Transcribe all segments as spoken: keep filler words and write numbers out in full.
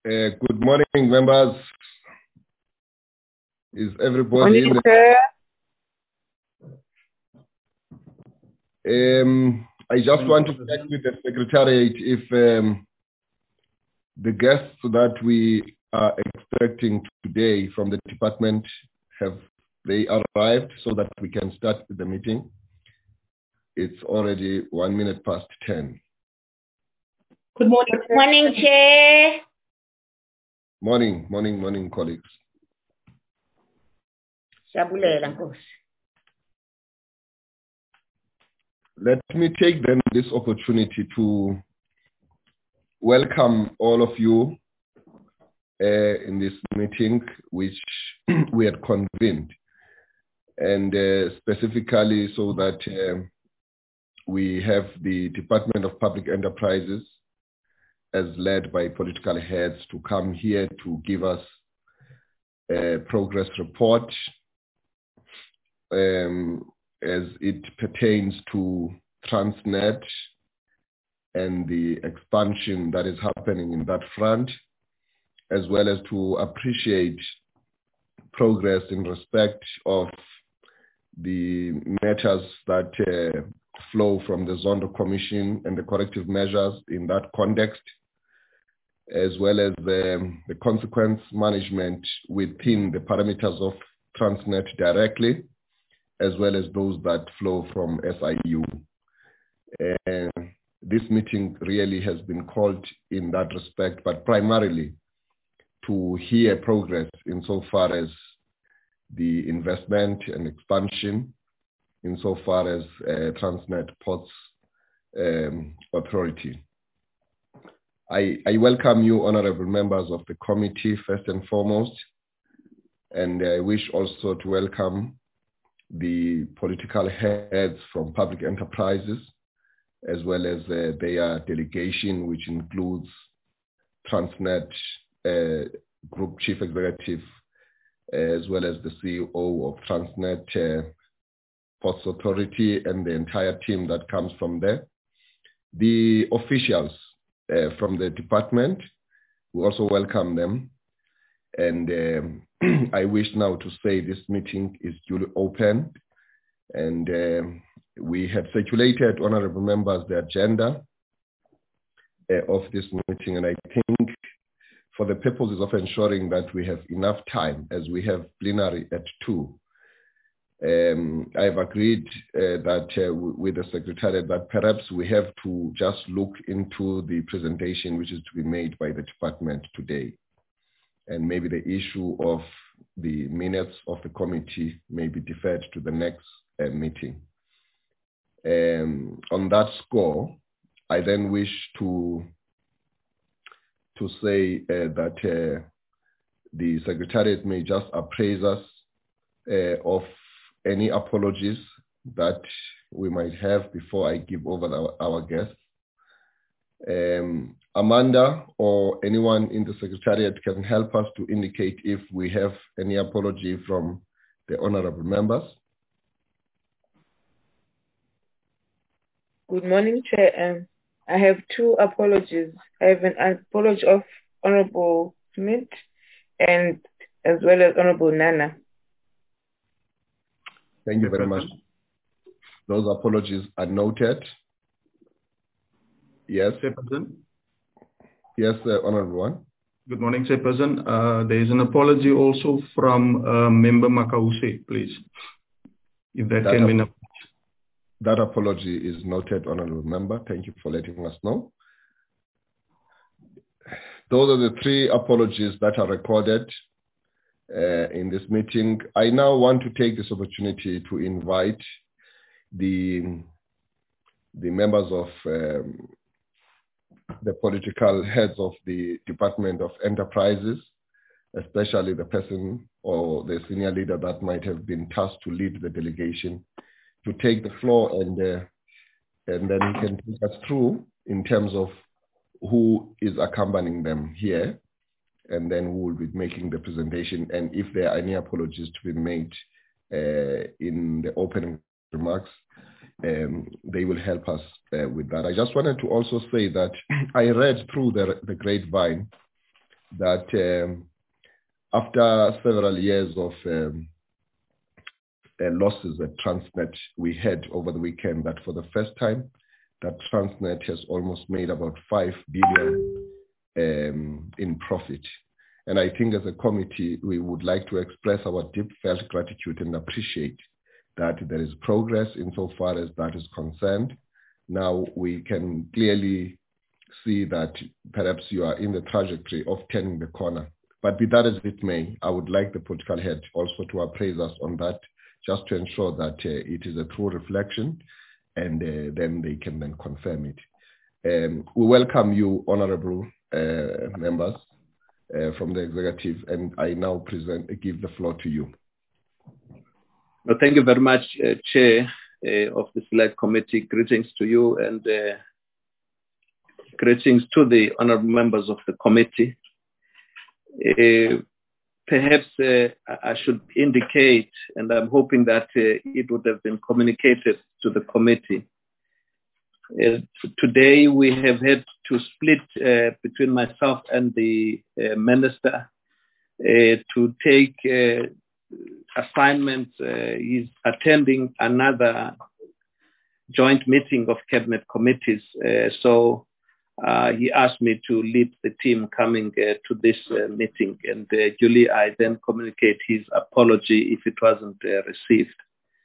Uh, good morning, members. Is everybody Morning, in sir. the... Um, I just want to check with the Secretariat if um, the guests that we are expecting today from the department have they arrived so that we can start the meeting. It's already one minute past ten. Good morning, Good morning, Chair. Morning, morning, morning, colleagues. Shabulela, Nkosi. Let me take then this opportunity to welcome all of you uh, in this meeting which we had convened, and uh, specifically so that uh, we have the Department of Public Enterprises as led by political heads to come here to give us a progress report um, as it pertains to Transnet and the expansion that is happening in that front, as well as to appreciate progress in respect of the matters that uh, flow from the Zondo Commission and the corrective measures in that context, as well as the, the consequence management within the parameters of Transnet directly, as well as those that flow from S I U. Uh, this meeting really has been called in that respect, but primarily to hear progress insofar as the investment and expansion, insofar as uh, Transnet Ports um, Authority. I, I welcome you, honorable members of the committee, first and foremost, and I wish also to welcome the political heads from public enterprises, as well as uh, their delegation, which includes Transnet uh, Group Chief Executive, as well as the C E O of Transnet uh, Ports Authority and the entire team that comes from there. The officials uh, from the department, we also welcome them. And um, I wish now to say this meeting is duly open, and um, we have circulated, honorable members, the agenda uh, of this meeting, and I think for the purposes of ensuring that we have enough time, as we have plenary at two, um, I've agreed uh, that uh, with the Secretariat that perhaps we have to just look into the presentation which is to be made by the department today. And maybe the issue of the minutes of the committee may be deferred to the next uh, meeting. Um, on that score, I then wish to, to say uh, that uh, the Secretariat may just appraise us uh, of any apologies that we might have before I give over our, our guests. Um, Amanda or anyone in the Secretariat can help us to indicate if we have any apology from the honorable members. Good morning, Chair. Um, I have two apologies. I have an apology of Honorable Smith and as well as Honorable Nana. Thank you very much. Those apologies are noted. Yes. Chairperson. Yes, uh, Honorable One. Good morning, Chairperson. Uh, there is an apology also from uh, Member Makause, please. If that, that can be noted. That apology is noted, Honorable Member. Thank you for letting us know. Those are the three apologies that are recorded uh, in this meeting. I now want to take this opportunity to invite the, the members of um, the political heads of the Department of Enterprises, especially the person or the senior leader that might have been tasked to lead the delegation, to take the floor, and uh, and then he can take us through in terms of who is accompanying them here, and then who will be making the presentation, and if there are any apologies to be made uh, in the opening remarks, um, they will help us uh, with that. I just wanted to also say that I read through the, the grapevine that um, after several years of um, uh, losses at Transnet, we heard over the weekend that for the first time, that Transnet has almost made about five billion um, in profit. And I think as a committee, we would like to express our deep felt gratitude and appreciate that there is progress insofar as that is concerned. Now we can clearly see that perhaps you are in the trajectory of turning the corner. But be that as it may, I would like the political head also to appraise us on that, just to ensure that uh, it is a true reflection, and uh, then they can then confirm it. Um, we welcome you, honorable uh, members uh, from the executive, and I now present, give the floor to you. Well, thank you very much, uh, Chair uh, of the Select Committee. Greetings to you, and uh, greetings to the honorable members of the committee. Uh, perhaps uh, I should indicate, and I'm hoping that uh, it would have been communicated to the committee. Uh, today we have had to split uh, between myself and the uh, minister uh, to take uh, assignments. Uh, he's attending another joint meeting of cabinet committees. Uh, so uh, he asked me to lead the team coming uh, to this uh, meeting. And uh, duly, I then communicate his apology if it wasn't uh, received.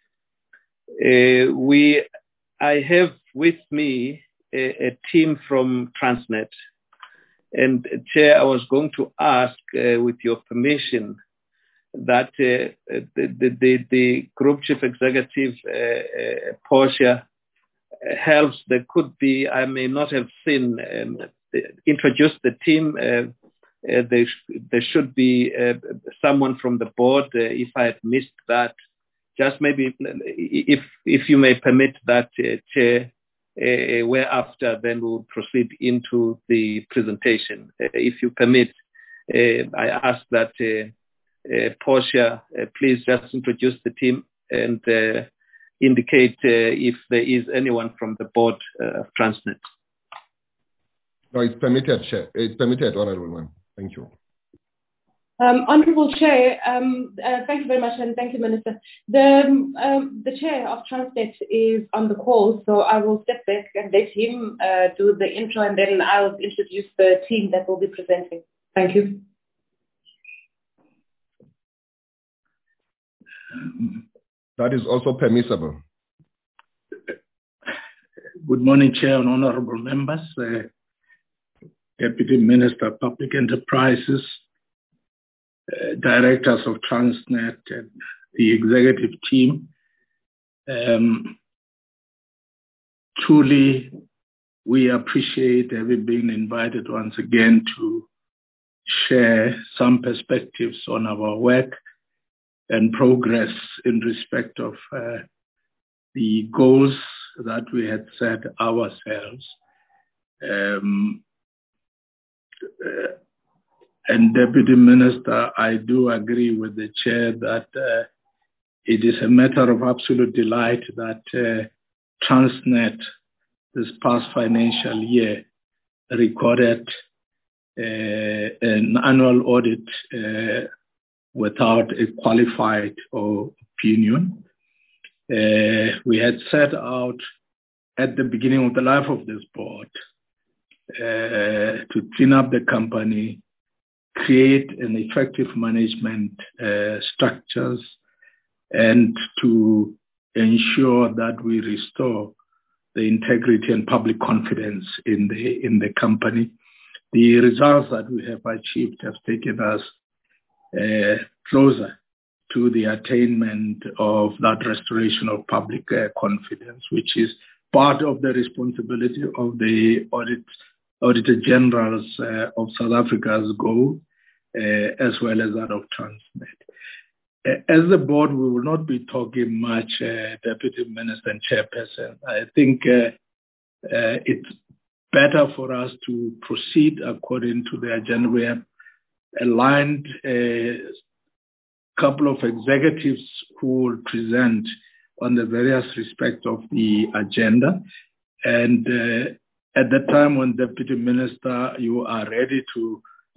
Uh, we, I have with me a, a team from Transnet. And uh, Chair, I was going to ask, uh, with your permission, that uh, the, the, the Group Chief Executive, uh, uh, Portia, uh, helps. There could be, I may not have seen, um, introduce the team. Uh, uh, there, there should be uh, someone from the board. Uh, if I had missed that, just maybe, if if you may permit that, uh, Chair, uh, whereafter then we'll proceed into the presentation. Uh, if you permit, uh, I ask that uh, Uh, Portia, uh, please just introduce the team and uh, indicate uh, if there is anyone from the board uh, of Transnet. No, it's permitted, Chair. It's permitted, Honourable One. Thank you. Um, Honourable Chair, um, uh, thank you very much, and thank you, Minister. The, um, the Chair of Transnet is on the call, so I will step back and let him uh, do the intro, and then I'll introduce the team that will be presenting. Thank you. That is also permissible. Good morning, Chair and honorable members, uh, Deputy Minister of Public Enterprises, uh, directors of Transnet, and the executive team. Um, truly, we appreciate having been invited once again to share some perspectives on our work and progress in respect of uh, the goals that we had set ourselves. Um, uh, and Deputy Minister, I do agree with the Chair that uh, it is a matter of absolute delight that uh, Transnet this past financial year recorded uh, an annual audit uh, without a qualified opinion. Uh, we had set out at the beginning of the life of this board uh, to clean up the company, create an effective management uh, structures, and to ensure that we restore the integrity and public confidence in the in the company. The results that we have achieved have taken us Uh, closer to the attainment of that restoration of public uh, confidence, which is part of the responsibility of the audit, Auditor Generals uh, of South Africa's goal, uh, as well as that of Transnet. Uh, as the board, we will not be talking much, uh, Deputy Minister and Chairperson. I think uh, uh, it's better for us to proceed according to the agenda. We have aligned a couple of executives who will present on the various respects of the agenda. And uh, at the time when Deputy Minister, you are ready to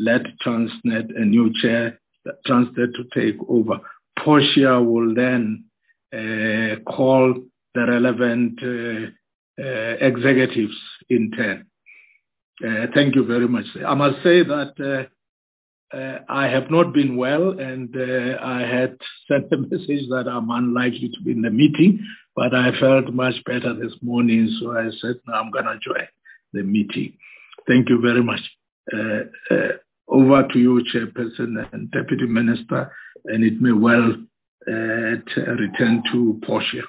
let Transnet, a new chair, Transnet to take over. Portia will then uh, call the relevant uh, uh, executives in turn. Uh, thank you very much. I must say that uh, uh, I have not been well, and uh, I had sent a message that I'm unlikely to be in the meeting, but I felt much better this morning, so I said, no, I'm going to join the meeting. Thank you very much. Uh, uh, over to you, Chairperson and Deputy Minister, and it may well uh, t- return to Portia.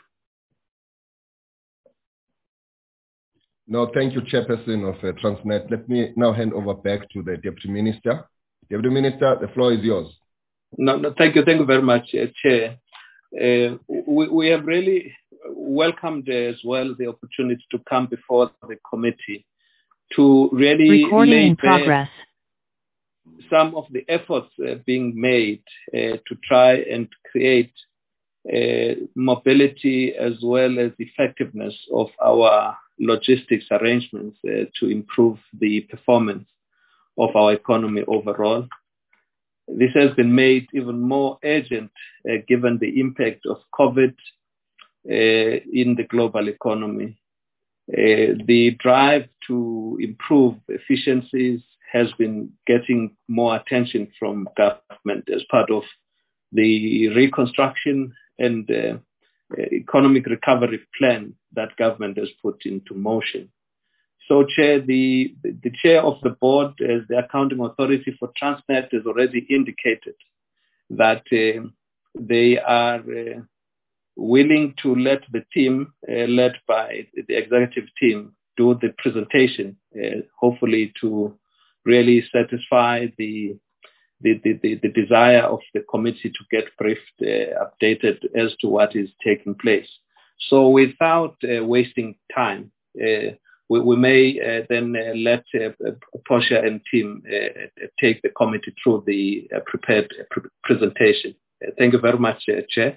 No, thank you, Chairperson of uh, Transnet. Let me now hand over back to the Deputy Minister. Deputy Minister, the floor is yours. No, no, thank you. Thank you very much, uh, Chair. Uh, we, we have really welcomed uh, as well the opportunity to come before the committee to really Recording lay in progress. some of the efforts uh, being made uh, to try and create uh, mobility as well as effectiveness of our logistics arrangements uh, to improve the performance of our economy overall. This has been made even more urgent uh, given the impact of COVID uh, in the global economy. Uh, the drive to improve efficiencies has been getting more attention from government as part of the reconstruction and uh, economic recovery plan that government has put into motion. So, Chair, the, the chair of the board, as the accounting authority for Transnet, has already indicated that uh, they are uh, willing to let the team, uh, led by the executive team, do the presentation, uh, hopefully to really satisfy the the, the, the the desire of the committee to get briefed, uh, updated as to what is taking place. So without uh, wasting time, uh, we, we may uh, then uh, let uh, Portia and team uh, take the committee through the uh, prepared uh, pre- presentation. Uh, thank you very much, uh, Chair.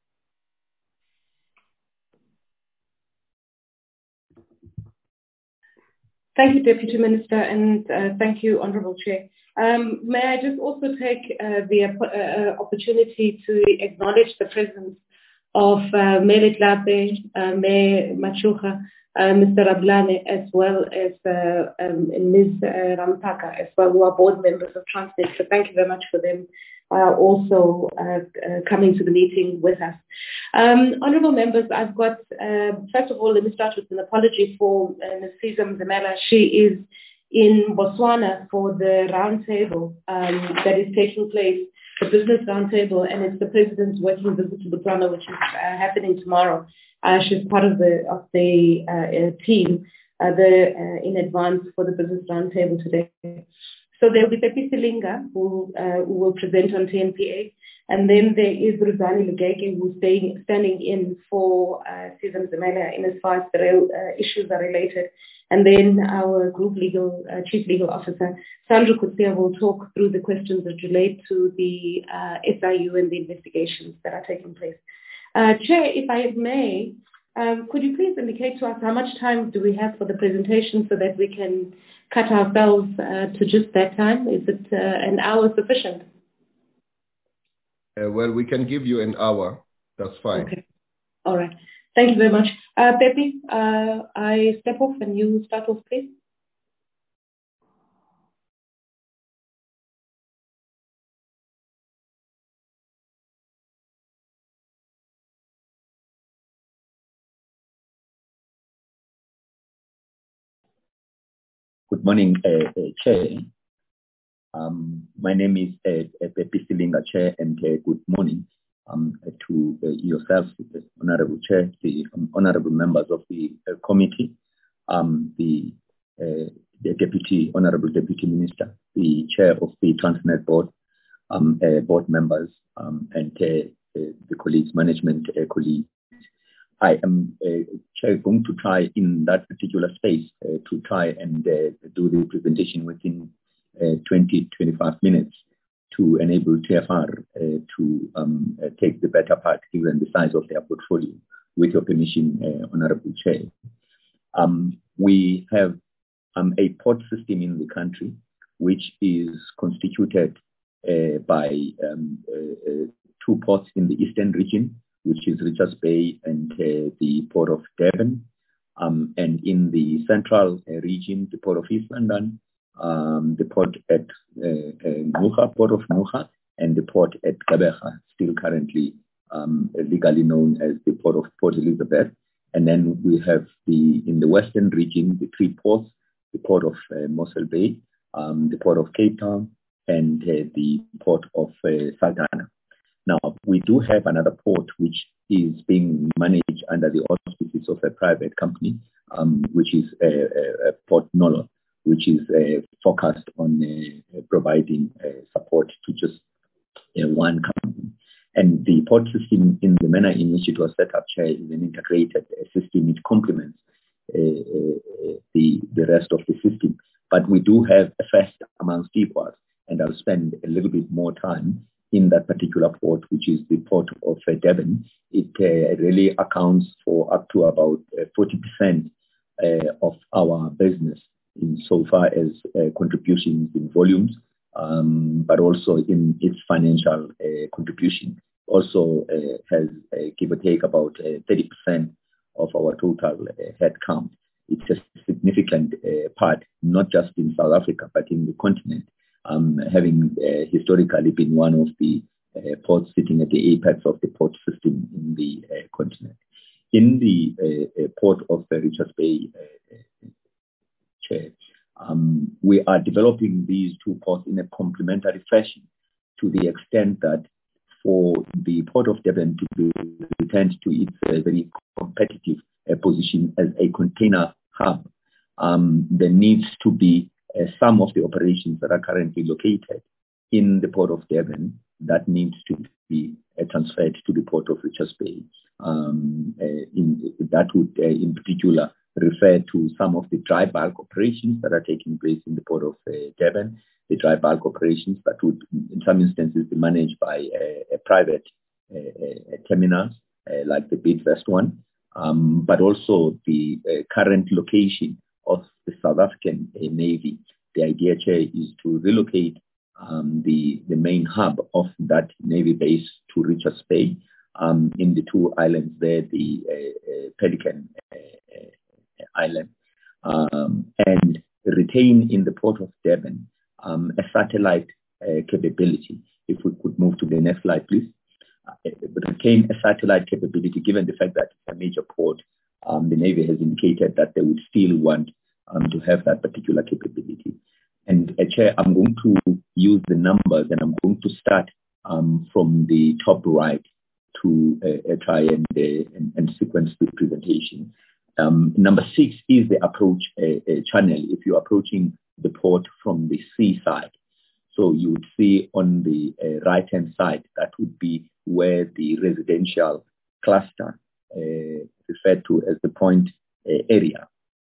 Thank you, Deputy Minister, and uh, thank you, Honourable Chair. Um, may I just also take uh, the uh, opportunity to acknowledge the presence of uh, Mayor Tlhape, uh, Mayor Machucha, uh, Mister Rablane, as well as uh, um, Miz Uh, Ramtaka, as well, who are board members of Transnet. So thank you very much for them uh, also uh, uh, coming to the meeting with us. Um, honourable members, I've got, uh, first of all, let me start with an apology for uh, Miz Siza Mzimela. She is in Botswana for the roundtable um, that is taking place, the business roundtable, and it's the President's working visit to Botswana, which is uh, happening tomorrow. Uh, she's part of the of the uh, uh, team uh, the, uh, in advance for the business roundtable today. So there will be Pepi Silinga, who, uh, who will present on T N P A, and then there is Ruzani Lugeke, who's staying, standing in for uh, Siza Mzimela in as far as the rail uh, issues are related. And then our group legal, uh, chief legal officer, Sandra Kutsia, will talk through the questions that relate to the uh, S I U and the investigations that are taking place. Uh, Chair, if I may, um, could you please indicate to us how much time do we have for the presentation so that we can cut ourselves uh, to just that time? Is it uh, an hour sufficient? Uh, well, we can give you an hour. That's fine. Okay. All right. Thank you very much. Uh, Pepe, uh, I step off and you start off, please. Good morning, uh, uh, Chair. Um, my name is uh, Pepi Silinga, Chair, and uh, good morning um, to uh, yourself, the Honourable Chair, the um, Honourable members of the uh, committee, um, the, uh, the Deputy, Honourable Deputy Minister, the Chair of the Transnet Board, um, uh, board members, um, and uh, uh, the colleagues, management uh, colleagues. I am uh, going to try in that particular space uh, to try and uh, do the presentation within uh, twenty to twenty-five minutes to enable T F R uh, to um, uh, take the better part given the size of their portfolio. With your permission, uh, Honourable Chair. Um, we have um, a port system in the country which is constituted uh, by um, uh, uh, two ports in the eastern region, which is Richards Bay and uh, the Port of Durban. Um, and in the central uh, region, the Port of East London, um, the port at uh, uh, Ngqura, Port of Ngqura, and the port at Gqeberha, still currently um, legally known as the Port of Port Elizabeth. And then we have the in the western region, the three ports, the Port of uh, Mossel Bay, um, the Port of Cape Town, and uh, the Port of uh, Saldanha. Now, we do have another port which is being managed under the auspices of a private company, um, which is uh, uh, Port Nolo, which is uh, focused on uh, providing uh, support to just uh, one company. And the port system, in the manner in which it was set up, Chair, is an integrated uh, system. It complements uh, uh, the, the rest of the system. But we do have a first amongst equals, and I'll spend a little bit more time in that particular port, which is the Port of uh, Durban. It uh, really accounts for up to about uh, forty percent uh, of our business in so far as uh, contributions in volumes, um, but also in its financial uh, contribution. Also uh, has uh, give or take about uh, thirty percent of our total uh, headcount. It's a significant uh, part, not just in South Africa, but in the continent. Um, having uh, historically been one of the uh, ports sitting at the apex of the port system in the uh, continent. In the uh, uh, port of uh, Richards Bay, uh, Chair, um, we are developing these two ports in a complementary fashion to the extent that for the Port of Durban to be returned to its uh, very competitive uh, position as a container hub, um, there needs to be Uh, some of the operations that are currently located in the Port of Durban that needs to be uh, transferred to the Port of Richards Bay. Um, uh, in, that would uh, in particular refer to some of the dry bulk operations that are taking place in the Port of uh, Durban, the dry bulk operations that would in some instances be managed by uh, a private uh, uh, terminals uh, like the Bidvest one, um, but also the uh, current location of the South African uh, Navy. The idea, Chair, is to relocate um, the, the main hub of that Navy base to Richards Bay um, in the two islands there, the uh, uh, Pelican uh, uh, Island, um, and retain in the Port of Durban um, a satellite uh, capability. If we could move to the next slide, please. Uh, retain a satellite capability, given the fact that it's a major port. Um, the Navy has indicated that they would still want um, to have that particular capability. And uh, Chair, I'm going to use the numbers and I'm going to start um, from the top right to uh, uh, try and, uh, and, and sequence the presentation. Um, number six is the approach uh, uh, channel. If you're approaching the port from the sea side, so you would see on the uh, right-hand side, that would be where the residential cluster uh, referred to as the point uh, area.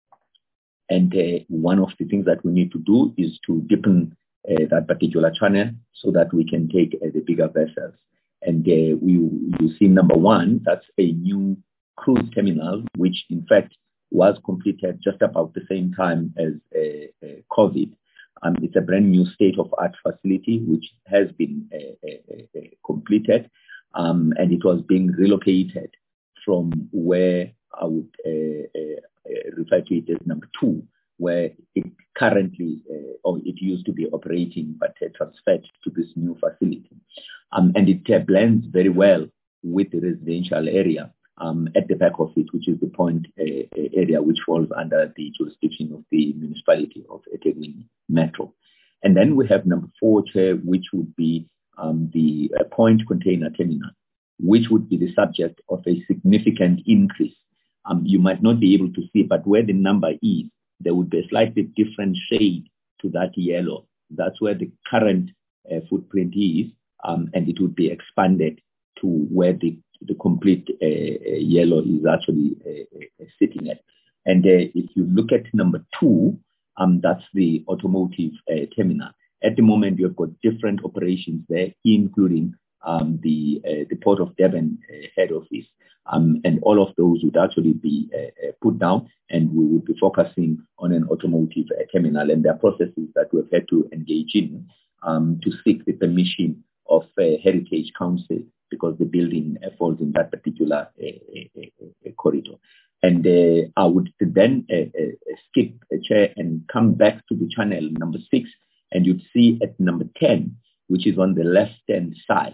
And uh, one of the things that we need to do is to deepen uh, that particular channel so that we can take uh, the bigger vessels. And uh, we you see number one, that's a new cruise terminal, which in fact was completed just about the same time as uh, uh, COVID. Um, it's a brand new state-of-art facility which has been uh, uh, uh, completed, um, and it was being relocated from where I would uh, uh, uh, refer to it as number two, where it currently, uh, or it used to be operating, but uh, transferred to this new facility. Um, and it uh, blends very well with the residential area um, at the back of it, which is the point uh, area, which falls under the jurisdiction of the municipality of eThekwini Metro. And then we have number four, Chair, which would be um, the uh, point container terminal, which would be the subject of a significant increase. Um, you might not be able to see, but where the number is, there would be a slightly different shade to that yellow. That's where the current uh, footprint is, um, and it would be expanded to where the, the complete uh, yellow is actually uh, uh, sitting at. And uh, if you look at number two, um, that's the automotive uh, terminal. At the moment, you've got different operations there, including um, the uh, the Port of Durban uh, head office. Um, and all of those would actually be uh, uh, put down, and we would be focusing on an automotive uh, terminal. And there are processes that we've had to engage in um, to seek the permission of uh, Heritage Council, because the building uh, falls in that particular uh, uh, uh, corridor. And uh, I would then uh, uh, skip a chair and come back to the channel number six, and you'd see at number ten, which is on the left-hand side.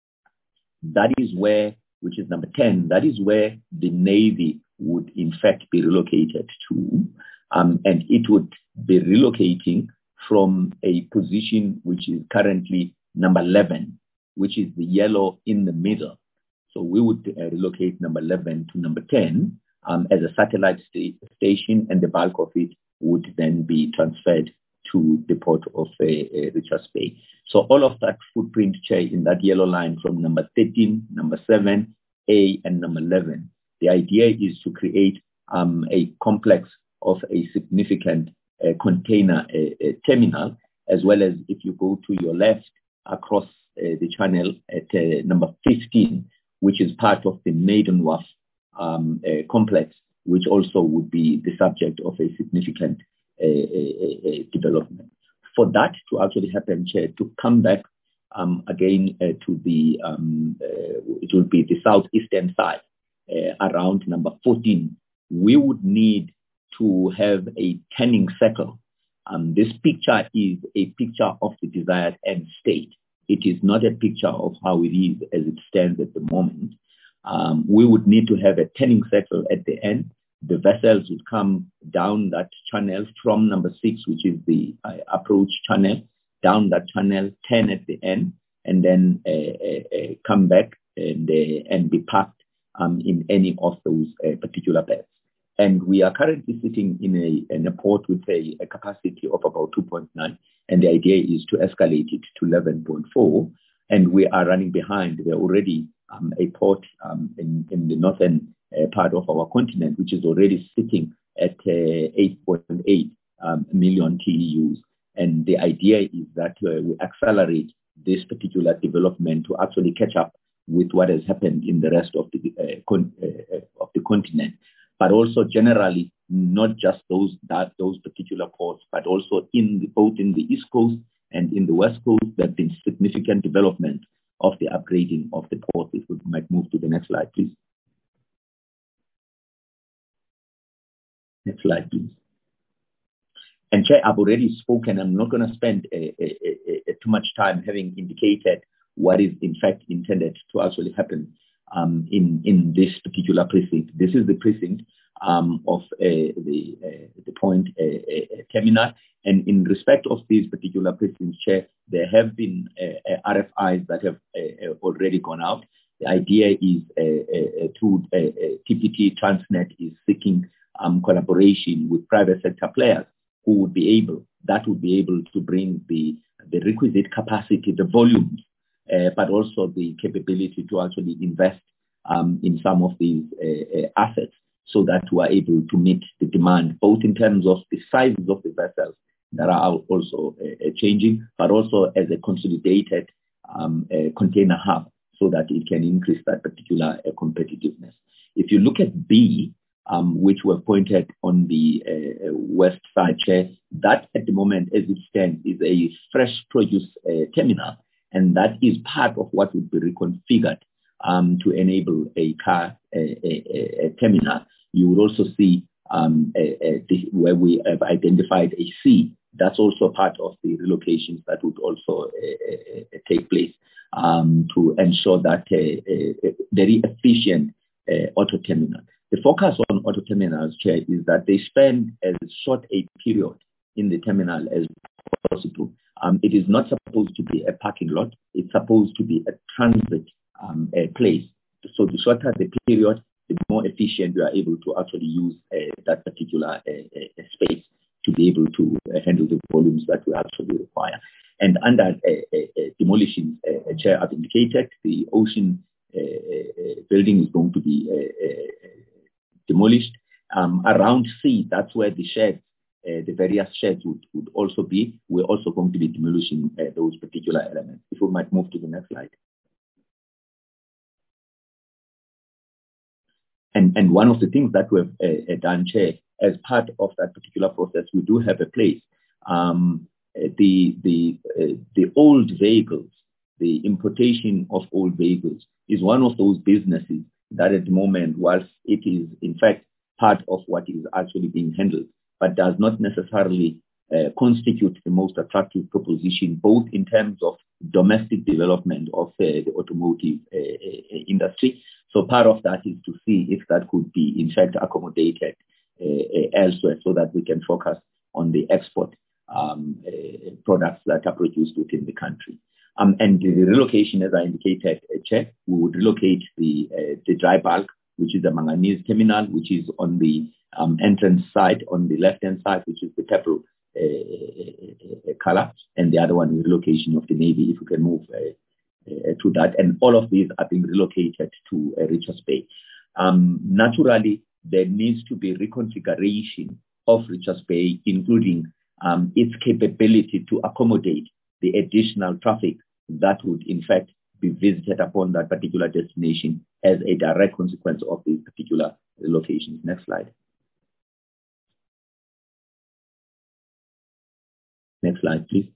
That is where, which is number ten, that is where the Navy would in fact be relocated to. Um, and it would be relocating from a position which is currently number eleven, which is the yellow in the middle. So we would uh, relocate number eleven to number ten um, as a satellite sta station, and the bulk of it would then be transferred to the port of uh, uh, Richards Bay. So all of that footprint, Chair, in that yellow line from number thirteen, number seven, A, and number eleven. The idea is to create um, a complex of a significant uh, container uh, uh, terminal, as well as if you go to your left across uh, the channel at uh, number fifteen, which is part of the Maiden Wharf um, uh, complex, which also would be the subject of a significant uh, uh, uh, development. For that to actually happen, Chair, to come back um, again uh, to the, um, uh, it will be the southeastern side, uh, around number fourteen, we would need to have a turning circle. Um, this picture is a picture of the desired end state. It is not a picture of how it is as it stands at the moment. Um, we would need to have a turning circle at the end. The vessels would come down that channel from number six, which is the uh, approach channel, down that channel, turn at the end, and then uh, uh, uh, come back and, uh, and be parked um, in any of those uh, particular berths. And we are currently sitting in a, in a port with a, a capacity of about two point nine, and the idea is to escalate it to eleven point four, and we are running behind. We're already um, a port um, in, in the northern uh, part of our continent, which is already sitting at uh, eight point eight um, million T E Us. And the idea is that uh, we accelerate this particular development to actually catch up with what has happened in the rest of the, uh, con uh, of the continent. But also generally, not just those that those particular ports, but also in the, both in the East Coast and in the West Coast, there have been significant development of the upgrading of the ports. If we might move to the next slide, please. Next slide, please. And Chair, I've already spoken. I'm not going to spend a, a, a, a too much time having indicated what is in fact intended to actually happen um, in, in this particular precinct. This is the precinct um, of uh, the, uh, the point uh, uh, terminal. And in respect of these particular precincts, Chair, there have been uh, uh, R F Is that have uh, already gone out. The idea is uh, uh, to uh, uh, T P T Transnet is seeking um, collaboration with private sector players who would be able, that would be able to bring the, the requisite capacity, the volumes, uh, but also the capability to actually invest um, in some of these uh, uh, assets so that we are able to meet the demand, both in terms of the sizes of the vessels that are also uh, changing, but also as a consolidated um, uh, container hub so that it can increase that particular uh, competitiveness. If you look at B, um, which were pointed on the uh, west side, Chair, that at the moment as it stands is a fresh produce uh, terminal, and that is part of what would be reconfigured um, to enable a car uh, a, a terminal. You would also see um, a, a, the, where we have identified a C. That's also part of the relocations that would also uh, uh, take place um, to ensure that uh, a very efficient uh, auto terminal. The focus on auto terminals, Chair, is that they spend as short a period in the terminal as possible. Um, it is not supposed to be a parking lot. It's supposed to be a transit um, a place. So the shorter the period, the more efficient we are able to actually use uh, that particular uh, uh, space to be able to uh, handle the volumes that we actually require. And under uh, uh, uh, demolitions, uh, Chair, I've indicated the ocean uh, uh, building is going to be uh, uh, demolished. Um, around C, that's where the sheds, uh, the various sheds would, would also be. We're also going to be demolishing uh, those particular elements. If we might move to the next slide. and, and one of the things that we've uh, done, Chair, as part of that particular process, we do have a place. Um, the, the, uh, the old vehicles, the importation of old vehicles is one of those businesses that at the moment, whilst it is in fact part of what is actually being handled, but does not necessarily uh, constitute the most attractive proposition, both in terms of domestic development of uh, the automotive uh, uh, industry. So part of that is to see if that could be in fact accommodated uh, uh, elsewhere so that we can focus on the export um, uh, products that are produced within the country. Um, and the relocation, as I indicated, uh, Chair, we would relocate the, uh, the dry bulk, which is the manganese terminal, which is on the um, entrance side, on the left-hand side, which is the purple uh, uh, color, and the other one is relocation of the Navy, if we can move uh, uh, to that. And all of these are being relocated to uh, Richards Bay. Um, naturally, there needs to be reconfiguration of Richards Bay, including um, its capability to accommodate the additional traffic that would, in fact, be visited upon that particular destination as a direct consequence of these particular locations. Next slide. Next slide, please.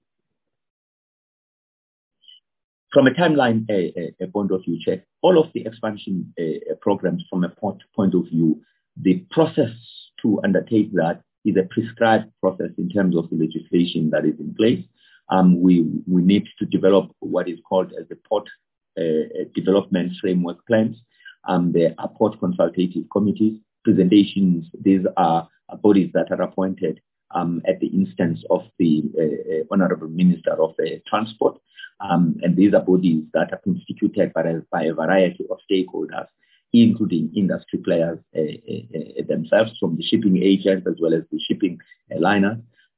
From a timeline uh, uh, point of view, Chair, all of the expansion uh, programs from a point, point of view, the process to undertake that is a prescribed process in terms of the legislation that is in place. Um, we, we need to develop what is called as the port uh, development framework plans. Um, there are port consultative committees, presentations. These are bodies that are appointed um, at the instance of the uh, Honorable Minister of uh, Transport. Um, and these are bodies that are constituted by a, by a variety of stakeholders, including industry players uh, uh, themselves, from the shipping agents as well as the shipping uh, liners.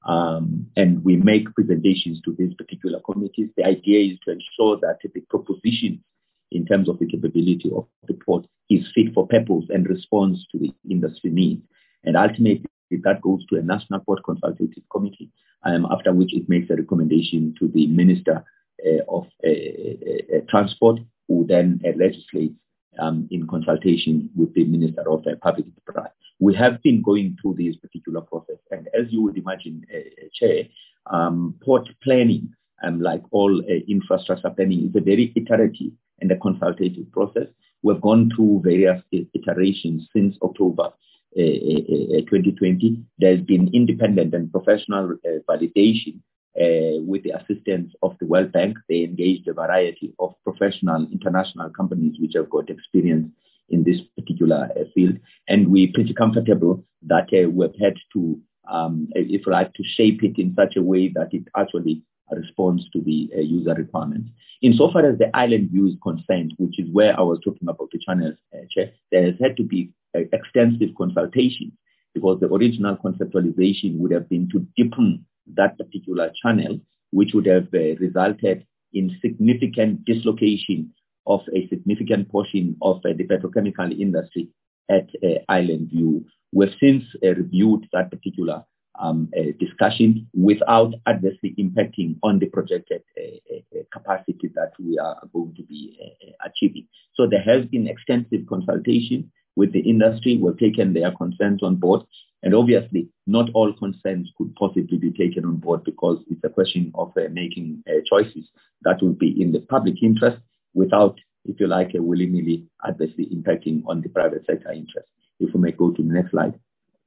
Um, and we make presentations to these particular committees. The idea is to ensure that the proposition in terms of the capability of the port is fit for purpose and responds to the industry needs. And ultimately, that goes to a National Port Consultative Committee, um, after which it makes a recommendation to the Minister uh, of uh, uh, Transport, who then uh, legislates um, in consultation with the Minister of uh, Public Enterprise. We have been going through this particular process, and as you would imagine, uh, Chair, um, port planning, um, like all uh, infrastructure planning, is a very iterative and a consultative process. We've gone through various iterations since October uh, uh, twenty twenty. There's been independent and professional uh, validation uh, with the assistance of the World Bank. They engaged a variety of professional international companies which have got experience in this particular uh, field, and we're pretty comfortable that uh, we've had to, um, if you like, to shape it in such a way that it actually responds to the uh, user requirements. Insofar as the island view is concerned, which is where I was talking about the channels, uh, Chair, there has had to be uh, extensive consultation, because the original conceptualization would have been to deepen that particular channel, which would have uh, resulted in significant dislocation of a significant portion of uh, the petrochemical industry at uh, Island View. We've since uh, reviewed that particular um, uh, discussion without adversely impacting on the projected uh, uh, capacity that we are going to be uh, achieving. So there has been extensive consultation with the industry. We've taken their concerns on board. And obviously, not all concerns could possibly be taken on board, because it's a question of uh, making uh, choices that will be in the public interest, without, if you like, a willy-nilly adversely impacting on the private sector interest. If we may go to the next slide.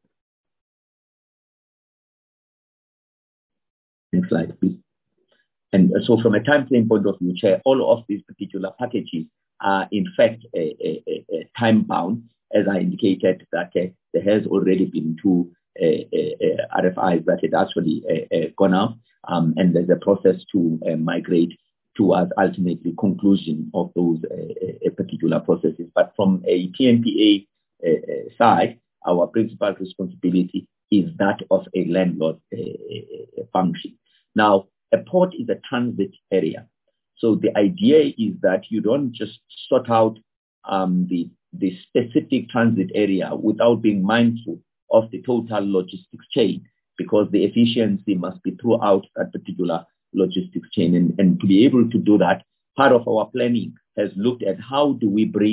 Next slide, please. And so from a time frame point of view, Chair, all of these particular packages are in fact uh, uh, uh, time-bound, as I indicated that uh, there has already been two uh, uh, R F Is that had actually uh, uh, gone out, um, and there's a process to uh, migrate towards ultimately conclusion of those uh, uh, particular processes. But from a P N P A uh, uh, side, our principal responsibility is that of a landlord uh, uh, function. Now, a port is a transit area. So the idea is that you don't just sort out um, the, the specific transit area without being mindful of the total logistics chain, because the efficiency must be throughout that particular logistics chain. And, and to be able to do that, part of our planning has looked at how do we bring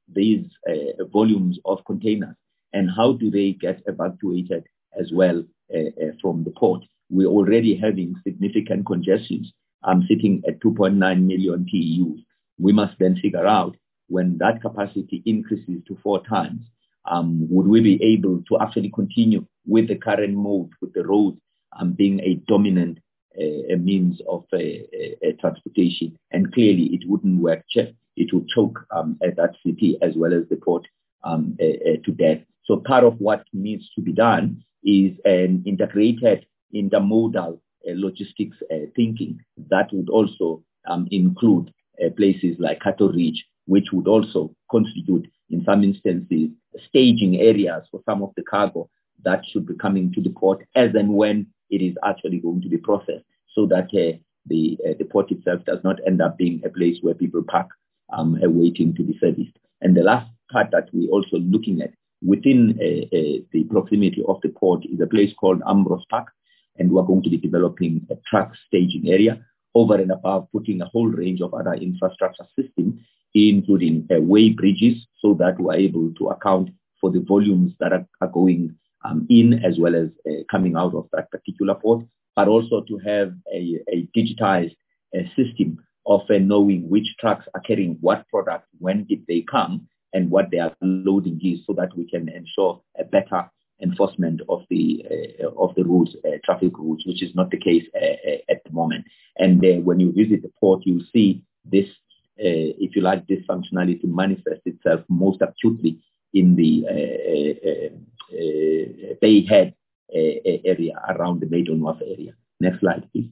these uh, volumes of containers, and how do they get evacuated as well uh, uh, from the port? We're already having significant congestions, um, sitting at two point nine million T E Us. We must then figure out when that capacity increases to four times, um, would we be able to actually continue with the current mode, with the road um, being a dominant uh, a means of uh, uh, transportation? And clearly it wouldn't work. It would choke um, at that city as well as the port um, uh, uh, to death. So part of what needs to be done is an integrated intermodal uh, logistics uh, thinking that would also um, include uh, places like Cato Ridge, which would also constitute, in some instances, staging areas for some of the cargo that should be coming to the port as and when it is actually going to be processed, so that uh, the uh, the port itself does not end up being a place where people park um, uh, waiting to be serviced. And the last part that we're also looking at within uh, uh, the proximity of the port is a place called Ambrose Park, and we're going to be developing a truck staging area over and above putting a whole range of other infrastructure systems, including uh, way bridges, so that we're able to account for the volumes that are, are going um, in as well as uh, coming out of that particular port, but also to have a, a digitized uh, system of uh, knowing which trucks are carrying what product, when did they come, and what their loading is, so that we can ensure a better enforcement of the uh, of the rules, uh, traffic rules, which is not the case uh, uh, at the moment. And uh, when you visit the port, you see this, uh, if you like, this functionality manifest itself most acutely in the uh, uh, uh, Bay Head uh, area around the Maiden Wharf area. Next slide, please.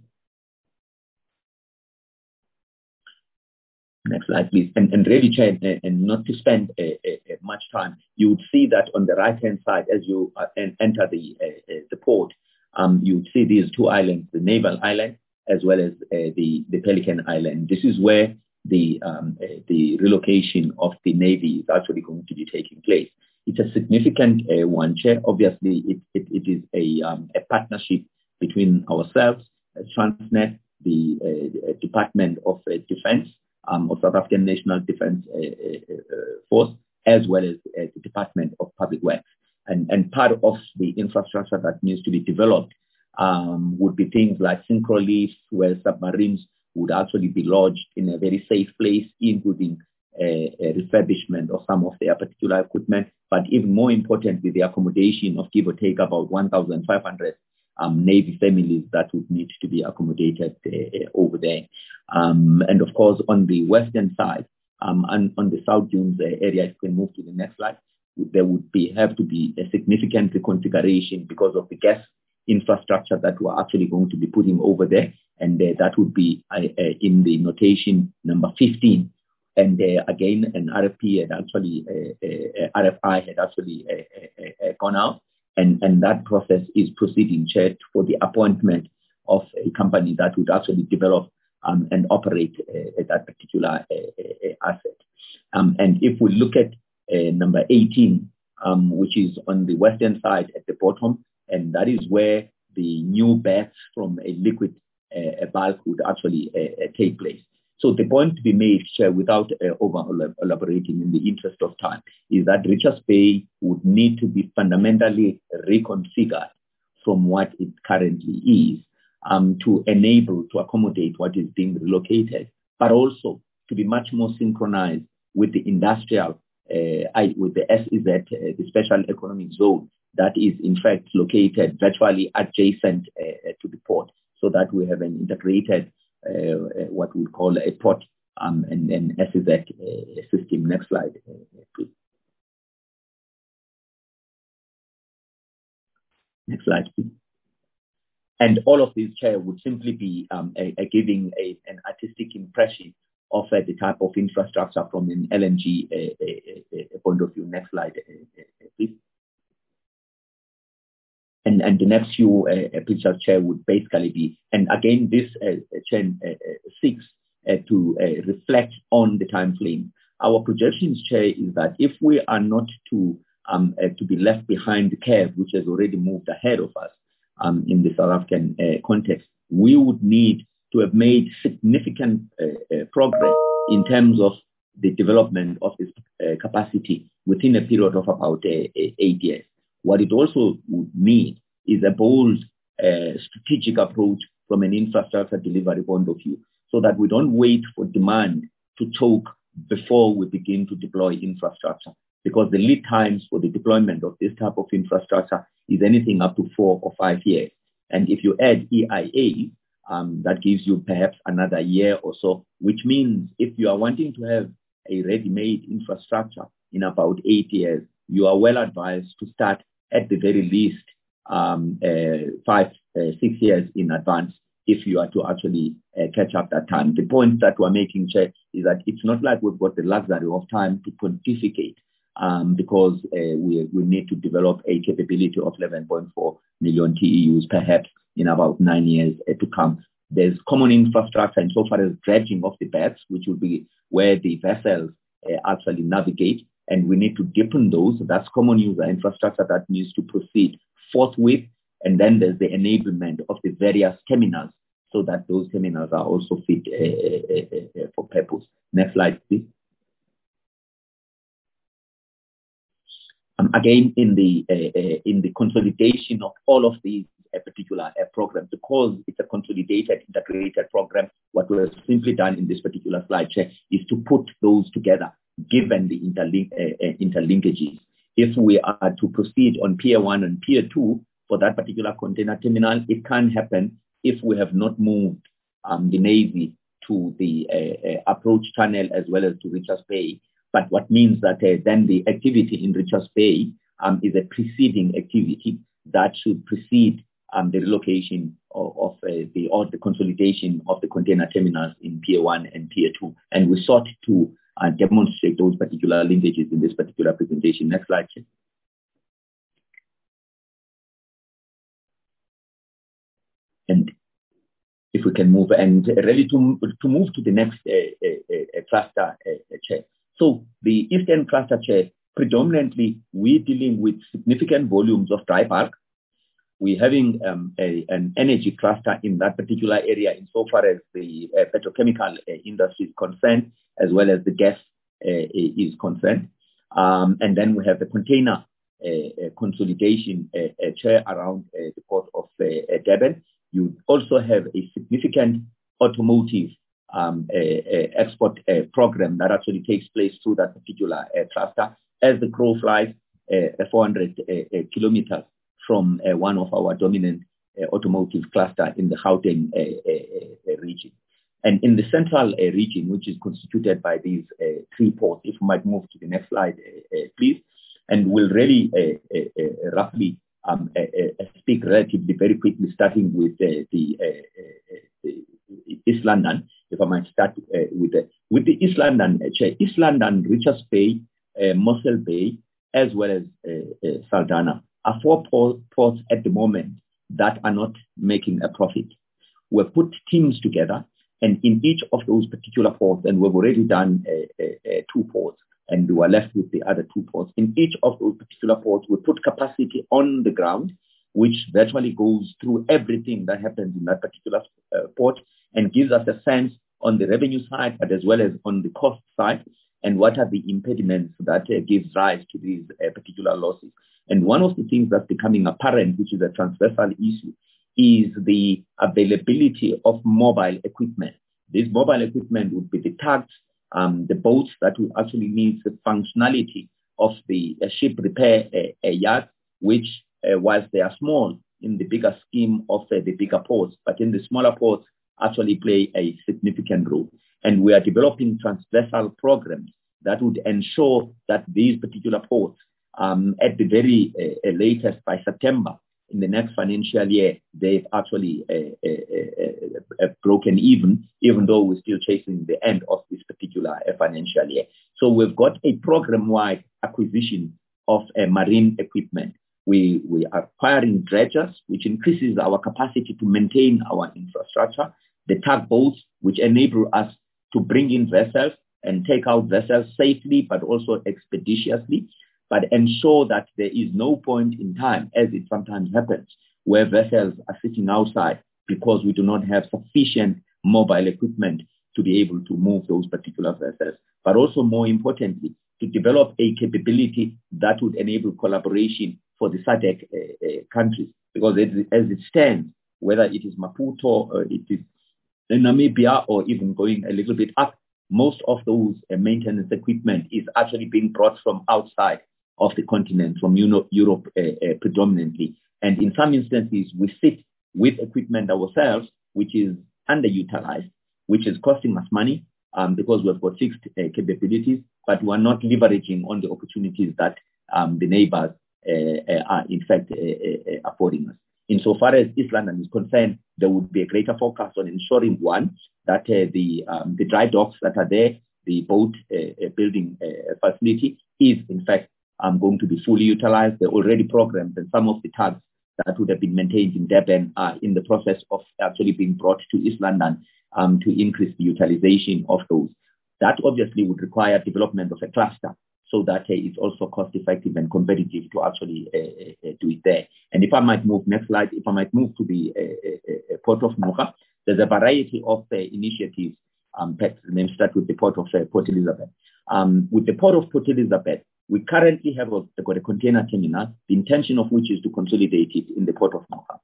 Next slide, please. And, and really, Chair, and not to spend uh, uh, much time, you would see that on the right-hand side, as you uh, enter the uh, uh, the port, um, you would see these two islands, the Naval Island as well as uh, the, the Pelican Island. This is where the, um, uh, the relocation of the Navy is actually going to be taking place. It's a significant uh, one, Chair. Obviously, it, it, it is a, um, a partnership between ourselves, uh, Transnet, the uh, Department of uh, Defense, Um, of South African National Defence uh, uh, Force, as well as uh, the Department of Public Works. And, and part of the infrastructure that needs to be developed um, would be things like synchro lifts, where submarines would actually be lodged in a very safe place, including uh, a refurbishment of some of their particular equipment, but even more importantly, the accommodation of give or take about one thousand five hundred Um, Navy families that would need to be accommodated uh, over there. Um, and of course, on the western side, um, and on the South Dunes uh, area, if you can move to the next slide, there would be have to be a significant reconfiguration because of the gas infrastructure that we're actually going to be putting over there. And uh, that would be uh, uh, in the notation number fifteen. And uh, again, an R F P had actually, uh, uh, R F I had actually uh, uh, uh, gone out. And, and that process is proceeding, Chair, for the appointment of a company that would actually develop um, and operate uh, that particular uh, uh, asset. Um, and if we look at uh, number eighteen, um, which is on the western side at the bottom, and that is where the new berths from a liquid uh, bulk would actually uh, take place. So the point to be made, Chair, without uh, over-elaborating in the interest of time, is that Richards Bay would need to be fundamentally reconfigured from what it currently is um, to enable, to accommodate what is being relocated, but also to be much more synchronized with the industrial, uh, with the S E Z, uh, the Special Economic Zone, that is in fact located virtually adjacent uh, to the port, so that we have an integrated Uh, what we call a port um, and an S E Z uh, system. Next slide, uh, please. Next slide, please. And all of these, Chair, would simply be um, a, a giving a, an artistic impression of uh, the type of infrastructure from an L N G uh, uh, uh, point of view. Next slide, uh, uh, please. And, and the next few uh, pictures, Chair, would basically be, and again, this uh, Chair uh, seeks uh, to uh, reflect on the time frame. Our projections, Chair, is that if we are not to um, uh, to be left behind the curve, which has already moved ahead of us um, in the South African uh, context, we would need to have made significant uh, uh, progress in terms of the development of this uh, capacity within a period of about uh, eight years. What it also would mean is a bold uh, strategic approach from an infrastructure delivery point of view, so that we don't wait for demand to choke before we begin to deploy infrastructure, because the lead times for the deployment of this type of infrastructure is anything up to four or five years. And if you add E I A, um, that gives you perhaps another year or so, which means if you are wanting to have a ready-made infrastructure in about eight years, you are well advised to start at the very least um, uh, five, uh, six years in advance if you are to actually uh, catch up that time. The point that we're making, Chair, is that it's not like we've got the luxury of time to pontificate um, because uh, we, we need to develop a capability of eleven point four million T E Us perhaps in about nine years uh, to come. There's common infrastructure and so far as dredging of the beds, which will be where the vessels uh, actually navigate, and we need to deepen those. That's common user infrastructure that needs to proceed forthwith. And then there's the enablement of the various terminals so that those terminals are also fit uh, uh, uh, for purpose. Next slide, please. Um, again, in the uh, uh, in the consolidation of all of these uh, particular uh, programs, because it's a consolidated, integrated program, what we've simply done in this particular slide check is to put those together, given the interlink uh, uh, interlinkages. If we are to proceed on Pier one and Pier two for that particular container terminal, it can't happen if we have not moved um, the Navy to the uh, uh, approach tunnel as well as to Richards Bay. But what means that uh, then the activity in Richards Bay um, is a preceding activity that should precede um, the relocation of, of uh, the or the consolidation of the container terminals in Pier one and Pier two. And we sought to uh, demonstrate those particular linkages in this particular presentation. Next slide, please. And if we can move and ready to, to move to the next uh, uh, uh, cluster uh, chair. So the Eastern cluster chair, predominantly we're dealing with significant volumes of dry bulk. We're having um, a, an energy cluster in that particular area insofar as the uh, petrochemical uh, industry is concerned, as well as the gas uh, is concerned. Um, and then we have the container uh, uh, consolidation uh, uh, chair around uh, the port of uh, uh, Durban. You also have a significant automotive um, uh, uh, export uh, program that actually takes place through that particular uh, cluster. As the crow flies, uh, four hundred uh, uh, kilometers from uh, one of our dominant uh, automotive cluster in the Gauteng uh, uh, uh, region. And in the central uh, region, which is constituted by these uh, three ports, if we might move to the next slide, uh, uh, please, and we'll really uh, uh, uh, roughly Um, uh, uh, speak relatively very quickly, starting with uh, the, uh, uh, uh, East London. If I might start uh, with the with the East London, uh, East London, Richards Bay, uh, Mossel Bay, as well as uh, uh, Saldanha, are four ports at the moment that are not making a profit. We've put teams together, and in each of those particular ports, and we've already done uh, uh, uh, two ports, and we are left with the other two ports. In each of those particular ports, we put capacity on the ground, which virtually goes through everything that happens in that particular uh, port and gives us a sense on the revenue side, but as well as on the cost side, and what are the impediments that uh, gives rise to these uh, particular losses. And one of the things that's becoming apparent, which is a transversal issue, is the availability of mobile equipment. This mobile equipment would be the tugs, Um, the boats that will actually need the functionality of the uh, ship repair uh, uh, yard, which, uh, whilst they are small in the bigger scheme of uh, the bigger ports, but in the smaller ports actually play a significant role. And we are developing transversal programs that would ensure that these particular ports, um, at the very uh, latest by September, in the next financial year, they've actually uh, uh, uh, uh, broken even, even though we're still chasing the end of this particular uh, financial year. So we've got a program-wide acquisition of uh, marine equipment. We, we are acquiring dredgers, which increases our capacity to maintain our infrastructure, the tugboats, which enable us to bring in vessels and take out vessels safely, but also expeditiously, but ensure that there is no point in time, as it sometimes happens, where vessels are sitting outside because we do not have sufficient mobile equipment to be able to move those particular vessels, but also more importantly, to develop a capability that would enable collaboration for the S A D C uh, uh, countries. Because as, as it stands, whether it is Maputo or it is Namibia or even going a little bit up, most of those uh, maintenance equipment is actually being brought from outside of the continent, from Europe, Europe uh, uh, predominantly. And in some instances, we sit with equipment ourselves, which is underutilized, which is costing us money um, because we've got fixed uh, capabilities, but we're not leveraging on the opportunities that um, the neighbors uh, uh, are in fact uh, uh, affording us. Insofar as East London is concerned, there would be a greater focus on ensuring, one, that uh, the um, the dry docks that are there, the boat uh, building uh, facility is in fact um, going to be fully utilized. They're already programmed, and some of the tugs that would have been maintained in Durban are in the process of actually being brought to East London um, to increase the utilization of those. That obviously would require development of a cluster so that uh, it's also cost effective and competitive to actually uh, uh, do it there. And if I might move, next slide, if I might move to the uh, uh, Port of Mocha, there's a variety of uh, initiatives. Um, let me start with the Port of uh, Port Elizabeth. Um, with the Port of Port Elizabeth, we currently have a, got a container terminal, the intention of which is to consolidate it in the Port of Mocha.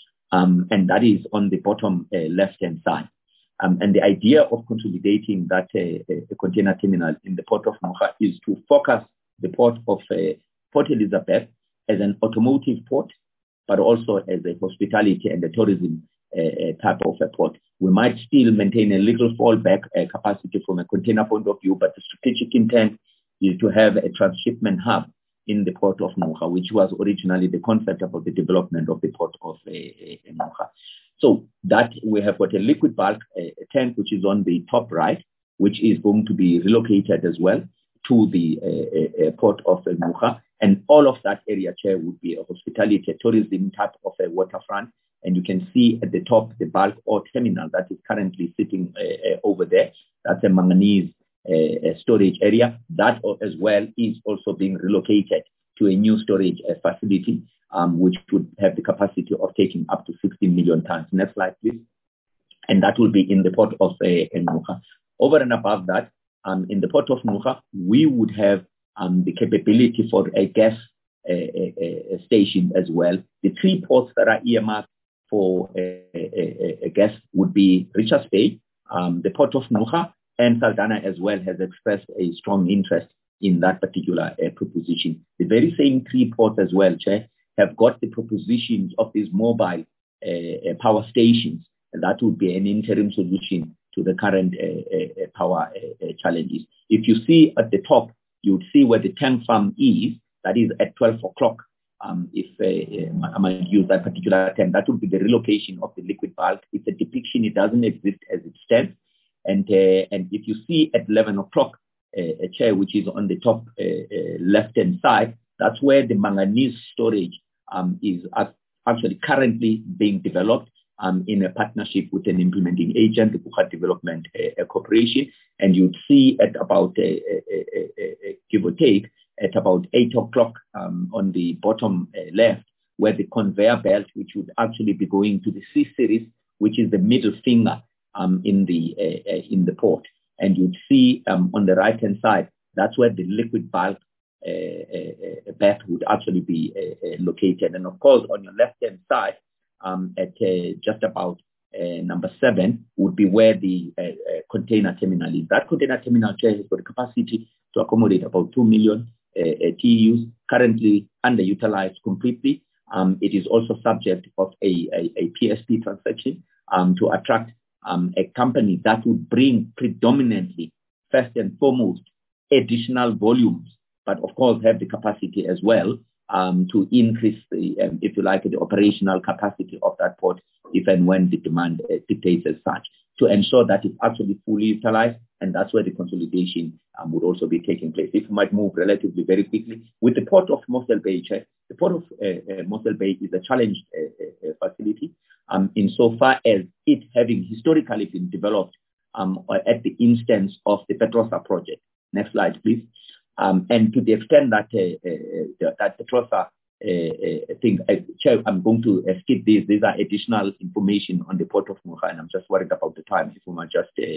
Um, and that is on the bottom uh, left-hand side. Um, and the idea of consolidating that uh, uh, container terminal in the Port of Mocha is to focus the Port of uh, Port Elizabeth as an automotive port, but also as a hospitality and a tourism uh, type of a port. We might still maintain a little fallback uh, capacity from a container point of view, but the strategic intent is to have a transshipment hub in the Port of Mocha, which was originally the concept about the development of the Port of uh, uh, Mocha. So that we have got a liquid bulk uh, tank, which is on the top right, which is going to be relocated as well to the uh, uh, Port of uh, Mocha. And all of that area, Chair, would be a hospitality, a tourism type of a waterfront. And you can see at the top the bulk or terminal that is currently sitting uh, uh, over there. That's a manganese uh, storage area. That as well is also being relocated to a new storage uh, facility, um, which would have the capacity of taking up to sixteen million tons. Next slide, please. And that will be in the Port of uh, Mocha. Over and above that, um, in the Port of Mocha, we would have um, the capability for a gas uh, uh, station as well. The three ports that are earmarked for a, a, a gas would be Richards Bay, um, the Port of Mocha, and Saldanha as well has expressed a strong interest in that particular uh, proposition. The very same three ports as well, Chair, have got the propositions of these mobile uh, power stations, and that would be an interim solution to the current uh, uh, power uh, uh, challenges. If you see at the top, you would see where the tank farm is, that is at twelve o'clock. Um, if uh, uh, I might use that particular term, that would be the relocation of the liquid bulk. It's a depiction, it doesn't exist as it stands. And, uh, and if you see at eleven o'clock, uh, a chair which is on the top uh, uh, left-hand side, that's where the manganese storage um, is actually currently being developed um, in a partnership with an implementing agent, the Bucha Development uh, Corporation. And you'd see at about, uh, uh, uh, uh, give or take, at about eight o'clock um, on the bottom uh, left, where the conveyor belt, which would actually be going to the C series, which is the middle finger um, in the uh, uh, in the port. And you'd see um, on the right-hand side, that's where the liquid bulk uh, uh, berth would actually be uh, uh, located. And of course, on your left-hand side, um, at uh, just about uh, number seven, would be where the uh, uh, container terminal is. That container terminal, Chair, has got the capacity to accommodate about two million Uh, T E Us, currently underutilized completely. Um, it is also subject of a, a, a P S P transaction um, to attract um, a company that would bring predominantly, first and foremost, additional volumes, but of course have the capacity as well um, to increase the, um, if you like, the operational capacity of that port if and when the demand uh, dictates as such, to ensure that it's actually fully utilized. And that's where the consolidation um, would also be taking place. If you might move relatively very quickly, with the Port of Mossel Bay, the Port of uh, uh, Mossel Bay is a challenged uh, uh, facility um, insofar as it having historically been developed um, at the instance of the Petrosa project. Next slide, please. Um, and to the extent that uh, uh, that Petrosa uh, uh, thing, uh, Chair, I'm going to uh, skip these. These are additional information on the Port of Mocha, and I'm just worried about the time. If we might just uh,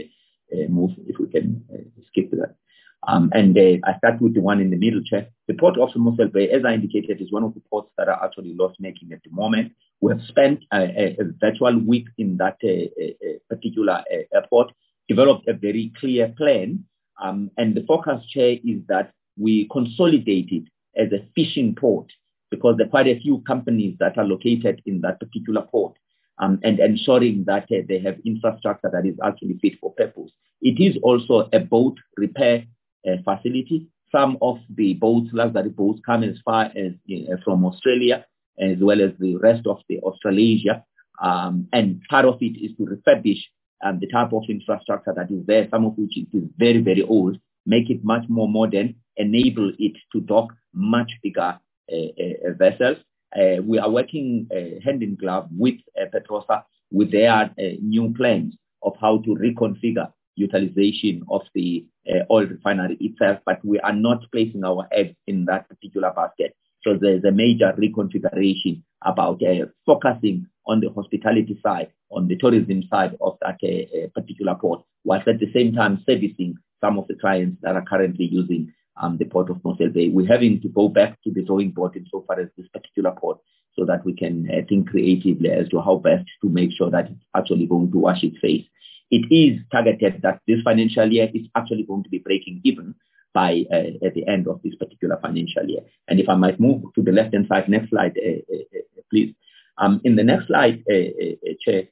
uh, move, if we can uh, skip that. Um, and uh, I start with the one in the middle, Chair. The port of Mossel Bay, as I indicated, is one of the ports that are actually loss-making at the moment. We have spent uh, a, a virtual week in that uh, uh, particular uh, airport, developed a very clear plan, um, and the focus, Chair, is that we consolidate it as a fishing port, because there are quite a few companies that are located in that particular port, um, and ensuring that uh, they have infrastructure that is actually fit for purpose. It is also a boat repair uh, facility. Some of the boats, luxury boats, come as far as uh, from Australia, as well as the rest of the Australasia, um, and part of it is to refurbish um, the type of infrastructure that is there, some of which is very, very old, make it much more modern, enable it to dock much bigger uh, uh, vessels. Uh, we are working uh, hand in glove with uh, Petrosa with their uh, new plans of how to reconfigure utilization of the uh, oil refinery itself, but we are not placing our eggs in that particular basket. So there's a major reconfiguration about uh, focusing on the hospitality side, on the tourism side of that uh, uh, particular port, whilst at the same time servicing some of the clients that are currently using um, the port of Mossel Bay. We're having to go back to the drawing board insofar as this particular port, so that we can uh, think creatively as to how best to make sure that it's actually going to wash its face. It is targeted that this financial year is actually going to be breaking even by uh, at the end of this particular financial year. And if I might move to the left-hand side, next slide, uh, uh, please. Um, in the next slide, uh, uh, Chair,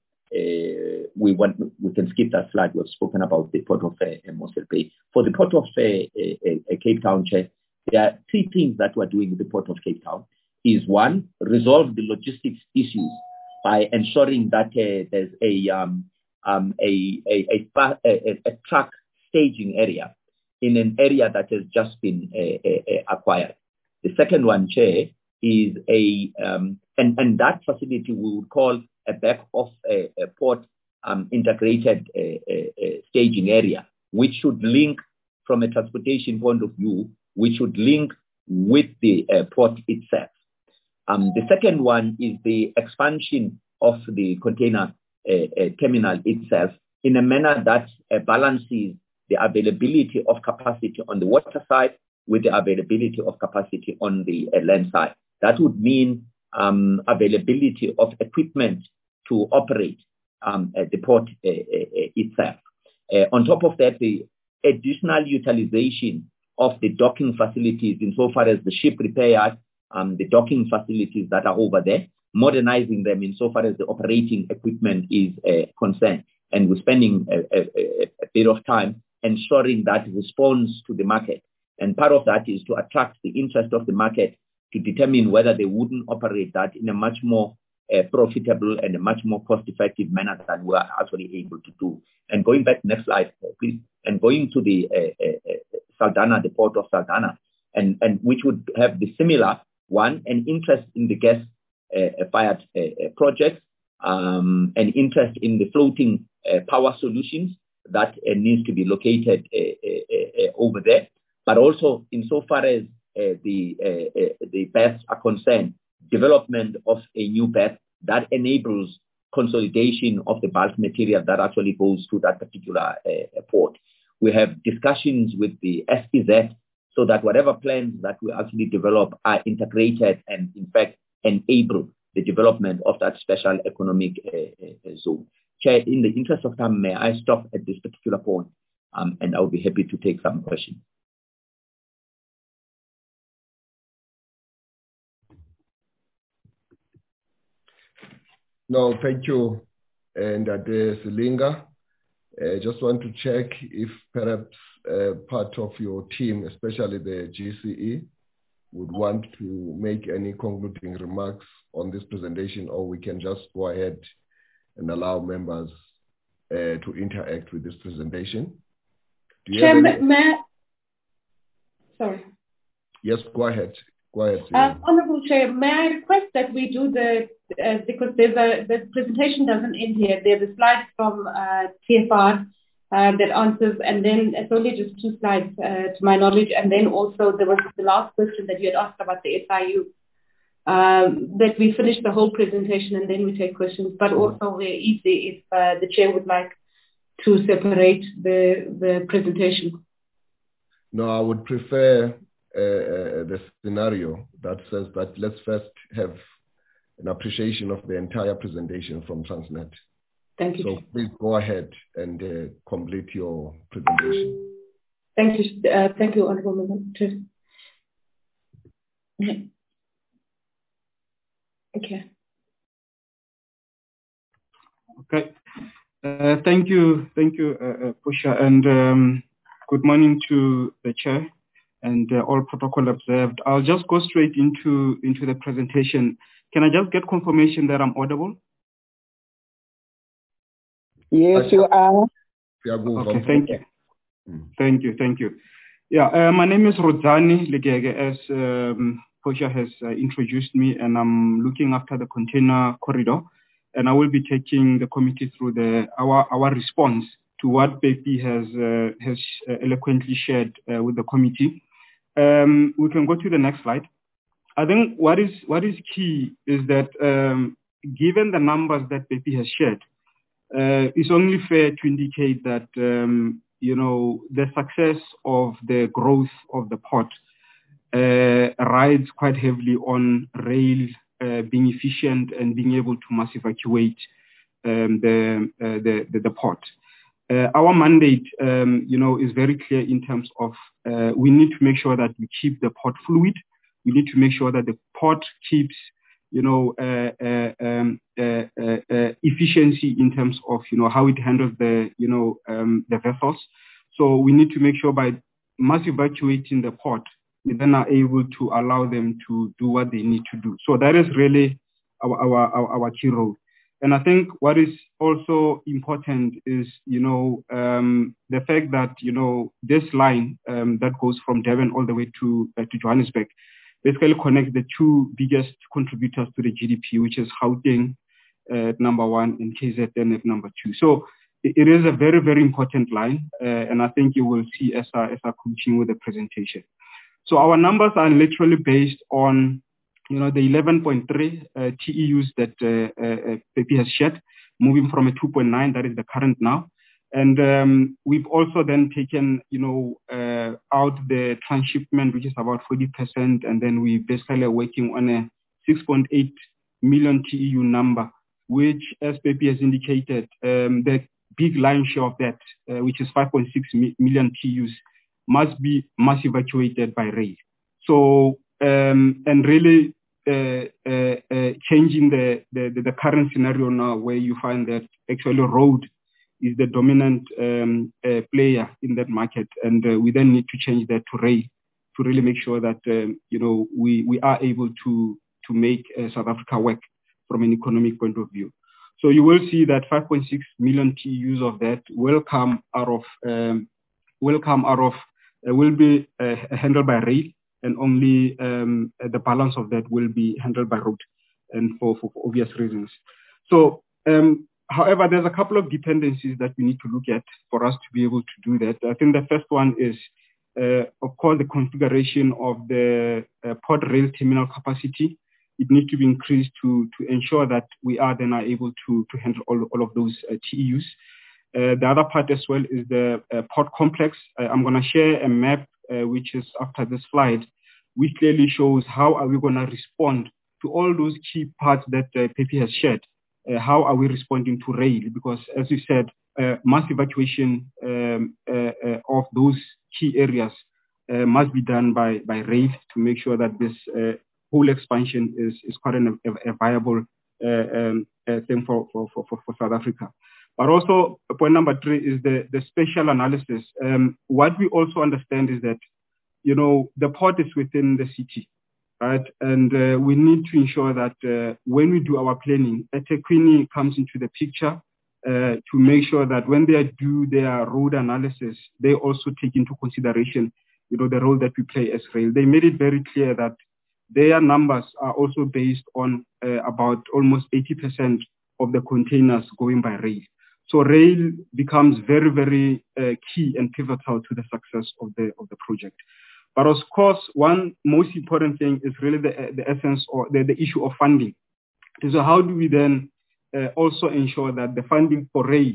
uh, we want we can skip that slide. We've spoken about the port of uh, Mossel Bay. For the port of uh, uh, uh, Cape Town, Chair, there are three things that we're doing with the port of Cape Town. Is one, resolve the logistics issues by ensuring that uh, there's a um, um, a, a, a, a, a truck staging area in an area that has just been uh, uh, acquired. The second one, Chair, is a, um, and, and that facility we would call a back of a, a port um, integrated uh, uh, staging area, which should link from a transportation point of view, which should link with the uh, port itself. Um, the second one is the expansion of the container uh, uh, terminal itself in a manner that uh, balances the availability of capacity on the water side with the availability of capacity on the uh, land side. That would mean um, availability of equipment to operate um, at the port uh, uh, itself. Uh, on top of that, the additional utilization of the docking facilities insofar as the ship repair yard, um, the docking facilities that are over there, modernizing them insofar as the operating equipment is uh, concerned. And we're spending a, a, a bit of time ensuring that responds to the market. And part of that is to attract the interest of the market to determine whether they wouldn't operate that in a much more uh, profitable and a much more cost-effective manner than we are actually able to do. And going back, next slide, please, and going to the uh, uh, Saldanha, the port of Saldanha, and, and which would have the similar one, an interest in the gas-fired uh, uh, projects, um, an interest in the floating uh, power solutions that uh, needs to be located uh, uh, uh, over there, but also insofar as uh, the uh, uh, the berths are concerned, development of a new berth that enables consolidation of the bulk material that actually goes to that particular uh, port. We have discussions with the S P Z so that whatever plans that we actually develop are integrated and in fact enable the development of that special economic uh, uh, zone. Chair, in the interest of time, may I stop at this particular point, um, and I'll be happy to take some questions. No, thank you, Ndade Silinga. I just want to check if perhaps uh, part of your team, especially the G C E, would want to make any concluding remarks on this presentation, or we can just go ahead and allow members uh, to interact with this presentation. Chair, any... may I... Sorry. Yes, go ahead. Go ahead. Uh, Honourable Chair, may I request that we do the, uh, because there's a, the presentation doesn't end here. There's a slide from uh, T F R uh, that answers, and then it's only just two slides uh, to my knowledge, and then also there was the last question that you had asked about the S I U. Um, that we finish the whole presentation and then we take questions, but also we're easy if uh, the chair would like to separate the, the presentation? No, I would prefer uh, uh, the scenario that says that let's first have an appreciation of the entire presentation from Transnet. Thank you. So please go ahead and uh, complete your presentation. Thank you. Uh, thank you, Honorable Member. Okay. Okay. Uh, thank you, thank you, uh, uh, Pusha, and um, good morning to the chair and uh, all protocol observed. I'll just go straight into into the presentation. Can I just get confirmation that I'm audible? Yes, you are. Okay, thank you. Thank you, thank you. Yeah, uh, my name is Rodzani Legege, as um, Pusha has uh, introduced me, and I'm looking after the container corridor, and I will be taking the committee through the our our response to what B P has uh, has uh, eloquently shared uh, with the committee. Um, we can go to the next slide. I think what is what is key is that um, given the numbers that B P has shared, uh, it's only fair to indicate that um, you know the success of the growth of the port uh, rides quite heavily on rail uh, being efficient and being able to mass evacuate um, the, uh, the, the the port. Uh, our mandate, um, you know, is very clear in terms of uh, we need to make sure that we keep the port fluid. We need to make sure that the port keeps, you know, uh, uh, um, uh, uh, uh, efficiency in terms of, you know, how it handles the, you know, um, the vessels. So we need to make sure by mass evacuating the port, we then are able to allow them to do what they need to do. So that is really our our our, our key role. And I think what is also important is, you know, um, the fact that, you know, this line um, that goes from Durban all the way to uh, to Johannesburg basically connects the two biggest contributors to the G D P, which is Gauteng uh, at number one and K Z N at number two. So it, it is a very, very important line, uh, and I think you will see as I, as I continue with the presentation. So our numbers are literally based on, you know, the eleven point three uh, T E Us that uh, uh, B P has shared, moving from a two point nine, that is the current now. And um, we've also then taken, you know, uh, out the transshipment, which is about forty percent, and then we basically are working on a six point eight million T E U number, which, as B P has indicated, um, the big line share of that, uh, which is five point six million T E Us, must be mass evacuated by rail. So, um, and really uh, uh, uh, changing the, the, the current scenario now where you find that actually road is the dominant um, uh, player in that market. And uh, we then need to change that to rail to really make sure that, um, you know, we, we are able to, to make uh, South Africa work from an economic point of view. So you will see that five point six million T E Us of that will come out of, um, will come out of, uh, will be uh, handled by rail, and only um, the balance of that will be handled by road, and for, for, for obvious reasons. So, um, however, there's a couple of dependencies that we need to look at for us to be able to do that. I think the first one is, uh, of course, the configuration of the uh, port rail terminal capacity. It needs to be increased to, to ensure that we are then are able to, to handle all, all of those uh, T E Us. Uh, the other part as well is the uh, port complex. Uh, I'm going to share a map, uh, which is after this slide, which clearly shows how are we going to respond to all those key parts that uh, P P has shared. Uh, how are we responding to rail? Because as you said, uh, mass evacuation um, uh, uh, of those key areas uh, must be done by, by rail to make sure that this uh, whole expansion is, is quite an, a, a viable uh, um, uh, thing for, for, for, for South Africa. But also, point number three is the, the spatial analysis. Um, what we also understand is that, you know, the port is within the city, right? And uh, we need to ensure that uh, when we do our planning, eThekwini comes into the picture uh, to make sure that when they do their road analysis, they also take into consideration, you know, the role that we play as rail. They made it very clear that their numbers are also based on uh, about almost eighty percent of the containers going by rail. So rail becomes very, very uh, key and pivotal to the success of the of the project. But of course, one most important thing is really the, the essence or the, the issue of funding. So how do we then uh, also ensure that the funding for rail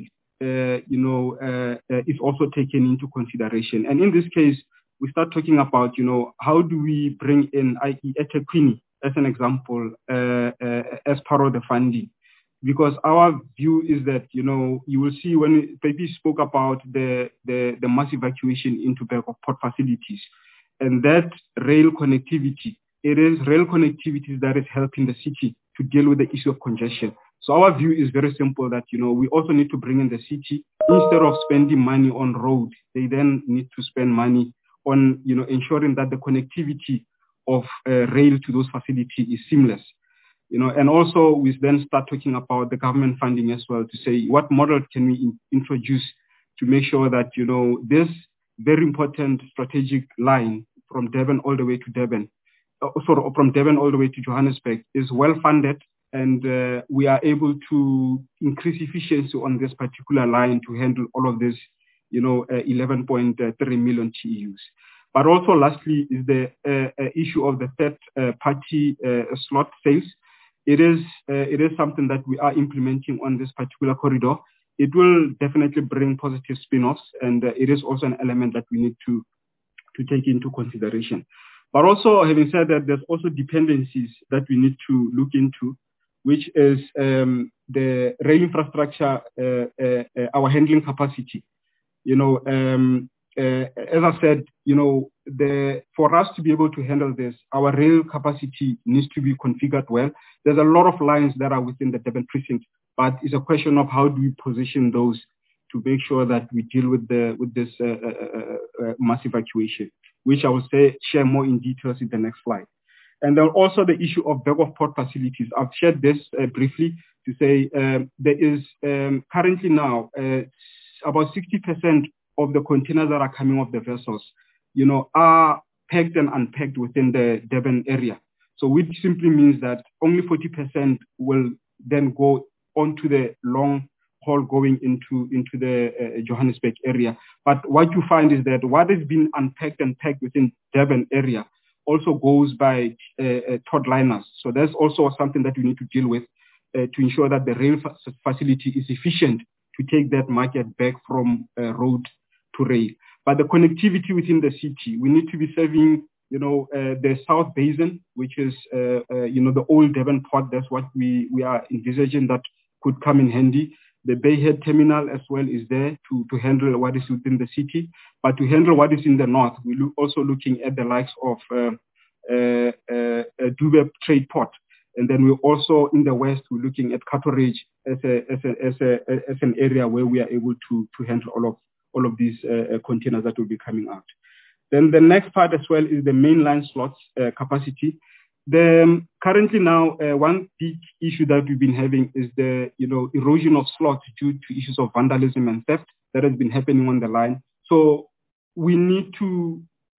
uh, you know, uh, uh, is also taken into consideration. And in this case, we start talking about, you know, how do we bring in, that is eThekwini, as an example, uh, uh, as part of the funding. Because our view is that, you know, you will see when Pepi spoke about the, the, the mass evacuation into port facilities, and that rail connectivity, it is rail connectivity that is helping the city to deal with the issue of congestion. So our view is very simple that, you know, we also need to bring in the city, instead of spending money on road, they then need to spend money on, you know, ensuring that the connectivity of uh, rail to those facilities is seamless. You know, and also we then start talking about the government funding as well, to say what model can we in, introduce to make sure that, you know, this very important strategic line from Durban all the way to Durban, uh, sorry, from Durban all the way to Johannesburg is well funded, and uh, we are able to increase efficiency on this particular line to handle all of this, you know, uh, eleven point three million T E Us. But also lastly is the uh, uh, issue of the third uh, party uh, slot sales. It is, uh, it is something that we are implementing on this particular corridor. It will definitely bring positive spin-offs, and uh, it is also an element that we need to, to take into consideration. But also, having said that, there's also dependencies that we need to look into, which is um, the rail infrastructure, uh, uh, uh, our handling capacity. You know, um, uh, as I said, you know, the, for us to be able to handle this, our rail capacity needs to be configured well. There's a lot of lines that are within the Durban precinct, but it's a question of how do we position those to make sure that we deal with the with this uh, uh, uh, mass evacuation, which I will say share more in details in the next slide. And then also the issue of back of port facilities. I've shared this uh, briefly to say um, there is um, currently now uh, about sixty percent of the containers that are coming off the vessels, you know, are packed and unpacked within the Durban area. So which simply means that only forty percent will then go onto the long haul going into, into the uh, Johannesburg area. But what you find is that what has been unpacked and packed within Durban area also goes by uh, uh, third liners. So that's also something that we need to deal with uh, to ensure that the rail fa facility is efficient to take that market back from uh, road to rail. But the connectivity within the city, we need to be serving, you know, uh, the South Basin, which is, uh, uh, you know, the old Durban port. That's what we, we are envisaging that could come in handy. The Bayhead terminal as well is there to, to handle what is within the city. But to handle what is in the north, we're look, also looking at the likes of uh, uh, uh, Dube Trade Port. And then we're also in the west, we're looking at Carteridge as, a, as, a, as, a, as an area where we are able to, to handle all of all of these uh, containers that will be coming out. Then the next part as well is the mainline slots uh, capacity. The, um, currently now, uh, one big issue that we've been having is the, you know, erosion of slots due to issues of vandalism and theft that has been happening on the line. So we need to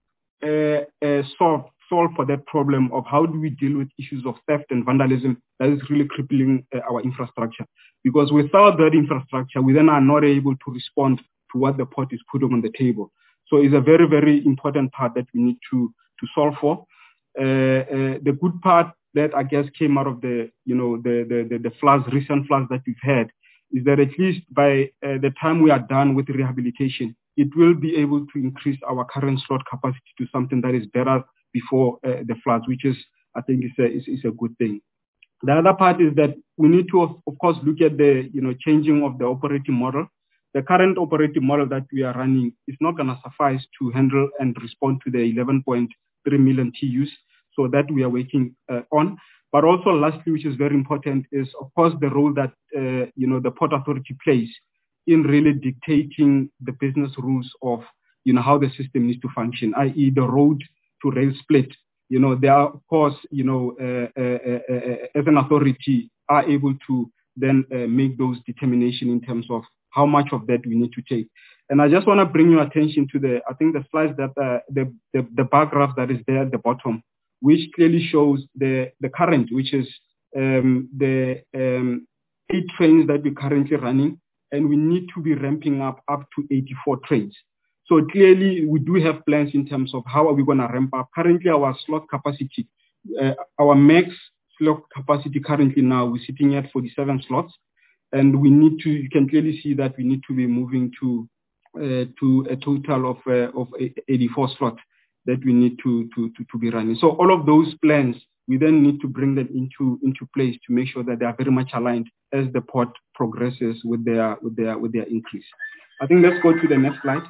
uh, uh, solve, solve for that problem of how do we deal with issues of theft and vandalism that is really crippling uh, our infrastructure. Because without that infrastructure, we then are not able to respond to what the port is putting on the table. So it's a very, very important part that we need to, to solve for. Uh, uh, the good part that I guess came out of the, you know, the, the, the, the floods, recent floods that we've had, is that at least by uh, the time we are done with rehabilitation, it will be able to increase our current slot capacity to something that is better before uh, the floods, which is, I think, is a, is, is a good thing. The other part is that we need to, of, of course, look at the, you know, changing of the operating model. The current operating model that we are running is not going to suffice to handle and respond to the eleven point three million T Us, so that we are working uh, on. But also lastly, which is very important, is of course the role that uh, you know, the Port Authority plays in really dictating the business rules of, you know, how the system needs to function, that is the road to rail split. You know, they are, of course, you know, uh, uh, uh, as an authority are able to then uh, make those determinations in terms of how much of that we need to take. And I just want to bring your attention to the, I think the slides that, uh, the, the, the bar graph that is there at the bottom, which clearly shows the, the current, which is um, the um, eight trains that we're currently running, and we need to be ramping up up to eighty-four trains. So clearly we do have plans in terms of how are we going to ramp up. Currently our slot capacity, uh, our max slot capacity currently now, we're sitting at forty-seven slots. And we need to, you can clearly see that we need to be moving to uh, to a total of uh, of eighty-four slots that we need to, to, to, to be running. So all of those plans, we then need to bring them into, into place to make sure that they are very much aligned as the port progresses with their, with their, with their increase. I think let's go to the next slide.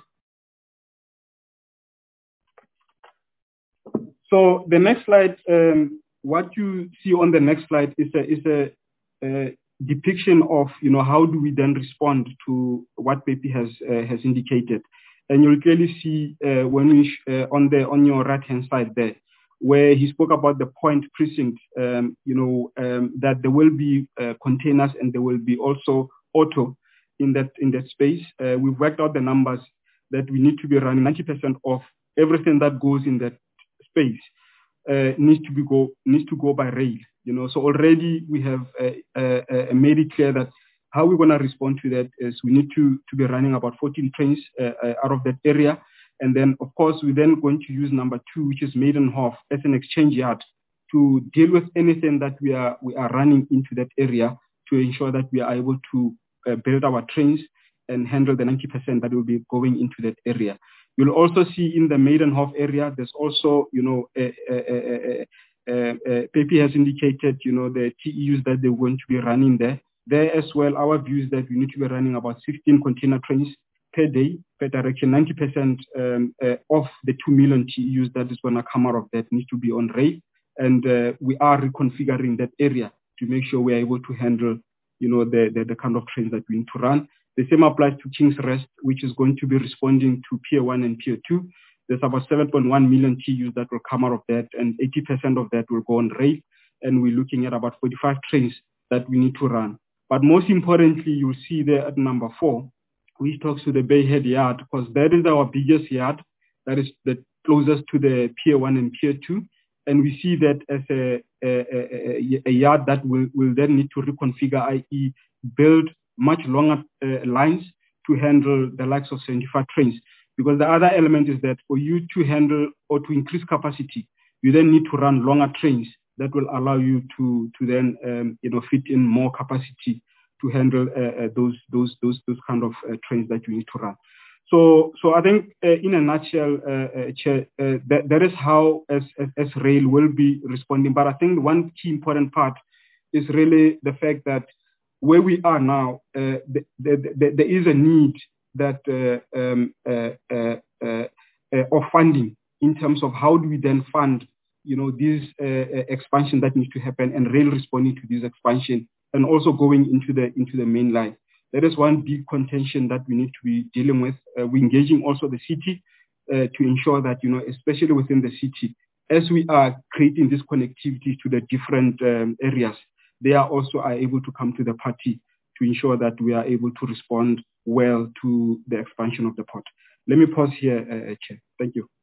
So the next slide, um, what you see on the next slide is a, is a, a depiction of, you know, how do we then respond to what Pepi has, uh, has indicated. And you'll clearly see uh, when we uh, on the on your right hand side there, where he spoke about the point precinct, um, you know, um, that there will be uh, containers and there will be also auto in that in that space. Uh, we've worked out the numbers that we need to be running ninety percent of everything that goes in that space uh, needs to be go needs to go by rail. You know, so already we have uh, uh, uh, made it clear that how we're going to respond to that is we need to, to be running about fourteen trains uh, uh, out of that area. And then, of course, we're then going to use number two, which is Maidenhof, as an exchange yard to deal with anything that we are we are running into that area to ensure that we are able to uh, build our trains and handle the ninety percent that will be going into that area. You'll also see in the Maidenhof area, there's also, you know, a, a, a, a, a, Pepi has indicated, you know, the T E Us that they're going to be running there. There as well, our view is that we need to be running about sixteen container trains per day, per direction. ninety percent um, uh, of the two million T E Us that is going to come out of that needs to be on rail. And uh, we are reconfiguring that area to make sure we are able to handle, you know, the, the, the kind of trains that we need to run. The same applies to King's Rest, which is going to be responding to Pier one and Pier two. There's about seven point one million T E Us that will come out of that, and eighty percent of that will go on rail. And we're looking at about forty-five trains that we need to run. But most importantly, you'll see there at number four, which talks to the Bayhead Yard, because that is our biggest yard, that is the closest to the Pier one and Pier two. And we see that as a, a, a, a yard that will, will then need to reconfigure, that is build much longer uh, lines to handle the likes of seventy-five trains. Because the other element is that for you to handle or to increase capacity, you then need to run longer trains that will allow you to to then um, you know fit in more capacity to handle uh, uh, those those those those kind of uh, trains that you need to run. So so I think uh, in a nutshell, uh, uh, Chair, uh, that, that is how as, as as rail will be responding. But I think one key important part is really the fact that where we are now, uh, the, the, the, there is a need that uh, um, uh, uh, uh, uh, of funding in terms of how do we then fund, you know, this uh, expansion that needs to happen, and rail responding to this expansion, and also going into the into the main line. That is one big contention that we need to be dealing with. Uh, we're engaging also the city uh, to ensure that, you know, especially within the city, as we are creating this connectivity to the different um, areas, they are also are able to come to the party to ensure that we are able to respond well to the expansion of the port. Let me pause here, uh, Chair. Thank you.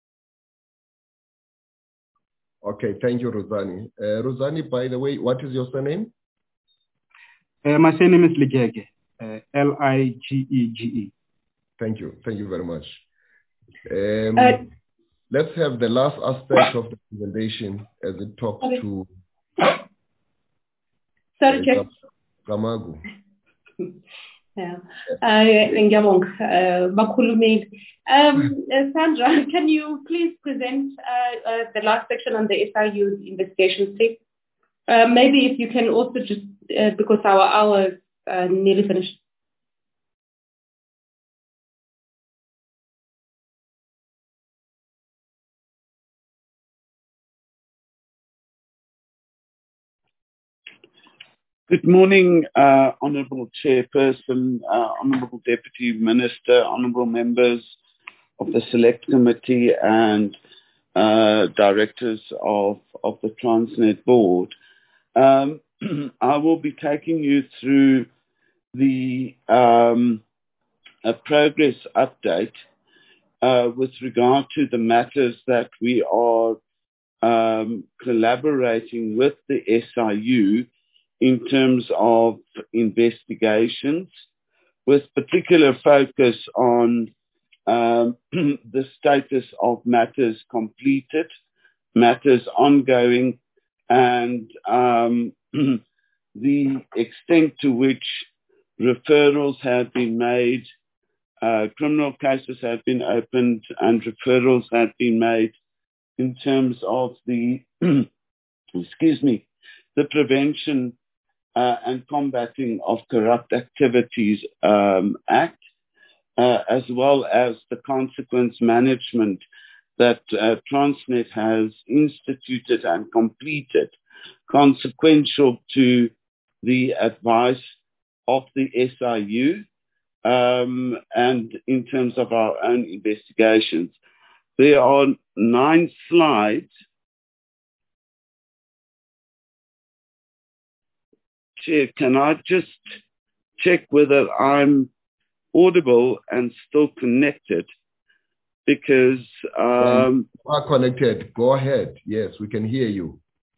Okay, thank you, Rosani. Uh, Rosani, by the way, what is your surname? Uh, my surname is Ligege, uh, L I G E G E. Thank you. Thank you very much. Um, uh, let's have the last aspect of the presentation as it talks okay. to Sorry, Chair. Gamagu. Yeah. Uh, um, uh, Sandra, can you please present uh, uh, the last section on the S I U investigation team? Uh, maybe if you can also just, uh, because our hour is uh, nearly finished. Good morning, uh, Honourable Chairperson, uh, Honourable Deputy Minister, Honourable members of the Select Committee and uh, directors of, of the Transnet Board. Um, I will be taking you through the um, a progress update uh, with regard to the matters that we are um, collaborating with the S I U in terms of investigations, with particular focus on um, the status of matters completed, matters ongoing, and um, the extent to which referrals have been made, uh, criminal cases have been opened, and referrals have been made in terms of the, excuse me, the prevention uh, and combating of corrupt activities um, Act, uh, as well as the consequence management that uh, Transnet has instituted and completed, consequential to the advice of the S I U um, and in terms of our own investigations. There are nine slides. Chair, can I just check whether I'm audible and still connected? Because um, you are connected. Go ahead. Yes, we can hear you.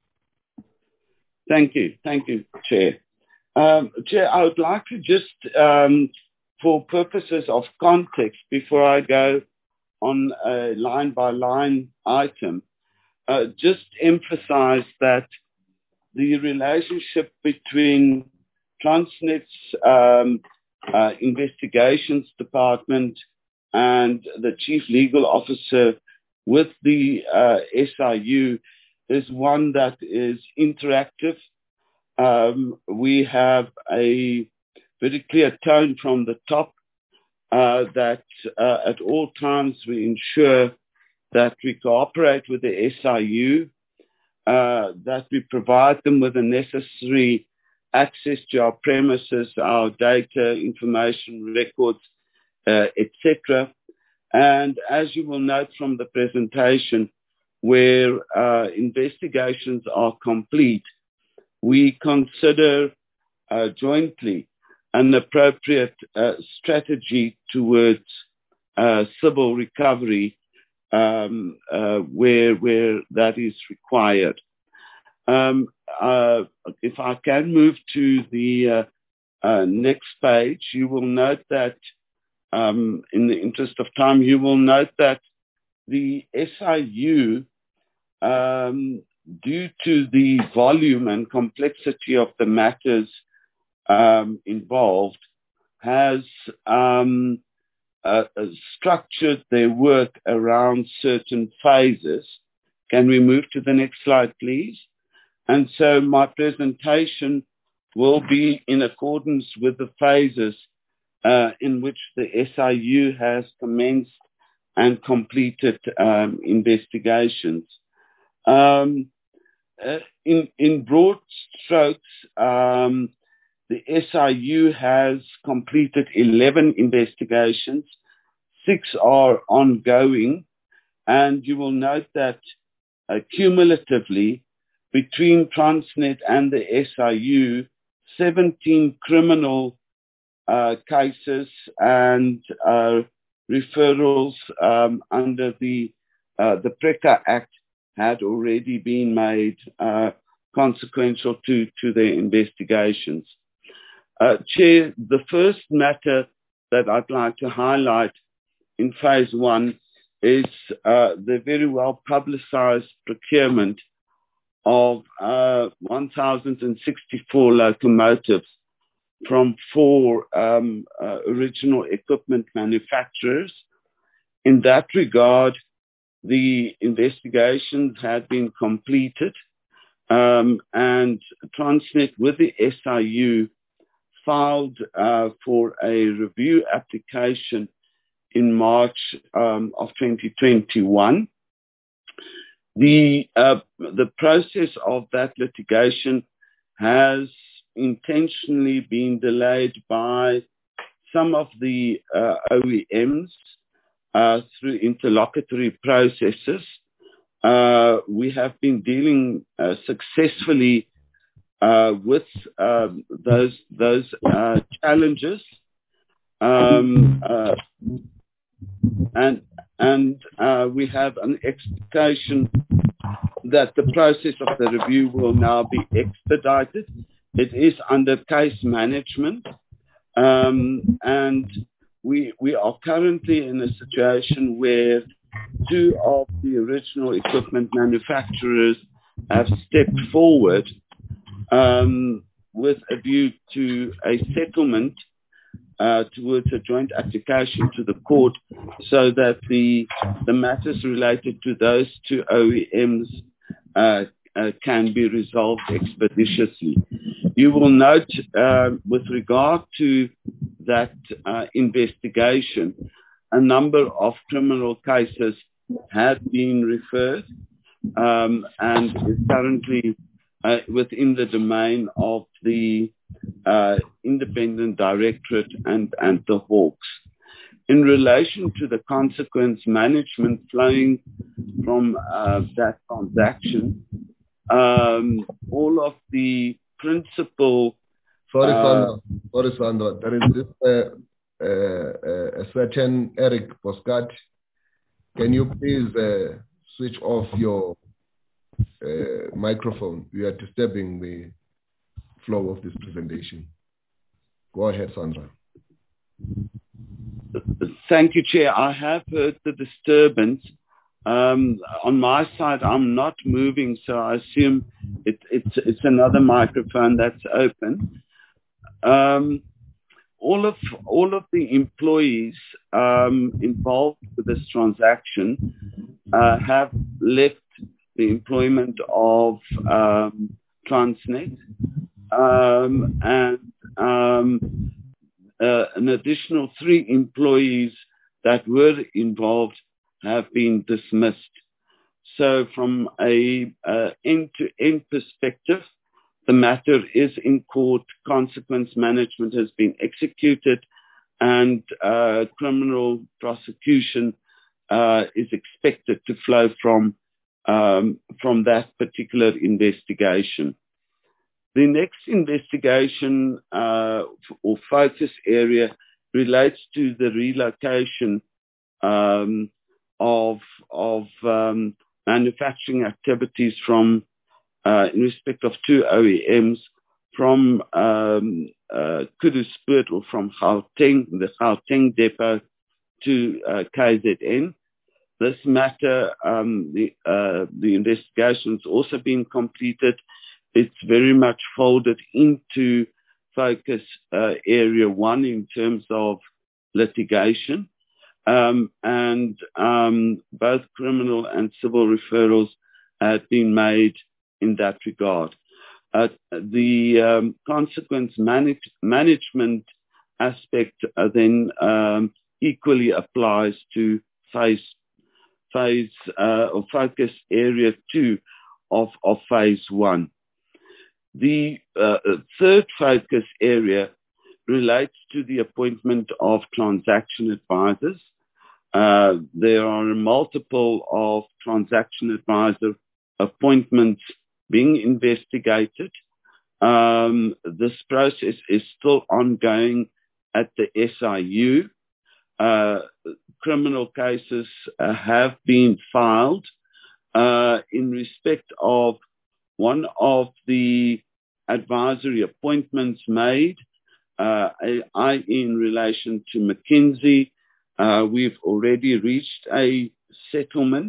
Thank you. Thank you, Chair. Um, Chair, I would like to just, um, for purposes of context, before I go on a line-by-line item, uh, just emphasize that the relationship between Transnet's um, uh, investigations department and the chief legal officer with the uh, S I U is one that is interactive. Um, we have a very clear tone from the top uh, that uh, at all times we ensure that we cooperate with the S I U, uh, that we provide them with the necessary access to our premises, our data, information, records, uh, et cetera. And as you will note from the presentation, where uh, investigations are complete, we consider uh, jointly an appropriate uh, strategy towards uh, civil recovery um, uh, where, where that is required. Um, uh, if I can move to the uh, uh, next page, you will note that, um, in the interest of time, you will note that the S I U, um, due to the volume and complexity of the matters um, involved, has um, uh, structured their work around certain phases. Can we move to the next slide, please? And so my presentation will be in accordance with the phases uh, in which the S I U has commenced and completed um, investigations. Um, uh, in, in broad strokes, um, the S I U has completed eleven investigations, six are ongoing, and you will note that uh, cumulatively, between Transnet and the S I U, seventeen criminal uh, cases and uh, referrals um, under the uh, the PRECA Act had already been made uh, consequential to, to their investigations. Uh, Chair, the first matter that I'd like to highlight in phase one is uh, the very well publicized procurement of uh, one thousand sixty-four locomotives from four um, uh, original equipment manufacturers. In that regard, the investigations had been completed um, and Transnet with the S I U filed uh, for a review application in March um, of twenty twenty-one. The, uh, the process of that litigation has intentionally been delayed by some of the uh, O E Ms uh, through interlocutory processes. Uh, we have been dealing uh, successfully uh, with um, those, those uh, challenges. Um, uh, and and uh, we have an expectation that the process of the review will now be expedited. It is under case management, um, and we we are currently in a situation where two of the original equipment manufacturers have stepped forward um, with a view to a settlement uh, towards a joint application to the court so that the, the matters related to those two O E Ms uh, uh, can be resolved expeditiously. You will note uh, with regard to that uh, investigation, a number of criminal cases have been referred um, and is currently uh, within the domain of the uh, Independent Directorate and, and the Hawks. In relation to the consequence management flowing from uh, that transaction, um, all of the principal... Sorry, uh, Sandra. Sorry, Sandra. There is this uh, uh, a certain Eric Boscat. Can you please uh, switch off your uh, microphone? We are disturbing the flow of this presentation. Go ahead, Sandra. Thank you, Chair. I have heard the disturbance. Um, on my side, I'm not moving, so I assume it, it's, it's another microphone that's open. Um, all of all of the employees um, involved with this transaction uh, have left the employment of um, Transnet, um, and um, uh, an additional three employees that were involved have been dismissed. So from a uh, end-to-end perspective, the matter is in court, consequence management has been executed, and uh, criminal prosecution uh, is expected to flow from, um, from that particular investigation. The next investigation uh, or focus area relates to the relocation um, of, of um, manufacturing activities from, uh, in respect of two O E Ms, from um, uh, Kuduspoort or from Gauteng, the Gauteng depot, to uh, K Z N. This matter, um, the, uh, the investigation has also been completed. It's very much folded into focus uh, area one in terms of litigation. Um, and um, both criminal and civil referrals have been made in that regard. Uh, the um, consequence manage management aspect uh, then um, equally applies to phase, phase uh, or focus area two of, of phase one. The uh, third focus area relates to the appointment of transaction advisors. Uh, there are multiple of transaction advisor appointments being investigated. Um, this process is still ongoing at the S I U. Uh, criminal cases uh, have been filed uh, in respect of one of the advisory appointments made, uh, I, in relation to McKinsey. Uh, we've already reached a settlement,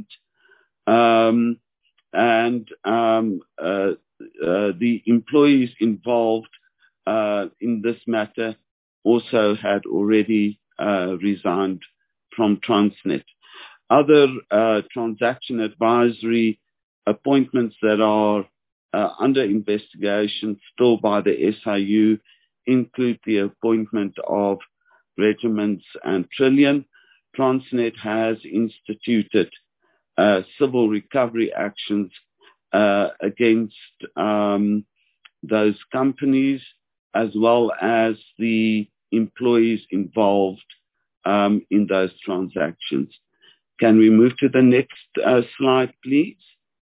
um, and um, uh, uh, the employees involved uh, in this matter also had already uh, resigned from Transnet. Other uh, transaction advisory appointments that are uh, under investigation still by the S I U include the appointment of Regiments and Trillion. Transnet has instituted uh, civil recovery actions uh, against um, those companies as well as the employees involved um, in those transactions. Can we move to the next uh, slide, please?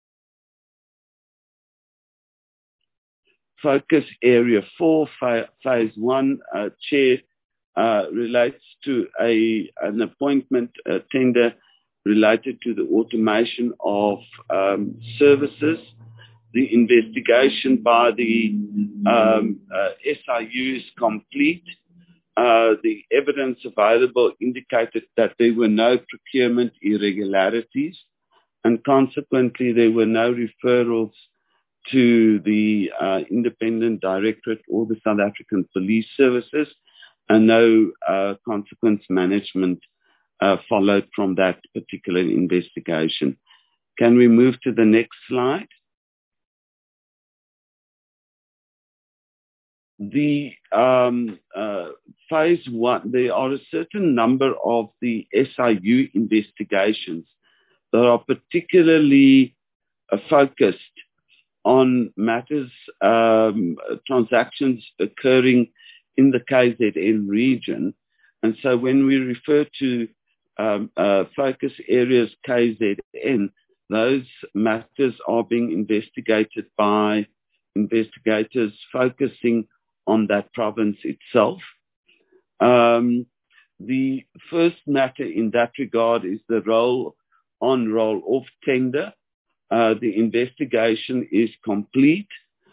Focus area four, phase one, uh, Chair, uh, relates to a an appointment a tender related to the automation of um, services. The investigation by the um, uh, S I U is complete. Uh, the evidence available indicated that there were no procurement irregularities, and consequently there were no referrals to the uh, Independent Directorate or the South African Police Services, and no uh, consequence management uh, followed from that particular investigation. Can we move to the next slide? The um, uh, phase one, there are a certain number of the S I U investigations that are particularly uh, focused on matters, um, transactions occurring in the K Z N region. And so when we refer to um, uh, focus areas K Z N, those matters are being investigated by investigators focusing on that province itself. Um, the first matter in that regard is the roll-on, roll-off tender. Uh, the investigation is complete,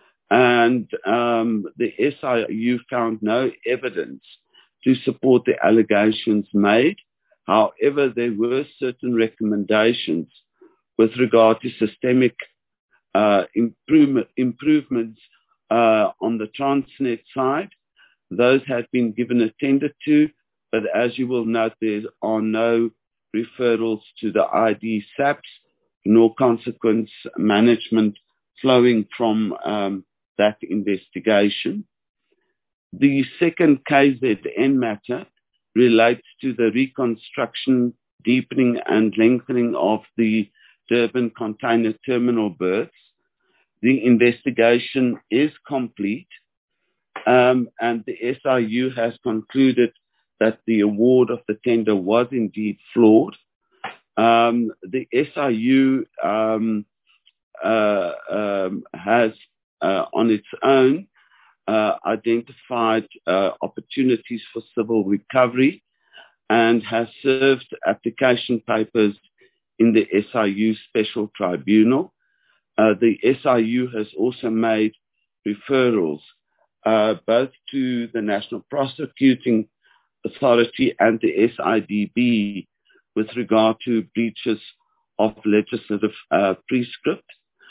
and um, the S I U found no evidence to support the allegations made. However, there were certain recommendations with regard to systemic uh, improvement, improvements uh, on the Transnet side. Those had been given a tender to, but as you will note, there are no referrals to the I D SAPs, nor consequence management flowing from um, that investigation. The second K Z N matter relates to the reconstruction, deepening and lengthening of the Durban container terminal berths. The investigation is complete, um, and the S I U has concluded that the award of the tender was indeed flawed. Um, the S I U um, uh, um, has, uh, on its own, uh, identified uh, opportunities for civil recovery and has served application papers in the S I U Special Tribunal. Uh, the S I U has also made referrals uh, both to the National Prosecuting Authority and the S I D B with regard to breaches of legislative uh, prescript.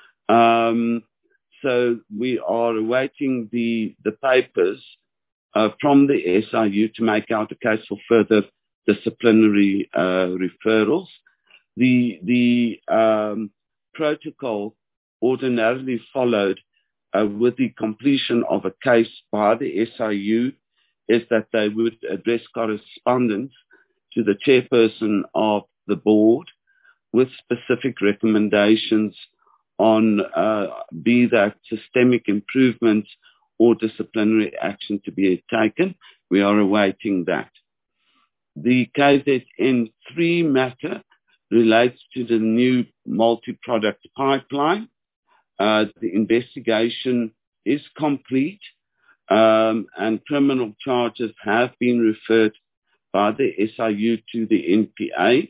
Um, so we are awaiting the, the papers uh, from the S I U to make out a case for further disciplinary uh, referrals. The, the um, protocol ordinarily followed uh, with the completion of a case by the S I U is that they would address correspondence to the chairperson of the board with specific recommendations on uh, be that systemic improvements or disciplinary action to be taken. We are awaiting that. The K Z N three matter relates to the new multi-product pipeline. Uh, the investigation is complete, um, and criminal charges have been referred by the S I U to the N P A.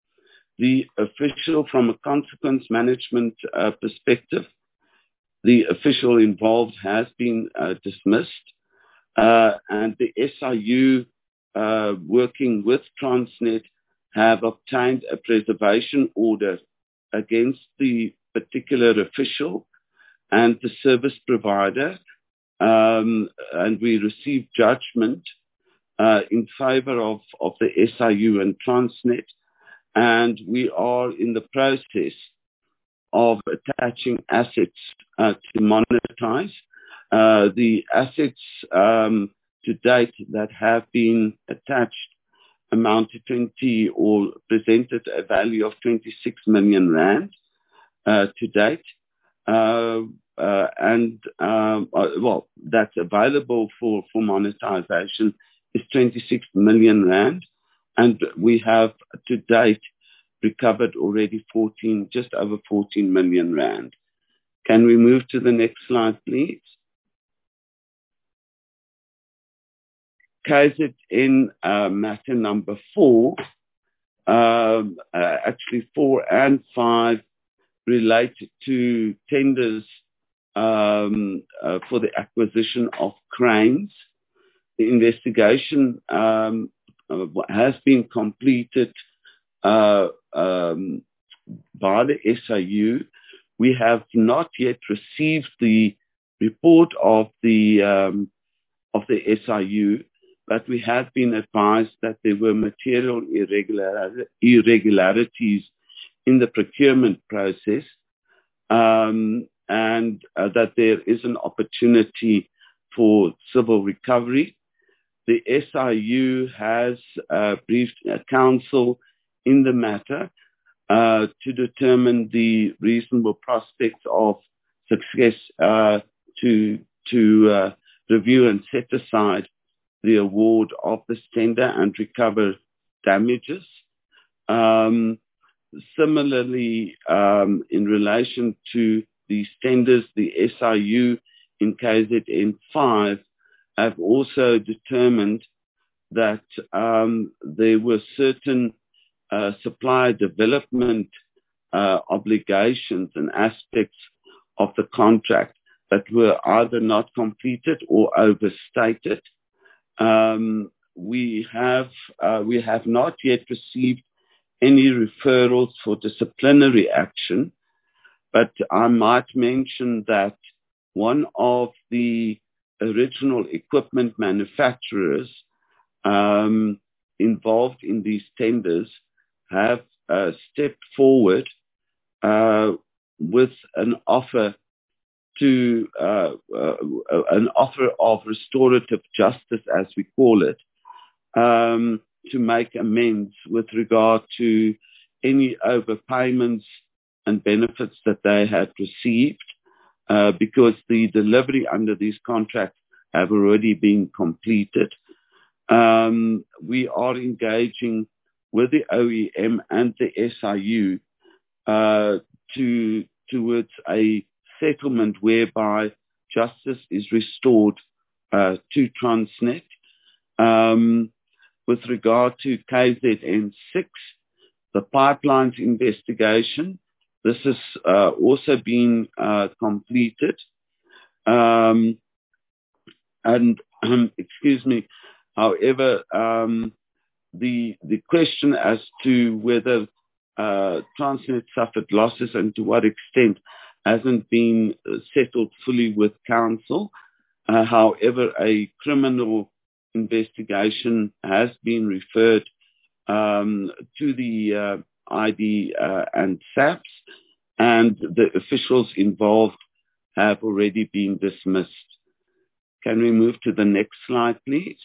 The official, from a consequence management uh, perspective, the official involved has been uh, dismissed, uh, and the S I U, uh, working with Transnet, have obtained a preservation order against the particular official and the service provider, um, and we received judgment uh, in favor of, of the S I U and Transnet, and we are in the process of attaching assets uh, to monetize. Uh, the assets um, to date that have been attached amount to twenty or presented a value of twenty-six million rand uh, to date. Uh, uh, and, um, uh, well, that's available for, for monetization is twenty-six million rand. And we have to date recovered already fourteen, just over fourteen million rand. Can we move to the next slide, please? K Z N uh, matter number four, um, uh, actually four and five, relate to tenders um, uh, for the acquisition of cranes. The investigation um, uh, has been completed uh, um, by the S I U we have not yet received the report of the um, of the S I U, but we have been advised that there were material irregular, irregularities in the procurement process, um, and uh, that there is an opportunity for civil recovery. The S I U has uh, briefed a council in the matter uh, to determine the reasonable prospects of success uh, to to uh, review and set aside the award of this tender and recover damages. Um, similarly, um, in relation to these tenders, the S I U in K Z N five have also determined that um, there were certain uh, supply development uh, obligations and aspects of the contract that were either not completed or overstated. Um, we have uh, we have not yet received any referrals for disciplinary action, but I might mention that one of the original equipment manufacturers um, involved in these tenders have uh, stepped forward uh, with an offer to uh, uh, an offer of restorative justice, as we call it, um, to make amends with regard to any overpayments and benefits that they had received, uh, because the delivery under these contracts have already been completed. Um, we are engaging with the O E M and the S I U uh, to towards a settlement whereby justice is restored uh, to Transnet. Um, with regard to K Z N six, the pipelines investigation, this has uh, also been uh, completed. Um, and, um, excuse me, however, um, the, the question as to whether uh, Transnet suffered losses and to what extent hasn't been settled fully with council. Uh, however, a criminal investigation has been referred um, to the uh, I D uh, and S A P S, and the officials involved have already been dismissed. Can we move to the next slide, please?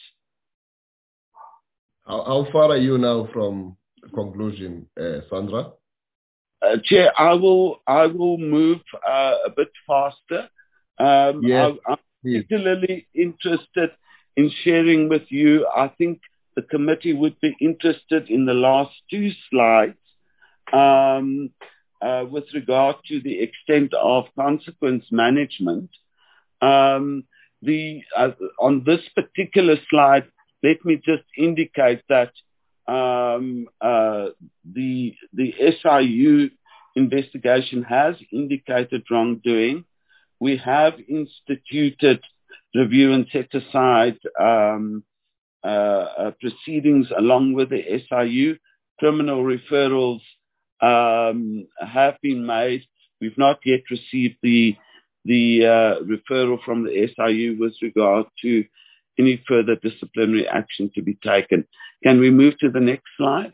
How, how far are you now from conclusion, uh, Sandra? Uh, Chair, I will I will move uh, a bit faster. Um, yes, I, I'm particularly interested in sharing with you. I think the committee would be interested in the last two slides um, uh, with regard to the extent of consequence management. Um, the uh, on this particular slide, let me just indicate that Um, uh, the the S I U investigation has indicated wrongdoing. We have instituted review and set aside um, uh, uh, proceedings along with the S I U. Criminal referrals um, have been made. We've not yet received the the uh, referral from the S I U with regard to any further disciplinary action to be taken. Can we move to the next slide?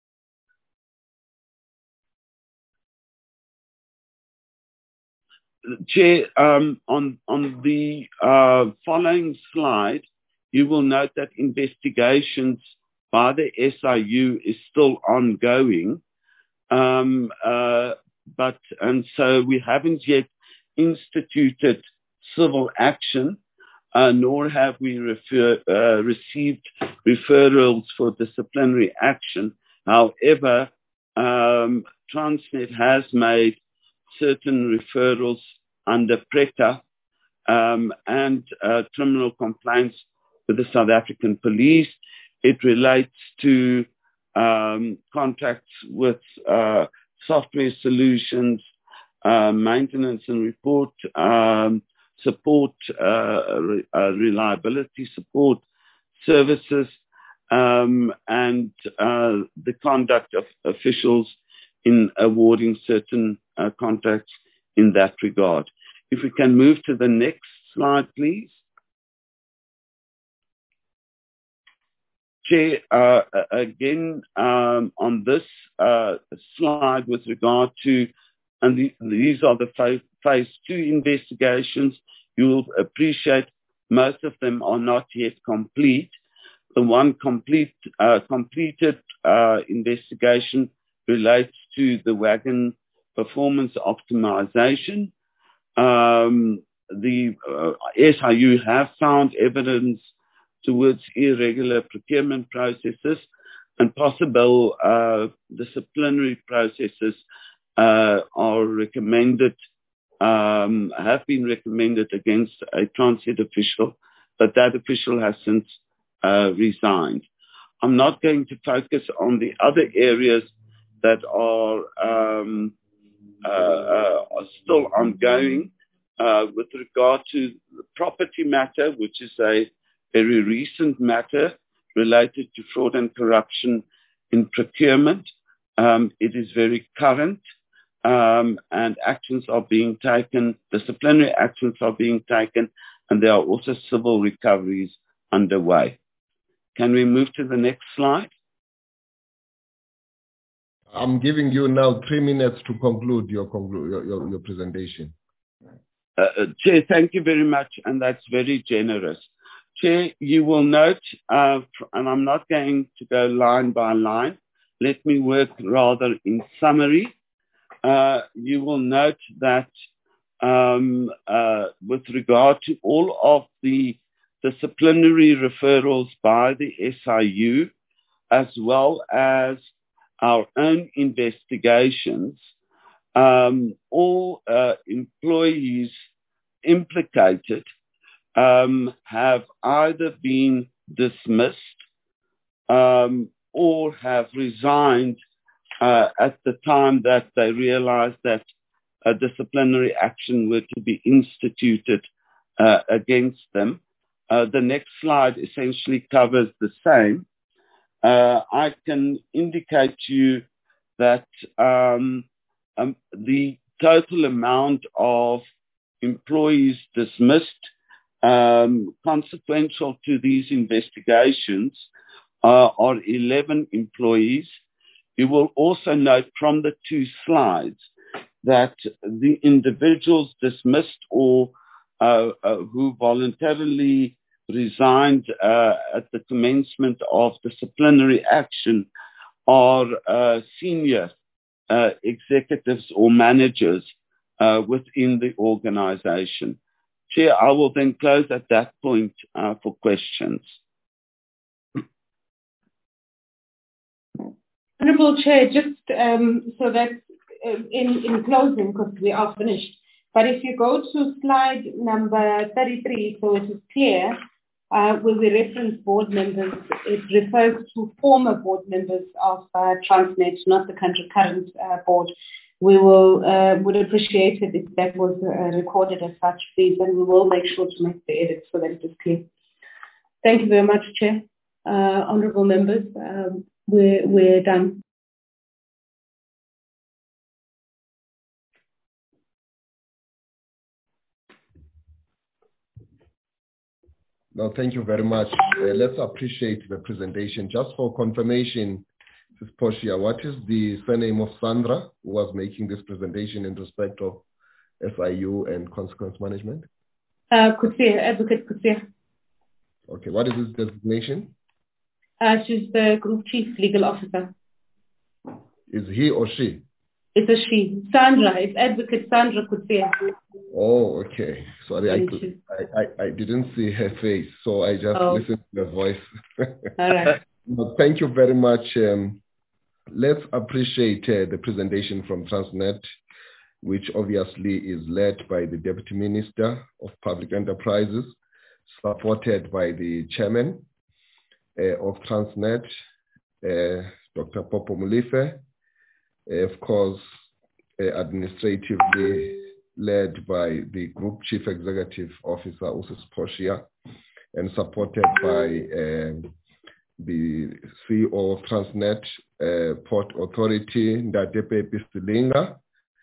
Chair, um, on, on the uh, following slide, you will note that investigations by the S I U is still ongoing. Um, uh, but, and so we haven't yet instituted civil action, Uh, nor have we refer, uh, received referrals for disciplinary action. However, um, Transnet has made certain referrals under PRETA um, and uh, criminal complaints with the South African Police. It relates to um, contracts with uh, software solutions, uh, maintenance and report um, support, uh, re- uh, reliability support services, um, and uh, the conduct of officials in awarding certain uh, contracts in that regard. If we can move to the next slide, please. Chair, uh, again, um, on this uh, slide with regard to, and the, these are the phase, phase two investigations, you will appreciate most of them are not yet complete. The one complete, uh, completed uh, investigation relates to the wagon performance optimization. Um, the uh, S I U have found evidence towards irregular procurement processes and possible uh, disciplinary processes uh, are recommended, um, have been recommended against a Transnet official, but that official has since uh, resigned. I'm not going to focus on the other areas that are, um, uh, uh, are still ongoing uh, with regard to the property matter, which is a very recent matter related to fraud and corruption in procurement. Um, it is very current, um, and actions are being taken, disciplinary actions are being taken, and there are also civil recoveries underway. Can we move to the next slide? I'm giving you now three minutes to conclude your, conclu- your, your, your presentation. Uh, uh, Chair, thank you very much, and that's very generous. Chair, you will note, uh, and I'm not going to go line by line, let me work rather in summary. Uh, you will note that um, uh, with regard to all of the disciplinary referrals by the S I U, as well as our own investigations, um, all uh, employees implicated Um, have either been dismissed um, or have resigned uh, at the time that they realized that a disciplinary action were to be instituted uh, against them. Uh, the next slide essentially covers the same. Uh, I can indicate to you that um, um, the total amount of employees dismissed Um, consequential to these investigations uh, are eleven employees. You will also note from the two slides that the individuals dismissed or uh, uh, who voluntarily resigned uh, at the commencement of disciplinary action are uh, senior uh, executives or managers uh, within the organization. Chair, I will then close at that point uh, for questions. Honourable Chair, just um, so that uh, in, in closing, because we are finished, but if you go to slide number thirty-three, so it is clear, uh, where we reference board members, it refers to former board members of uh, Transnet, not the country current uh, board. We will uh, would appreciate it if that was uh, recorded as such, please, and we will make sure to make the edits so that it is clear. Thank you very much, Chair. Uh, honourable members, um, we're, we're done. No, thank you very much. Uh, let's appreciate the presentation. Just for confirmation, Portia, what is the surname of Sandra who was making this presentation in respect of S I U and consequence management? Uh, Kutsia, Advocate Kutsia. Okay, what is his designation? Uh, she's the Group Chief Legal Officer. Is he or she? It's a she. Sandra, it's Advocate Sandra Kutsia. Oh, okay. Sorry, I, I, I, I didn't see her face, so I just oh. listened to the voice. All right. No, thank you very much. Um, Let's appreciate uh, the presentation from Transnet, which obviously is led by the Deputy Minister of Public Enterprises, supported by the Chairman uh, of Transnet, uh, Doctor Popo Molefe, uh, of course, uh, administratively led by the Group Chief Executive Officer, Usus Portia, and supported by uh, the C E O of Transnet uh, Port Authority, Ndatepe Pisilinga,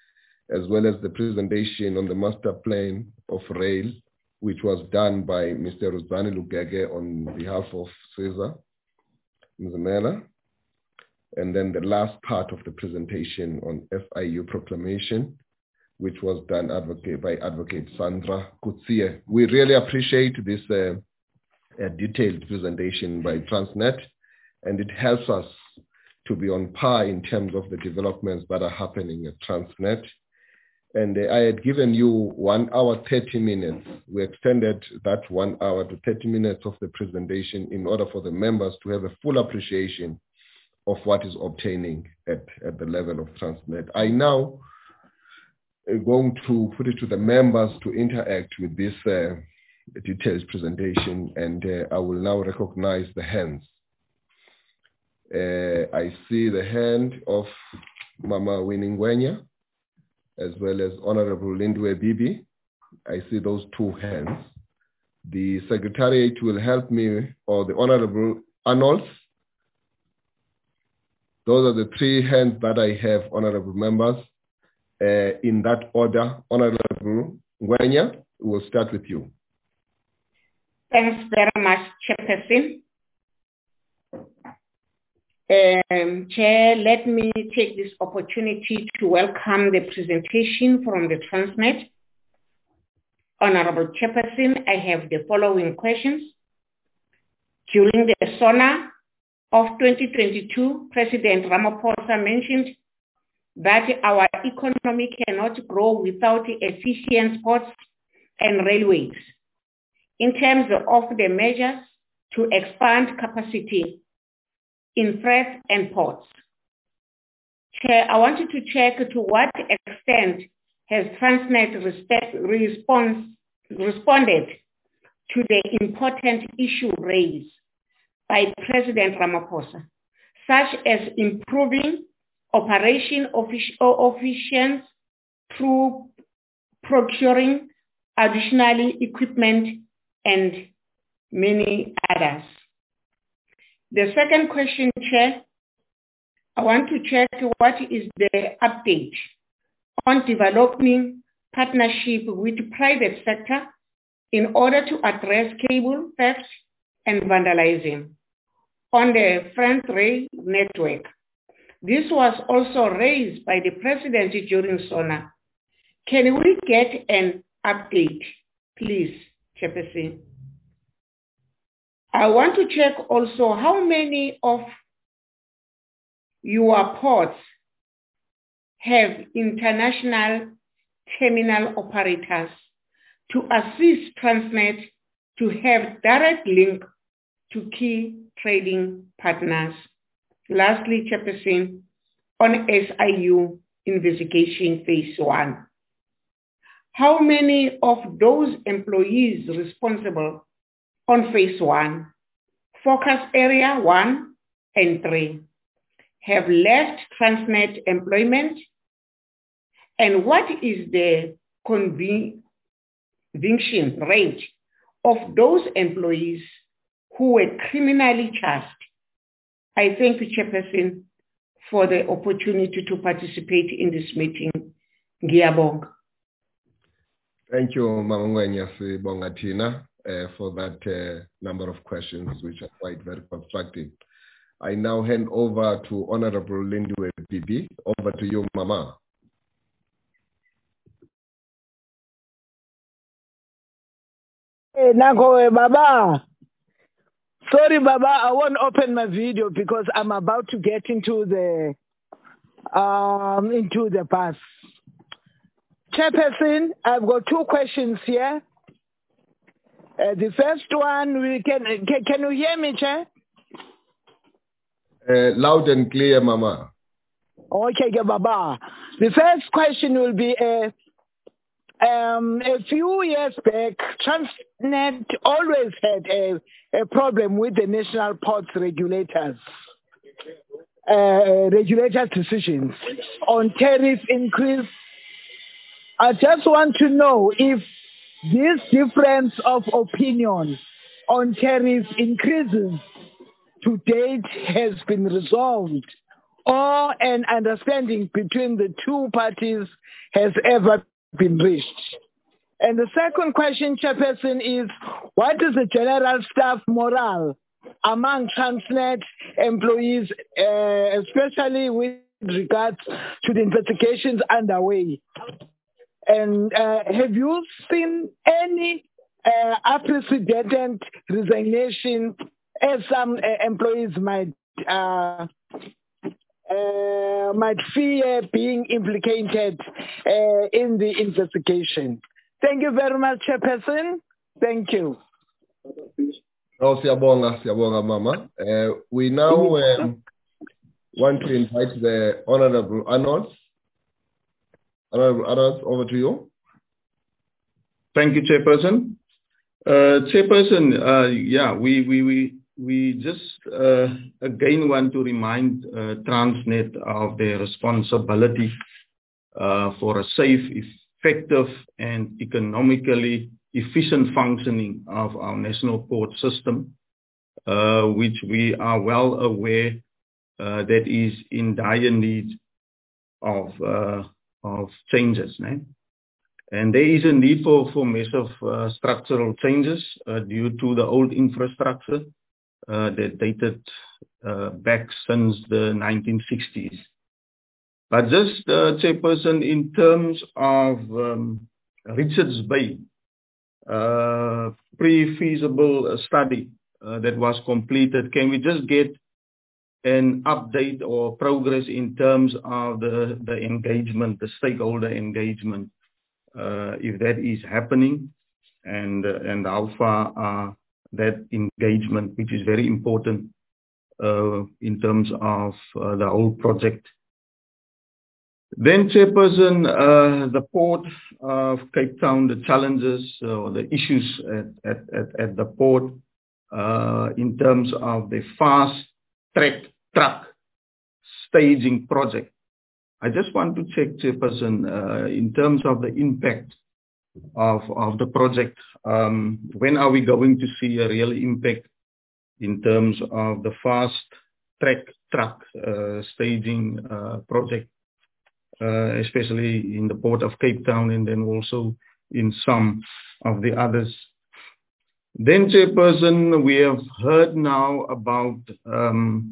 as well as the presentation on the master plan of rail, which was done by Mister Ruzani Lugege on behalf of Cesar Mzimela. And then the last part of the presentation on F I U proclamation, which was done advocate by Advocate Sandra Kutsie. We really appreciate this uh, uh, detailed presentation by Transnet, and it helps us to be on par in terms of the developments that are happening at Transnet. And uh, I had given you one hour, thirty minutes. We extended that one hour to thirty minutes of the presentation in order for the members to have a full appreciation of what is obtaining at, at the level of Transnet. I now am going to put it to the members to interact with this uh, detailed presentation, and uh, I will now recognize the hands. Uh, I see the hand of Mama Winnie Ngwenya, as well as Honorable Lindwe Bibi. I see those two hands. The Secretariat will help me, or the Honorable Arnold. Those are the three hands that I have, honorable members. Uh, in that order, Honorable Ngwenya, we'll start with you. Thanks very much, Chairperson. Um, Chair, let me take this opportunity to welcome the presentation from the Transnet. Honorable Chairperson, I have the following questions. During the SONA of twenty twenty-two, President Ramaphosa mentioned that our economy cannot grow without efficient ports and railways. In terms of the measures to expand capacity in freight and ports, Chair, I wanted to check to what extent has Transnet respect, response, responded to the important issue raised by President Ramaphosa, such as improving operation efficiency through procuring additional equipment and many others. The second question, Chair, I want to check what is the update on developing partnership with the private sector in order to address cable theft and vandalism on the Front Rail network. This was also raised by the President during SONA. Can we get an update, please, Chairperson? I want to check also how many of your ports have international terminal operators to assist Transnet to have direct link to key trading partners. Lastly, Chairperson, on S I U investigation phase one, how many of those employees responsible on phase one, focus area one and three, have left Transnet employment? And what is the conviction rate of those employees who were criminally charged? I thank the Chairperson for the opportunity to participate in this meeting. Ngiyabonga. Thank you, Mama Ngwenya Sibongatina, uh, for that uh, number of questions, which are quite very constructive. I now hand over to Honorable Lindwe Bibi. Over to you, Mama. Hey, Nago, Baba. Sorry, Baba, I won't open my video because I'm about to get into the um, into the bus. Chairperson, I've got two questions here. Uh, the first one, we can, can can you hear me, Chair? Uh, loud and clear, Mama. Okay, Baba. The first question will be uh, um, a few years back, Transnet always had a, a problem with the national ports regulators, uh, regulators' decisions on tariff increase. I just want to know if this difference of opinion on tariff increases to date has been resolved, or an understanding between the two parties has ever been reached? And the second question, Chairperson, is what is the general staff morale among Transnet employees, uh, especially with regards to the investigations underway? And uh, have you seen any uh, unprecedented resignation as some uh, employees might uh, uh, might fear being implicated uh, in the investigation? Thank you very much, Chairperson. Thank you. Oh, siyabonga, siyabonga, Mama. Uh, we now um, want to invite the Honorable Arnold. Honorable Arnold, over to you. Thank you, Chairperson. Uh, Chairperson, uh, yeah, we we we we just uh, again want to remind uh, Transnet of their responsibility uh, for a safe, effective, and economically efficient functioning of our national port system, uh, which we are well aware uh, that is in dire need of uh, of changes. Né? And there is a need for, for massive uh, structural changes uh, due to the old infrastructure uh, that dated uh, back since the nineteen sixties. But just, uh, Chairperson, in terms of um, Richards Bay, uh, pre-feasible study uh, that was completed, can we just get an update or progress in terms of the, the engagement, the stakeholder engagement, uh, if that is happening, and, uh, and how far uh, that engagement, which is very important uh, in terms of uh, the whole project. Then, Chairperson, uh, the port of Cape Town, the challenges uh, or the issues at, at, at, at the port uh, in terms of the fast track truck staging project. I just want to check, Chairperson, uh, in terms of the impact of, of the project. Um, when are we going to see a real impact in terms of the fast track truck uh, staging uh, project? Uh, especially in the port of Cape Town and then also in some of the others. Then, Chairperson, we have heard now about um,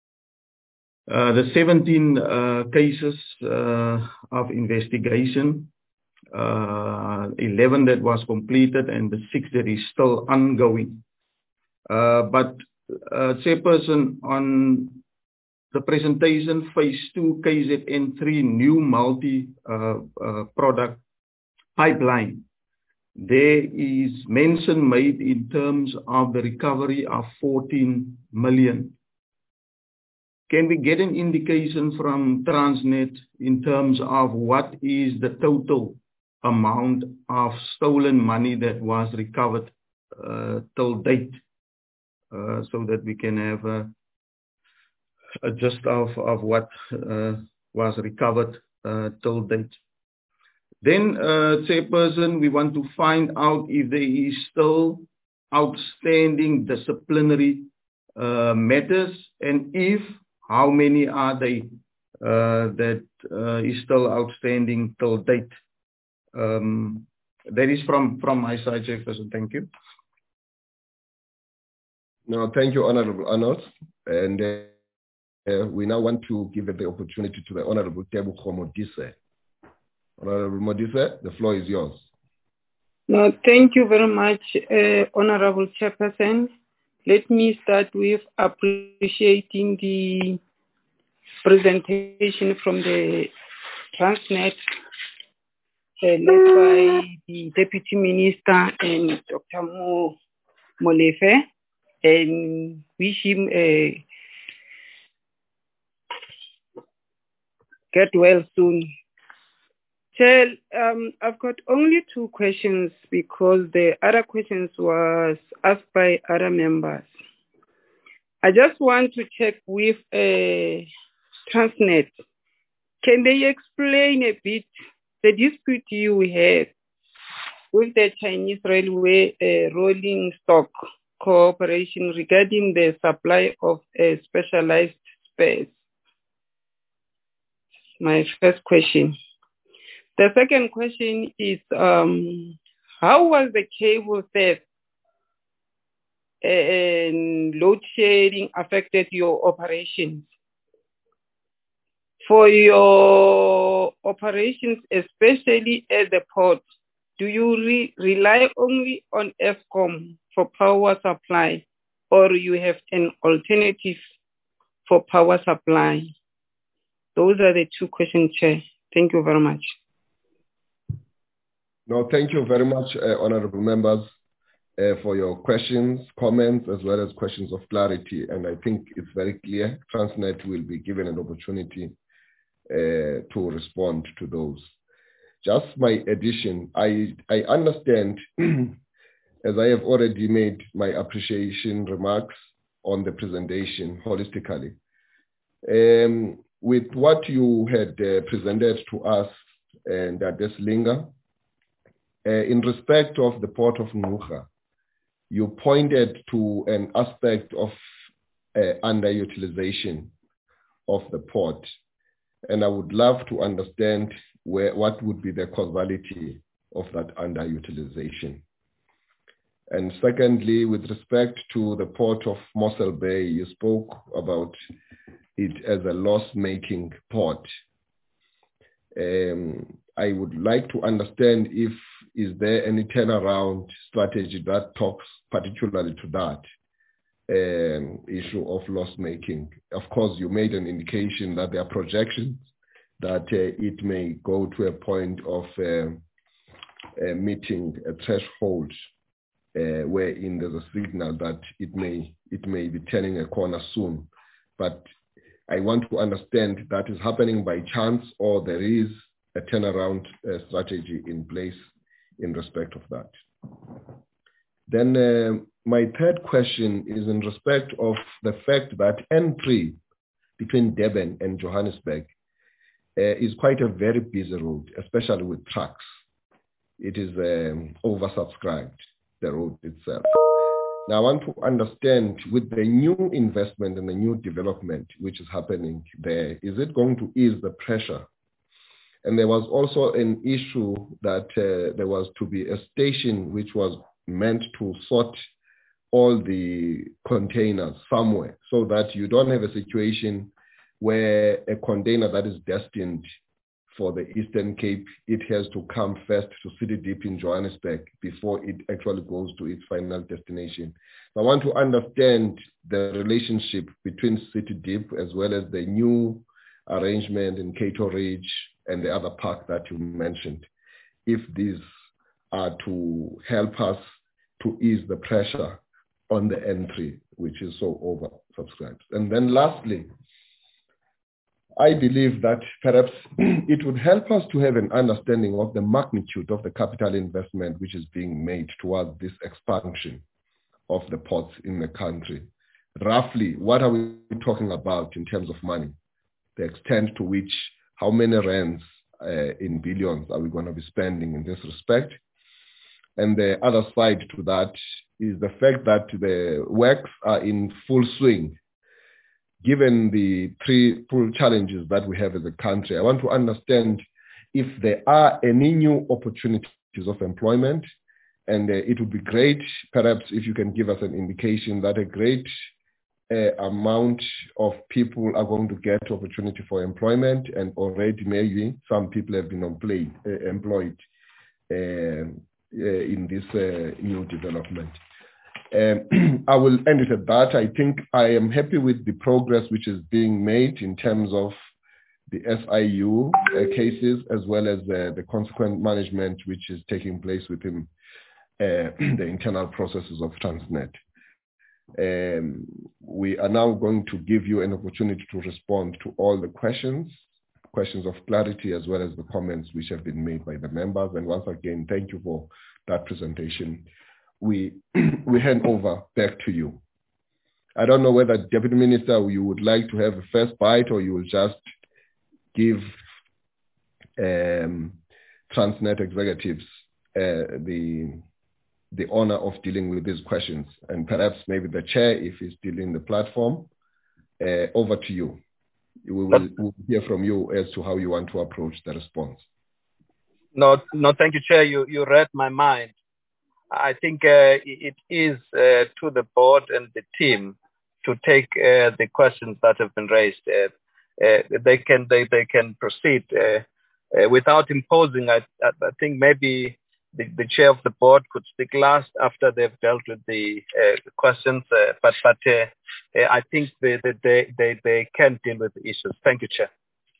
uh, the seventeen uh, cases uh, of investigation, uh, eleven that was completed and the six that is still ongoing. Uh, but, uh, Chairperson, on the presentation phase two K Z N three new multi-product uh, uh, pipeline, there is mention made in terms of the recovery of fourteen million. Can we get an indication from Transnet in terms of what is the total amount of stolen money that was recovered uh, till date, uh, so that we can have a a gist of, of what uh, was recovered uh, till date. Then, uh, Chairperson, we want to find out if there is still outstanding disciplinary uh, matters, and if, how many are they uh, that uh, is still outstanding till date. Um, that is from, from my side, Chairperson. Thank you. No, thank you, Honorable Arnold. And uh, Uh, we now want to give the opportunity to the Honorable Tebogo Modise. Honorable Modise, the floor is yours. No, thank you very much, uh, Honorable Chairperson. Let me start with appreciating the presentation from the Transnet, uh, led by the Deputy Minister and Doctor Mo Molefe, and wish him a get well soon. Chair, um, I've got only two questions because the other questions was asked by other members. I just want to check with uh, Transnet. Can they explain a bit the dispute you had with the Chinese Railway uh, Rolling Stock Corporation regarding the supply of uh, specialized spares? My first question. The second question is, um, how was the cable theft and load shedding affected your operations? For your operations, especially at the port, do you re rely only on Eskom for power supply, or you have an alternative for power supply? Those are the two questions, Chair. Thank you very much. No, thank you very much, uh, honorable members, uh, for your questions, comments, as well as questions of clarity. And I think it's very clear Transnet will be given an opportunity uh, to respond to those. Just my addition, I, I understand, as I have already made my appreciation remarks on the presentation holistically. Um, with what you had uh, presented to us and uh, Adeslinga, Uh, in respect of the port of Ngqura, you pointed to an aspect of uh, underutilization of the port. And I would love to understand where, what would be the causality of that underutilization. And secondly, with respect to the port of Mossel Bay, you spoke about it as a loss-making port. Um, I would like to understand if is there any turnaround strategy that talks particularly to that um, issue of loss making. Of course, you made an indication that there are projections that uh, it may go to a point of uh, uh, meeting a threshold uh, wherein there's a signal that it may it may be turning a corner soon. But I want to understand that is happening by chance, or there is a turnaround uh, strategy in place in respect of that. Then uh, my third question is in respect of the fact that N three between Durban and Johannesburg uh, is quite a very busy road, especially with trucks. It is um, oversubscribed, the road itself. Now I want to understand, with the new investment and the new development which is happening there, is it going to ease the pressure? And there was also an issue that uh, there was to be a station which was meant to sort all the containers somewhere, so that you don't have a situation where a container that is destined for the Eastern Cape, it has to come first to City Deep in Johannesburg before it actually goes to its final destination. I want to understand the relationship between City Deep as well as the new arrangement in Cato Ridge and the other park that you mentioned, if these are to help us to ease the pressure on the N three, which is so oversubscribed. And then lastly, I believe that perhaps it would help us to have an understanding of the magnitude of the capital investment which is being made towards this expansion of the ports in the country. Roughly, what are we talking about in terms of money? The extent to which, how many rands uh, in billions are we going to be spending in this respect? And the other side to that is the fact that the works are in full swing. Given the three full challenges that we have as a country, I want to understand if there are any new opportunities of employment, and uh, it would be great, perhaps, if you can give us an indication that a great uh, amount of people are going to get opportunity for employment, and already maybe some people have been employed, uh, employed uh, uh, in this uh, new development. Um, I will end it at that. I think I am happy with the progress which is being made in terms of the S I U uh, cases, as well as uh, the consequent management which is taking place within uh, the internal processes of Transnet. Um, we are now going to give you an opportunity to respond to all the questions, questions of clarity, as well as the comments which have been made by the members. And once again, thank you for that presentation. We, we hand over back to you. I don't know whether, Deputy Minister, you would like to have a first bite, or you will just give um, Transnet executives uh, the, the honor of dealing with these questions. And perhaps maybe the chair, if he's still in the platform, uh, over to you. We will we'll hear from you as to how you want to approach the response. No, no, thank you, Chair. You, you read my mind. I think uh, it is uh, to the board and the team to take uh, the questions that have been raised. Uh, uh, they can they, they can proceed uh, uh, without imposing. I, I think maybe the, the chair of the board could speak last after they've dealt with the uh, questions. Uh, but but uh, uh, I think they, they they they can deal with the issues. Thank you, Chair.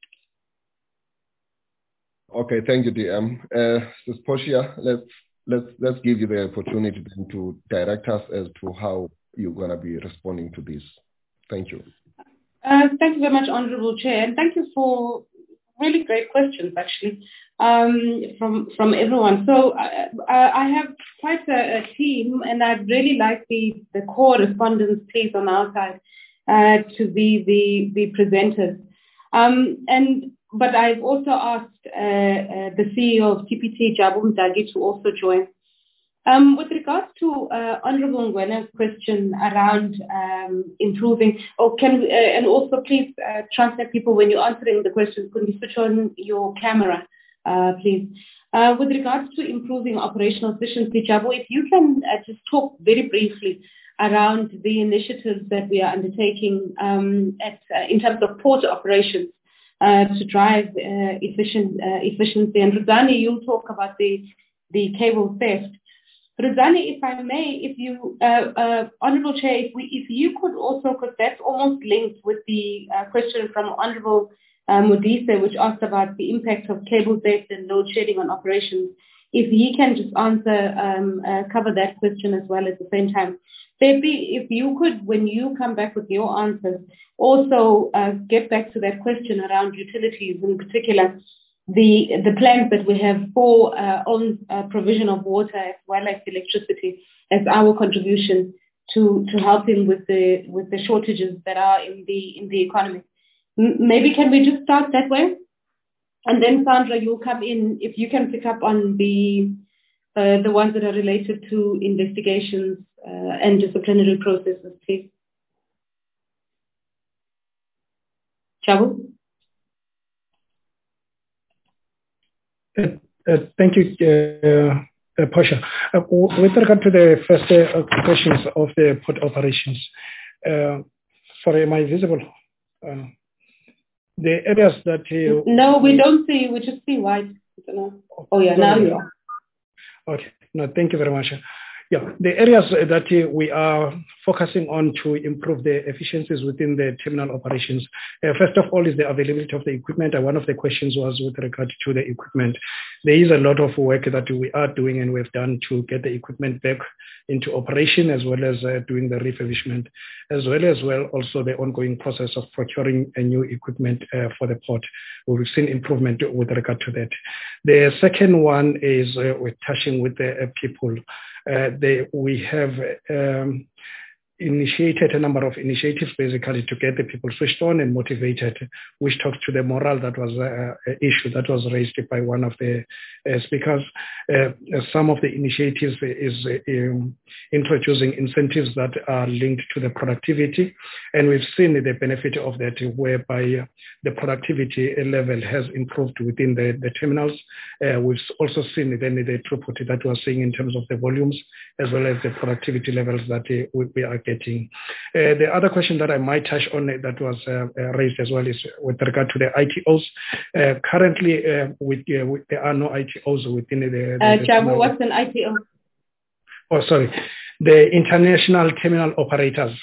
Okay, thank you, D M. Uh, Miz Portia, let's let's let's give you the opportunity then to direct us as to how you're going to be responding to this. Thank you. Uh, thank you very much, Honourable Chair, and thank you for really great questions, actually, um, from from everyone. So uh, I have quite a, a team, and I'd really like the, the core respondents, please, on our side, uh, to be the, the presenters. Um, and But I've also asked uh, uh, the C E O of T P T, Jabu Mdagi, to also join. Um, with regards to uh, Honourable Ngwena's question around um, improving, or can we, uh, and also please uh, Transnet people, when you're answering the questions, could you switch on your camera, uh, please? Uh, with regards to improving operational efficiency, Jabu, if you can uh, just talk very briefly around the initiatives that we are undertaking um, at, uh, in terms of port operations uh, to drive uh, efficient uh, efficiency. And Ruzani, you'll talk about the the cable theft. Ruzani, if I may, if you, uh, uh, Honourable Chair, if, we, if you could also, because that's almost linked with the uh, question from Honourable uh, Modise, which asked about the impact of cable theft and load shedding on operations. If he can just answer, um, uh, cover that question as well at the same time. Maybe if you could, when you come back with your answers, also uh, get back to that question around utilities, in particular, the the plans that we have for uh, own uh, provision of water as well as electricity as our contribution to to helping with the with the shortages that are in the in the economy. M- maybe can we just start that way, and then Sandra, you'll come in if you can pick up on the uh, the ones that are related to investigations uh, and disciplinary processes, please. Jabu? Uh, uh, thank you, uh, uh, Portia. Uh, with regard to the first uh, questions of the port operations, uh, sorry, am I visible? Uh, the areas that... Uh, no, we don't see, we just see white. I don't know. Oh yeah, now you are. Okay, no, thank you very much. Yeah, the areas that uh, we are focusing on to improve the efficiencies within the terminal operations. Uh, first of all is the availability of the equipment. And one of the questions was with regard to the equipment. There is a lot of work that we are doing and we've done to get the equipment back into operation, as well as uh, doing the refurbishment, as well as well also the ongoing process of procuring a new equipment uh, for the port. We've seen improvement with regard to that. The second one is uh, we're touching with the uh, people. Uh, they, we have um, initiated a number of initiatives basically to get the people switched on and motivated, which talks to the morale that was uh, an issue that was raised by one of the uh, speakers. Uh, some of the initiatives is uh, um, introducing incentives that are linked to the productivity, and we've seen the benefit of that, whereby the productivity level has improved within the, the terminals. Uh, we've also seen then the throughput that we're seeing in terms of the volumes, as well as the productivity levels that uh, we, we are getting. Uh, the other question that I might touch on that was uh, uh, raised as well is with regard to the I T Os. Uh, currently, uh, with, uh, with, there are no I T Os within the... the, uh, the Jabu, what's an I T O? Oh, sorry. The international terminal operators.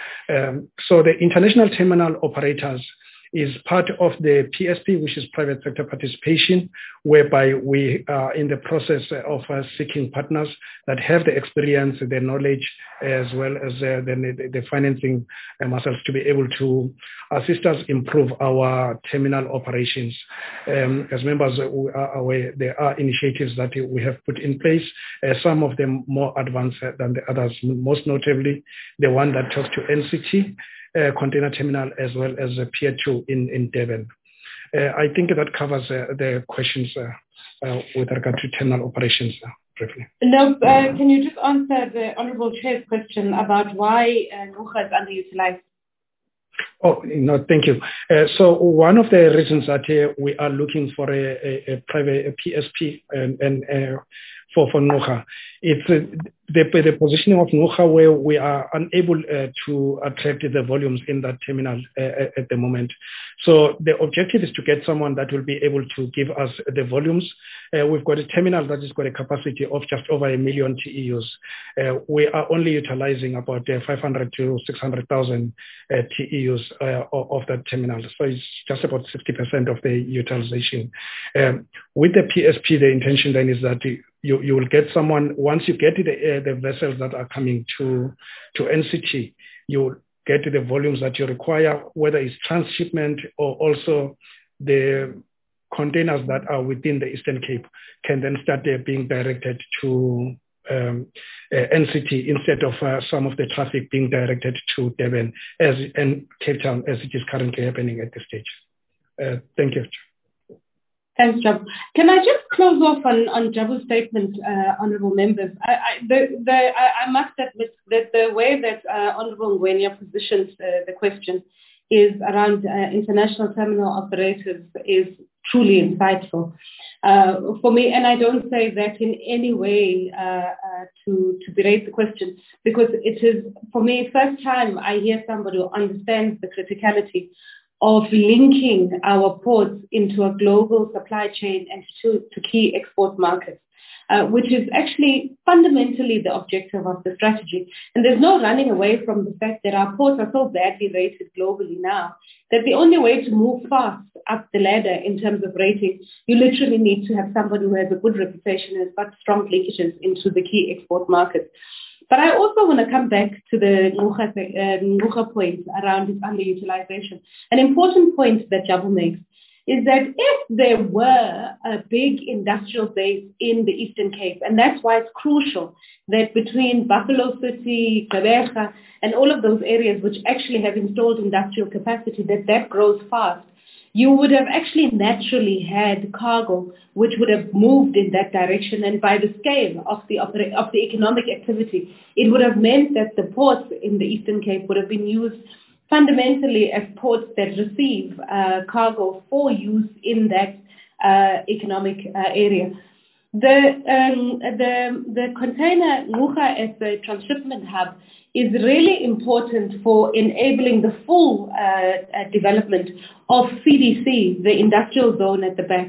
Um, so the international terminal operators is part of the P S P, which is private sector participation, whereby we are in the process of uh, seeking partners that have the experience, the knowledge, as well as uh, the, the financing uh, muscles to be able to assist us improve our terminal operations. Um, as members we are aware, there are initiatives that we have put in place, uh, some of them more advanced than the others, most notably the one that talks to N C T, Uh, container terminal, as well as a Pier two in, in Devon. Uh, I think that covers uh, the questions uh, uh, with regard to terminal operations uh, briefly. No, uh, can you just answer the Honourable Chair's question about why uh, Ngqura is underutilized? Oh, no, thank you. Uh, so one of the reasons that uh, we are looking for a, a, a private a P S P and, and uh, for, for Ngqura, it's uh, the, the positioning of Ngqura where we are unable uh, to attract the volumes in that terminal uh, at the moment. So the objective is to get someone that will be able to give us the volumes. Uh, we've got a terminal that has got a capacity of just over a million T E Us. Uh, we are only utilizing about uh, five hundred to six hundred thousand uh, T E Us uh, of, of that terminal. So it's just about sixty percent of the utilization. Um, with the P S P, the intention then is that you, you will get someone, once you get the, uh, the vessels that are coming to, to N C T, you will get the volumes that you require, whether it's transshipment or also the containers that are within the Eastern Cape can then start uh, being directed to um, uh, N C T instead of uh, some of the traffic being directed to Durban as, and Cape Town as it is currently happening at this stage. Uh, thank you. Thanks, Jabu. Can I just close off on, on Jabu's statement, uh, honourable members? I, I, the, the, I, I must admit that the way that uh, Honourable Ngwenya positions uh, the question is around uh, international terminal operators is truly insightful uh, for me. And I don't say that in any way uh, uh, to, to berate the question, because it is, for me, first time I hear somebody who understands the criticality of linking our ports into a global supply chain and to, to key export markets, uh, which is actually fundamentally the objective of the strategy. And there's no running away from the fact that our ports are so badly rated globally now that the only way to move fast up the ladder in terms of rating, you literally need to have somebody who has a good reputation and has got strong linkages into the key export markets. But I also want to come back to the Ngqura uh, point around its underutilization. An important point that Jabu makes is that if there were a big industrial base in the Eastern Cape, and that's why it's crucial that between Buffalo City, Gqeberha, and all of those areas which actually have installed industrial capacity, that that grows fast, you would have actually naturally had cargo which would have moved in that direction. And by the scale of the, of the economic activity, it would have meant that the ports in the Eastern Cape would have been used fundamentally as ports that receive uh, cargo for use in that uh, economic uh, area. The, um, the, the container Ngqura as a transshipment hub is really important for enabling the full uh, uh, development of C D C, the industrial zone at the back.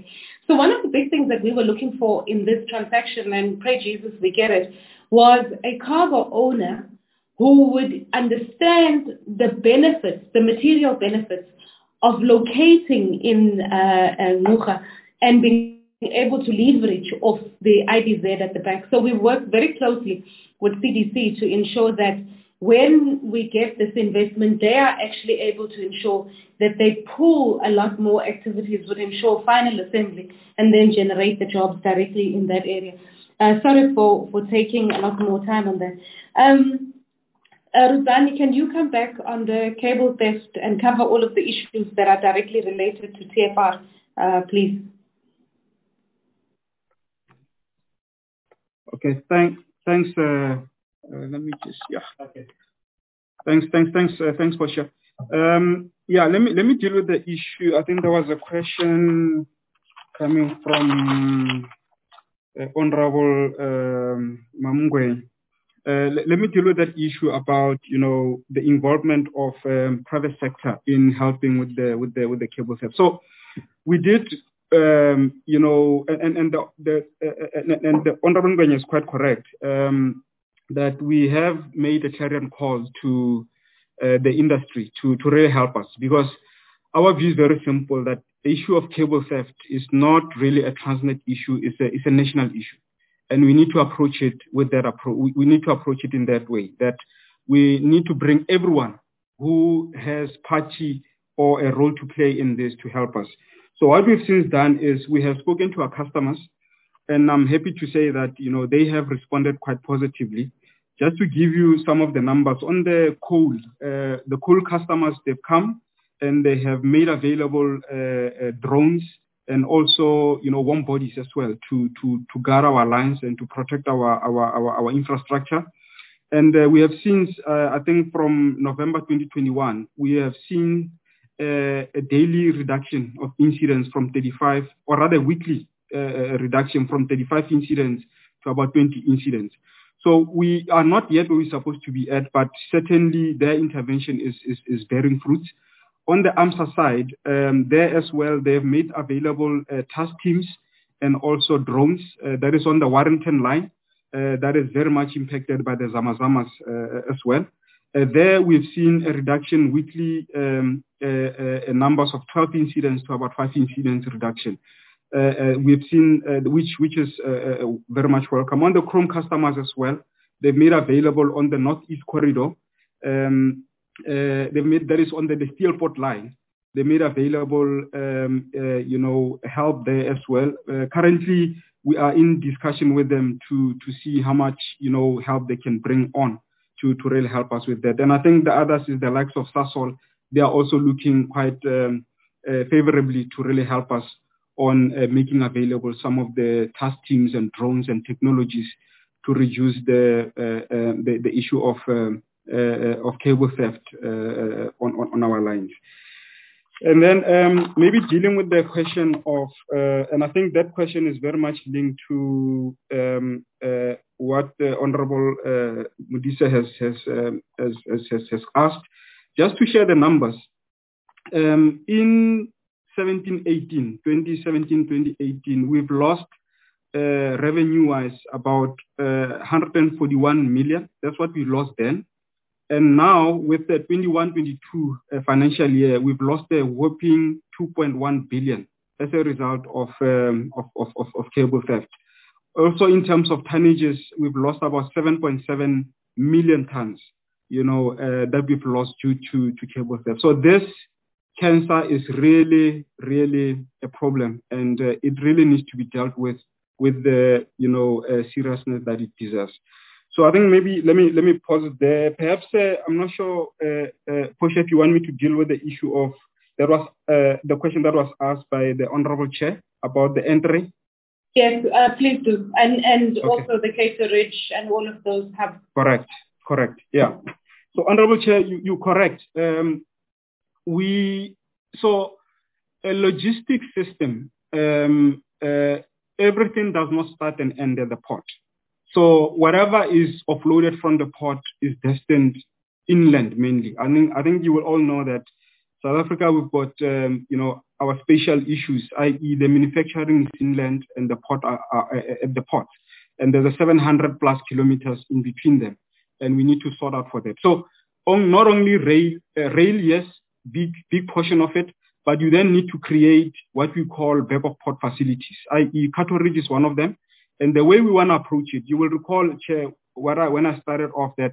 So one of the big things that we were looking for in this transaction, and pray Jesus we get it, was a cargo owner who would understand the benefits, the material benefits of locating in uh, uh, Ngqura and being able to leverage off the I B Z at the back. So we worked very closely with C D C to ensure that when we get this investment, they are actually able to ensure that they pool a lot more activities, would ensure final assembly, and then generate the jobs directly in that area. Uh, sorry for, for taking a lot more time on that. Um, uh, Ruzani, can you come back on the cable theft and cover all of the issues that are directly related to T F R, uh, please? Okay, thanks. Thanks. Uh, uh, let me just yeah. Okay. Thanks. Thanks. Thanks. Uh, thanks, Portia. Um, yeah. Let me let me deal with the issue. I think there was a question coming from uh, Honorable um, Mamungwe. Uh, let, let me deal with that issue about you know the involvement of um, private sector in helping with the with the with the cable theft. So we did. Um, you know, and and the, the uh, and the Honorable Ngwenya is quite correct um, that we have made a clarion call to uh, the industry to to really help us, because our view is very simple, that the issue of cable theft is not really a Transnet issue; it's a it's a national issue, and we need to approach it with that approach. We, we need to approach it in that way, that we need to bring everyone who has party or a role to play in this to help us. So what we've since done is we have spoken to our customers, and I'm happy to say that, you know, they have responded quite positively. Just to give you some of the numbers on the coal, uh, the coal customers, they've come and they have made available uh, uh, drones and also, you know, warm bodies as well to, to, to guard our lines and to protect our, our, our, our infrastructure. And uh, we have seen, uh, I think from November twenty twenty-one, we have seen uh, a daily reduction of incidents from thirty-five, or rather weekly uh, reduction from thirty-five incidents to about twenty incidents. So we are not yet where we're supposed to be at, but certainly their intervention is, is, is bearing fruit. On the AMSA side, um, there as well, they've made available uh, task teams and also drones. Uh, that is on the Warrington line. Uh, that is very much impacted by the Zamazamas uh, as well. Uh, there we've seen a reduction weekly um, uh, uh, numbers of twelve incidents to about five incidents reduction. Uh, uh, we've seen uh, which which is uh, uh, very much welcome. On the Chrome customers as well, they've made available on the Northeast Corridor. Um, uh, they made that is on the, the Steelport line. They made available um, uh, you know help there as well. Uh, currently, we are in discussion with them to to see how much you know help they can bring on to to really help us with that. And I think the others is the likes of Sasol. They are also looking quite um, uh, favorably to really help us on uh, making available some of the task teams and drones and technologies to reduce the uh, uh, the, the issue of um, uh, of cable theft uh, on, on on our lines. And then um, maybe dealing with the question of, uh, and I think that question is very much linked to um, uh, what the Honorable uh, Modise has has, um, has has has asked. Just to share the numbers, um, in seventeen eighteen, twenty seventeen twenty eighteen, we've lost uh, revenue-wise about uh, one hundred forty-one million. That's what we lost then. And now with the twenty-one twenty-two uh, financial year, we've lost a whopping two point one billion as a result of, um, of, of, of, of cable theft. Also in terms of tonnages, we've lost about seven point seven million tons, you know, uh, that we've lost due to, to cable theft. So this cancer is really, really a problem, and uh, it really needs to be dealt with with the, you know, uh, seriousness that it deserves. So I think maybe let me let me pause it there. Perhaps uh, I'm not sure, uh, uh, Portia, if you want me to deal with the issue of that was uh, the question that was asked by the Honourable Chair about the entry. Yes, uh, please do, and and Okay. also the Cato Ridge and all of those have. Correct, correct, yeah. So Honourable Chair, you you correct. Um, we so a logistics system. Um, uh, everything does not start and end at the port. So whatever is offloaded from the port is destined inland mainly. I think I think you will all know that South Africa, we've got um, you know our spatial issues, that is the manufacturing is inland and the port are, are at the port, and there's a seven hundred plus kilometers in between them, and we need to sort out for that. So on not only rail, uh, rail yes, big big portion of it, but you then need to create what we call back of port facilities, that is Cato Ridge is one of them. And the way we want to approach it, you will recall, Chair, what I, when I started off that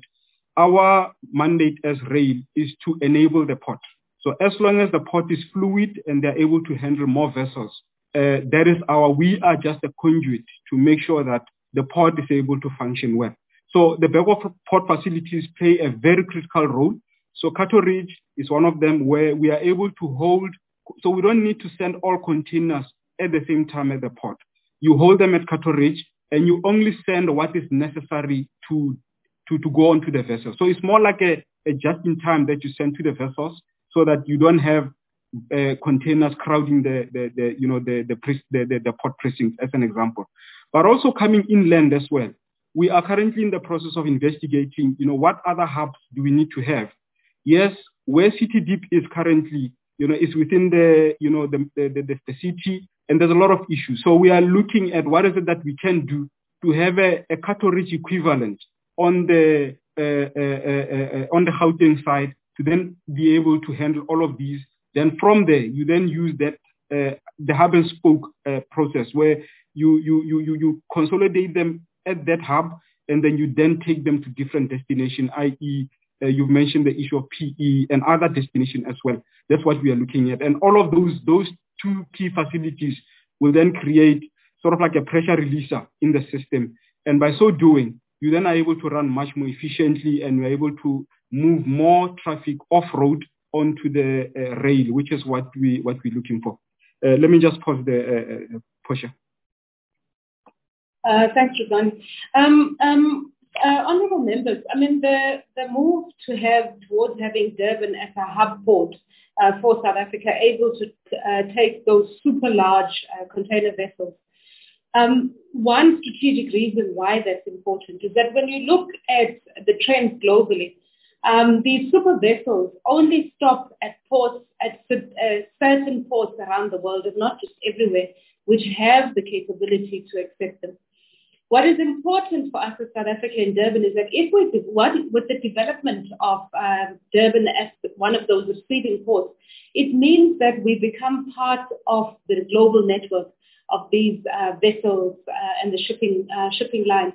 our mandate as rail is to enable the port. So as long as the port is fluid and they're able to handle more vessels, uh, that is our, we are just a conduit to make sure that the port is able to function well. So the back of port facilities play a very critical role. So Cato Ridge is one of them where we are able to hold, so we don't need to send all containers at the same time at the port. You hold them at Cato Ridge and you only send what is necessary to, to, to go onto the vessel. So it's more like a, a just-in-time that you send to the vessels so that you don't have uh, containers crowding the, the, the you know, the, the, the, the, the port precincts as an example. But also coming inland as well. We are currently in the process of investigating, you know, what other hubs do we need to have? Yes, where City Deep is currently, you know, is within the, you know, the, the, the, the city, and there's a lot of issues. So we are looking at what is it that we can do to have a, a Cato Ridge equivalent on the uh, uh, uh, uh, on the Gauteng side to then be able to handle all of these. Then from there, you then use that uh, the hub and spoke uh, process where you, you you you you consolidate them at that hub, and then you then take them to different destinations, that is, uh, you've mentioned the issue of P E and other destinations as well. That's what we are looking at, and all of those those. Two key facilities will then create sort of like a pressure releaser in the system. And by so doing, you then are able to run much more efficiently and you're able to move more traffic off-road onto the uh, rail, which is what, we, what we're looking for. Uh, let me just pause the uh, uh, Portia. Uh, thanks, Rizwan. Um, um, uh, honourable members, I mean, the, the move to have towards having Durban as a hub port uh, for South Africa, able to uh, take those super large uh, container vessels. Um, one strategic reason why that's important is that when you look at the trends globally, um, these super vessels only stop at ports, at uh, certain ports around the world, and not just everywhere, which have the capability to accept them. What is important for us as South Africa in Durban is that if we, what, with the development of uh, Durban as one of those receiving ports, it means that we become part of the global network of these uh, vessels uh, and the shipping uh, shipping lines.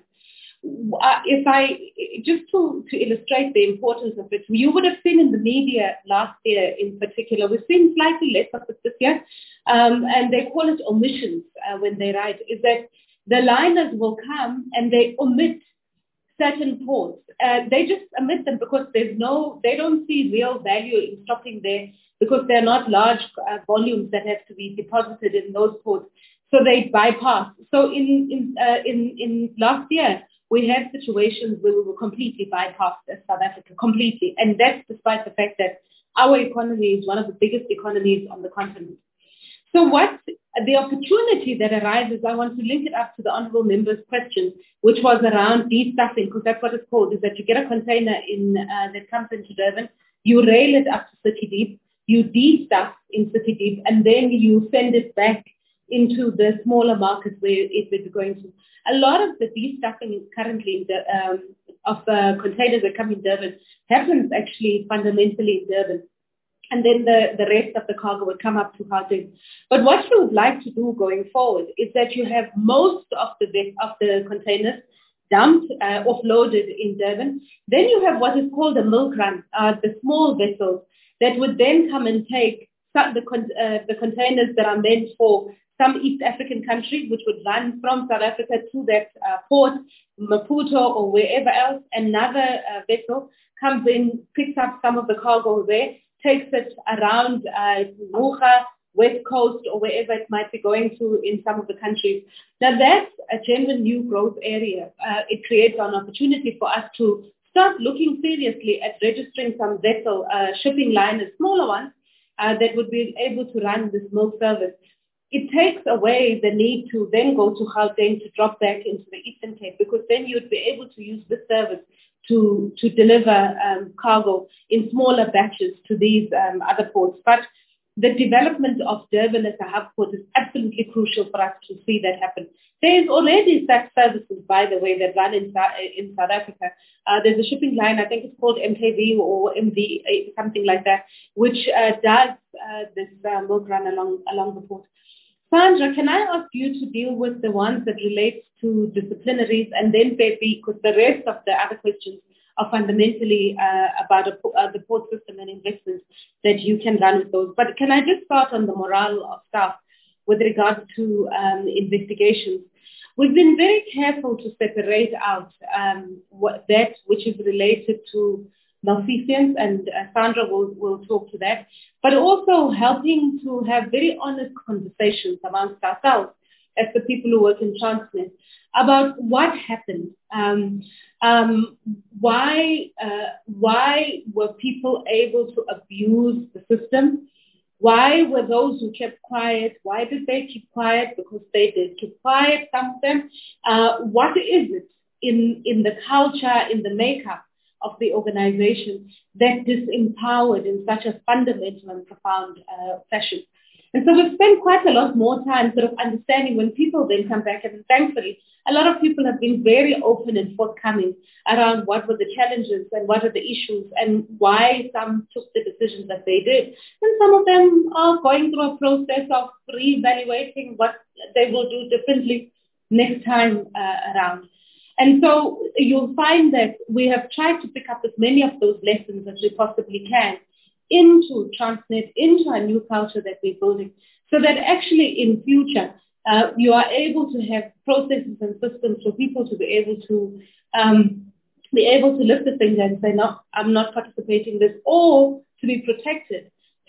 Uh, if I, just to, to illustrate the importance of it, you would have seen in the media last year in particular, we've seen slightly less of it this year, um, and they call it omissions uh, when they write, is that the liners will come and they omit certain ports. Uh, they just omit them because there's no, they don't see real value in stopping there because they're not large uh, volumes that have to be deposited in those ports. So they bypass. So in in uh, in, in last year, we had situations where we were completely bypassed as South Africa, completely. And that's despite the fact that our economy is one of the biggest economies on the continent. So what the opportunity that arises, I want to link it up to the honourable member's question, which was around de-stuffing, because that's what it's called, is that you get a container in uh, that comes into Durban, you rail it up to City Deep, you de-stuff in City Deep, and then you send it back into the smaller markets where it will be going to. A lot of the de-stuffing currently in the, um, of uh, containers that come in Durban happens actually fundamentally in Durban. And then the, the rest of the cargo would come up to Gauteng. But what you would like to do going forward is that you have most of the of the containers dumped, uh, offloaded in Durban. Then you have what is called a milk run, uh, the small vessels that would then come and take some, the, con- uh, the containers that are meant for some East African country, which would run from South Africa to that uh, port, Maputo or wherever else. Another uh, vessel comes in, picks up some of the cargo there, takes it around uh, Muga, West Coast, or wherever it might be going to in some of the countries. Now that's a genuine new growth area. Uh, it creates an opportunity for us to start looking seriously at registering some vessel uh, shipping liners, smaller ones, uh, that would be able to run this milk service. It takes away the need to then go to Gauteng to drop back into the Eastern Cape, because then you'd be able to use this service to, to deliver um, cargo in smaller batches to these um, other ports. But the development of Durban as a hub port is absolutely crucial for us to see that happen. There is already such services, by the way, that run in, in South Africa. Uh, there's a shipping line, I think it's called M K V or M V, something like that, which uh, does uh, this uh, milk run along, along the port. Sandra, can I ask you to deal with the ones that relate to disciplinaries, and then maybe, because the rest of the other questions are fundamentally uh, about a, uh, the port system and investments that you can run with those. But can I just start on the morale of staff with regard to um, investigations? We've been very careful to separate out um, what, that which is related to malfeasance, and uh, Sandra will, will talk to that, but also helping to have very honest conversations amongst ourselves as the people who work in Transnet about what happened, um, um, why, uh, why were people able to abuse the system, why were those who kept quiet, why did they keep quiet? Because they did keep quiet, some of them. Uh, what is it in, in the culture, in the makeup of the organization that disempowered in such a fundamental and profound uh, fashion? And so we've spent quite a lot more time sort of understanding when people then come back, and thankfully a lot of people have been very open and forthcoming around what were the challenges and what are the issues and why some took the decisions that they did. And some of them are going through a process of reevaluating what they will do differently next time uh, around. And so you'll find that we have tried to pick up as many of those lessons as we possibly can into Transnet, into a new culture that we're building, so that actually in future uh, you are able to have processes and systems for people to be able to um, be able to lift the finger and say, no, I'm not participating in this, or to be protected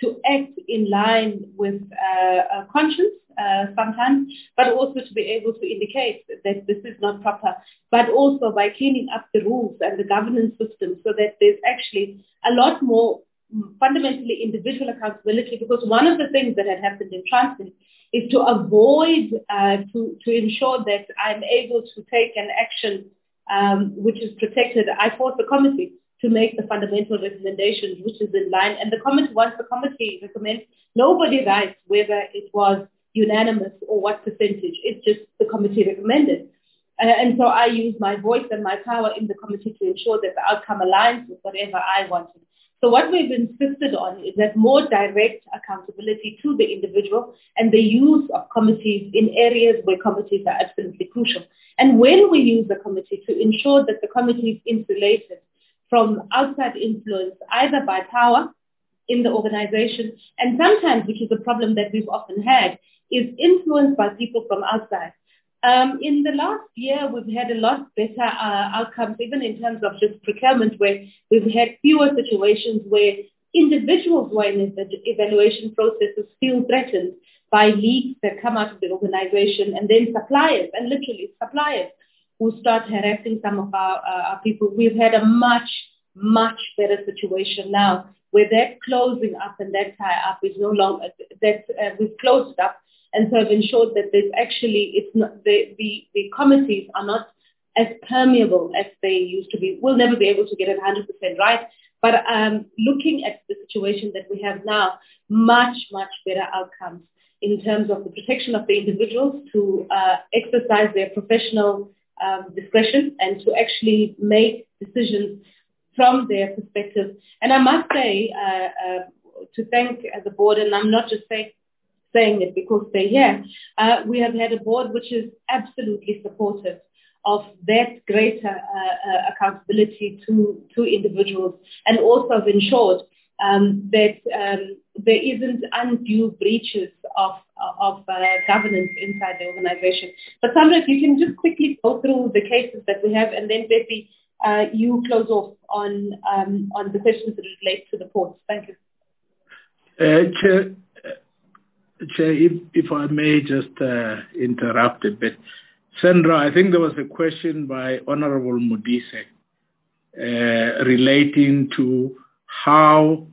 to act in line with uh, a conscience uh, sometimes, but also to be able to indicate that this is not proper, but also by cleaning up the rules and the governance system so that there's actually a lot more fundamentally individual accountability, because one of the things that had happened in Transnet is to avoid, uh, to, to ensure that I'm able to take an action um, which is protected. I forced the committee to make the fundamental recommendations, which is in line. And the committee, once the committee recommends, nobody writes whether it was unanimous or what percentage. It's just the committee recommended. Uh, and so I use my voice and my power in the committee to ensure that the outcome aligns with whatever I wanted. So what we've insisted on is that more direct accountability to the individual and the use of committees in areas where committees are absolutely crucial. And when we use the committee, to ensure that the committee is insulated from outside influence, either by power in the organization, and sometimes, which is a problem that we've often had, is influenced by people from outside. Um, in the last year, we've had a lot better uh, outcomes, even in terms of just procurement, where we've had fewer situations where individuals who are in the evaluation processes feel threatened by leaks that come out of the organization, and then suppliers, and literally suppliers, who start harassing some of our, uh, our people. We've had a much, much better situation now, where that closing up and that tie-up is no longer, that uh, we've closed up. And so I've ensured that there's actually, it's not, the, the, the committees are not as permeable as they used to be. We'll never be able to get it one hundred percent right. But um, looking at the situation that we have now, much, much better outcomes in terms of the protection of the individuals to uh, exercise their professional um, discretion and to actually make decisions from their perspective. And I must say, uh, uh, to thank the board, and I'm not just saying, saying it because they're here, uh, we have had a board which is absolutely supportive of that greater uh, uh, accountability to, to individuals, and also have ensured um, that um, there isn't undue breaches of, of uh, governance inside the organization. But Sandra, if you can just quickly go through the cases that we have, and then Bepi, uh, you close off on, um, on the questions that relate to the ports. Thank you. Uh, Chair, Chair, if, if I may just uh, interrupt a bit. Sandra, I think there was a question by Honorable Modise uh, relating to how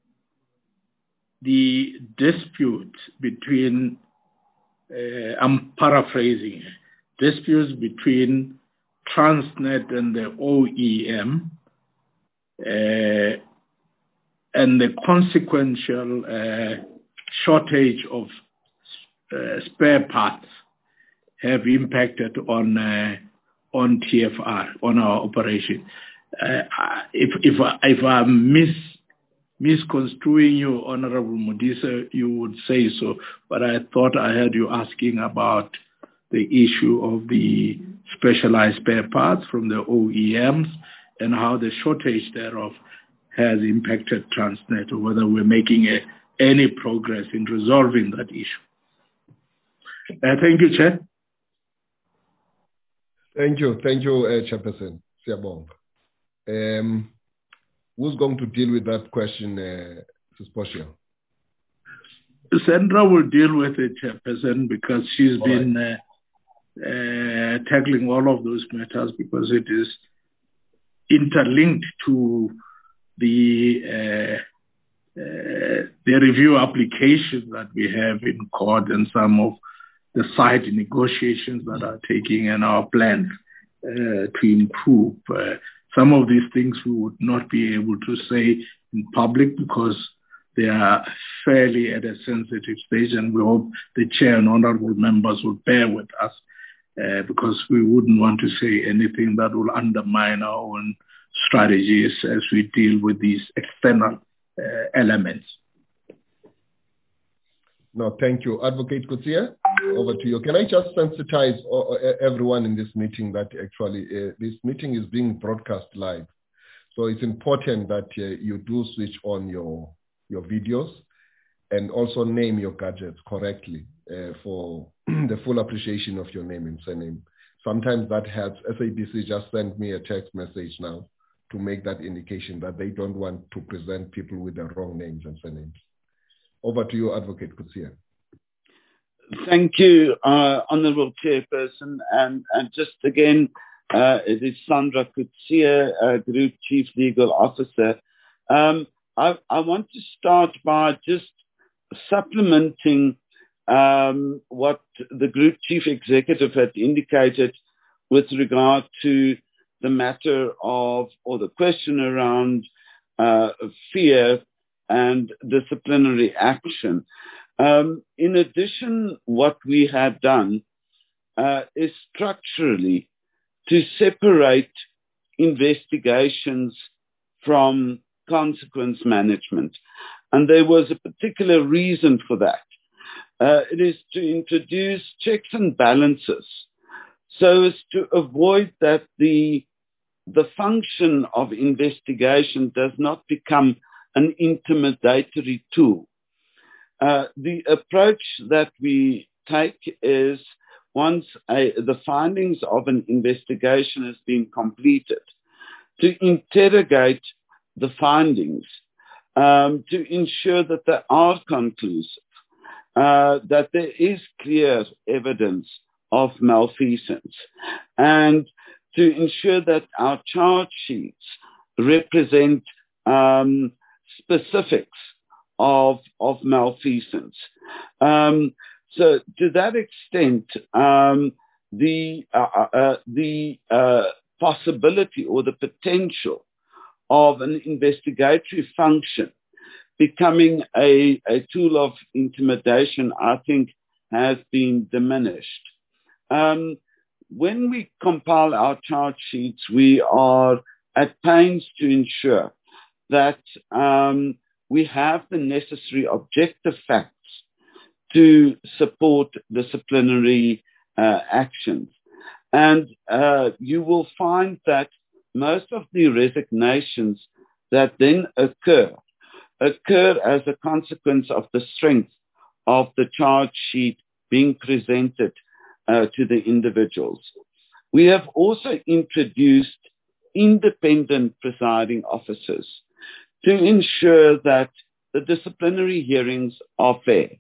the dispute between, uh, I'm paraphrasing, disputes between Transnet and the O E M uh, and the consequential uh, shortage of uh, spare parts have impacted on uh, on T F R, on our operation. Uh, if if I, if I'm mis misconstruing you, Honorable Modise, you would say so. But I thought I heard you asking about the issue of the specialized spare parts from the O E Ms and how the shortage thereof has impacted Transnet, or whether we're making a, any progress in resolving that issue. Uh, thank you, Chair. Thank you. Thank you, uh, Chairperson Siabong. Um, who's going to deal with that question, uh, Portia? Sandra will deal with it, Chairperson, because she's all been right. uh, uh, tackling all of those matters, because it is interlinked to the uh, uh, the review application that we have in court and some of the side negotiations that are taking and our plans uh, to improve. Uh, some of these things we would not be able to say in public because they are fairly at a sensitive stage, and we hope the chair and honorable members will bear with us uh, because we wouldn't want to say anything that will undermine our own strategies as we deal with these external uh, elements. No, thank you. Advocate Coetzee, over to you. Can I just sensitize everyone in this meeting that actually uh, this meeting is being broadcast live. So it's important that uh, you do switch on your, your videos and also name your gadgets correctly uh, for the full appreciation of your name and surname. Sometimes that helps. S A B C just sent me a text message now to make that indication that they don't want to present people with the wrong names and surnames. Over to you, Advocate Coetzee. Thank you, uh, Honourable Chairperson. And, and just again, uh, it is Sandra Coetzee, uh, Group Chief Legal Officer. Um, I, I want to start by just supplementing um, what the Group Chief Executive had indicated with regard to the matter of, or the question around uh, fear and disciplinary action. Um, in addition, what we have done uh, is structurally to separate investigations from consequence management. And there was a particular reason for that. Uh, it is to introduce checks and balances so as to avoid that the, the function of investigation does not become an intimidatory tool. Uh, the approach that we take is once a, the findings of an investigation has been completed, to interrogate the findings, um, to ensure that they are conclusive, uh, that there is clear evidence of malfeasance, and to ensure that our charge sheets represent um, specifics of, of malfeasance. Um, so to that extent, um, the, uh, uh, the uh, possibility or the potential of an investigatory function becoming a, a tool of intimidation, I think, has been diminished. Um, when we compile our charge sheets, we are at pains to ensure that um, we have the necessary objective facts to support disciplinary uh, actions. And uh, you will find that most of the resignations that then occur, occur as a consequence of the strength of the charge sheet being presented uh, to the individuals. We have also introduced independent presiding officers to ensure that the disciplinary hearings are fair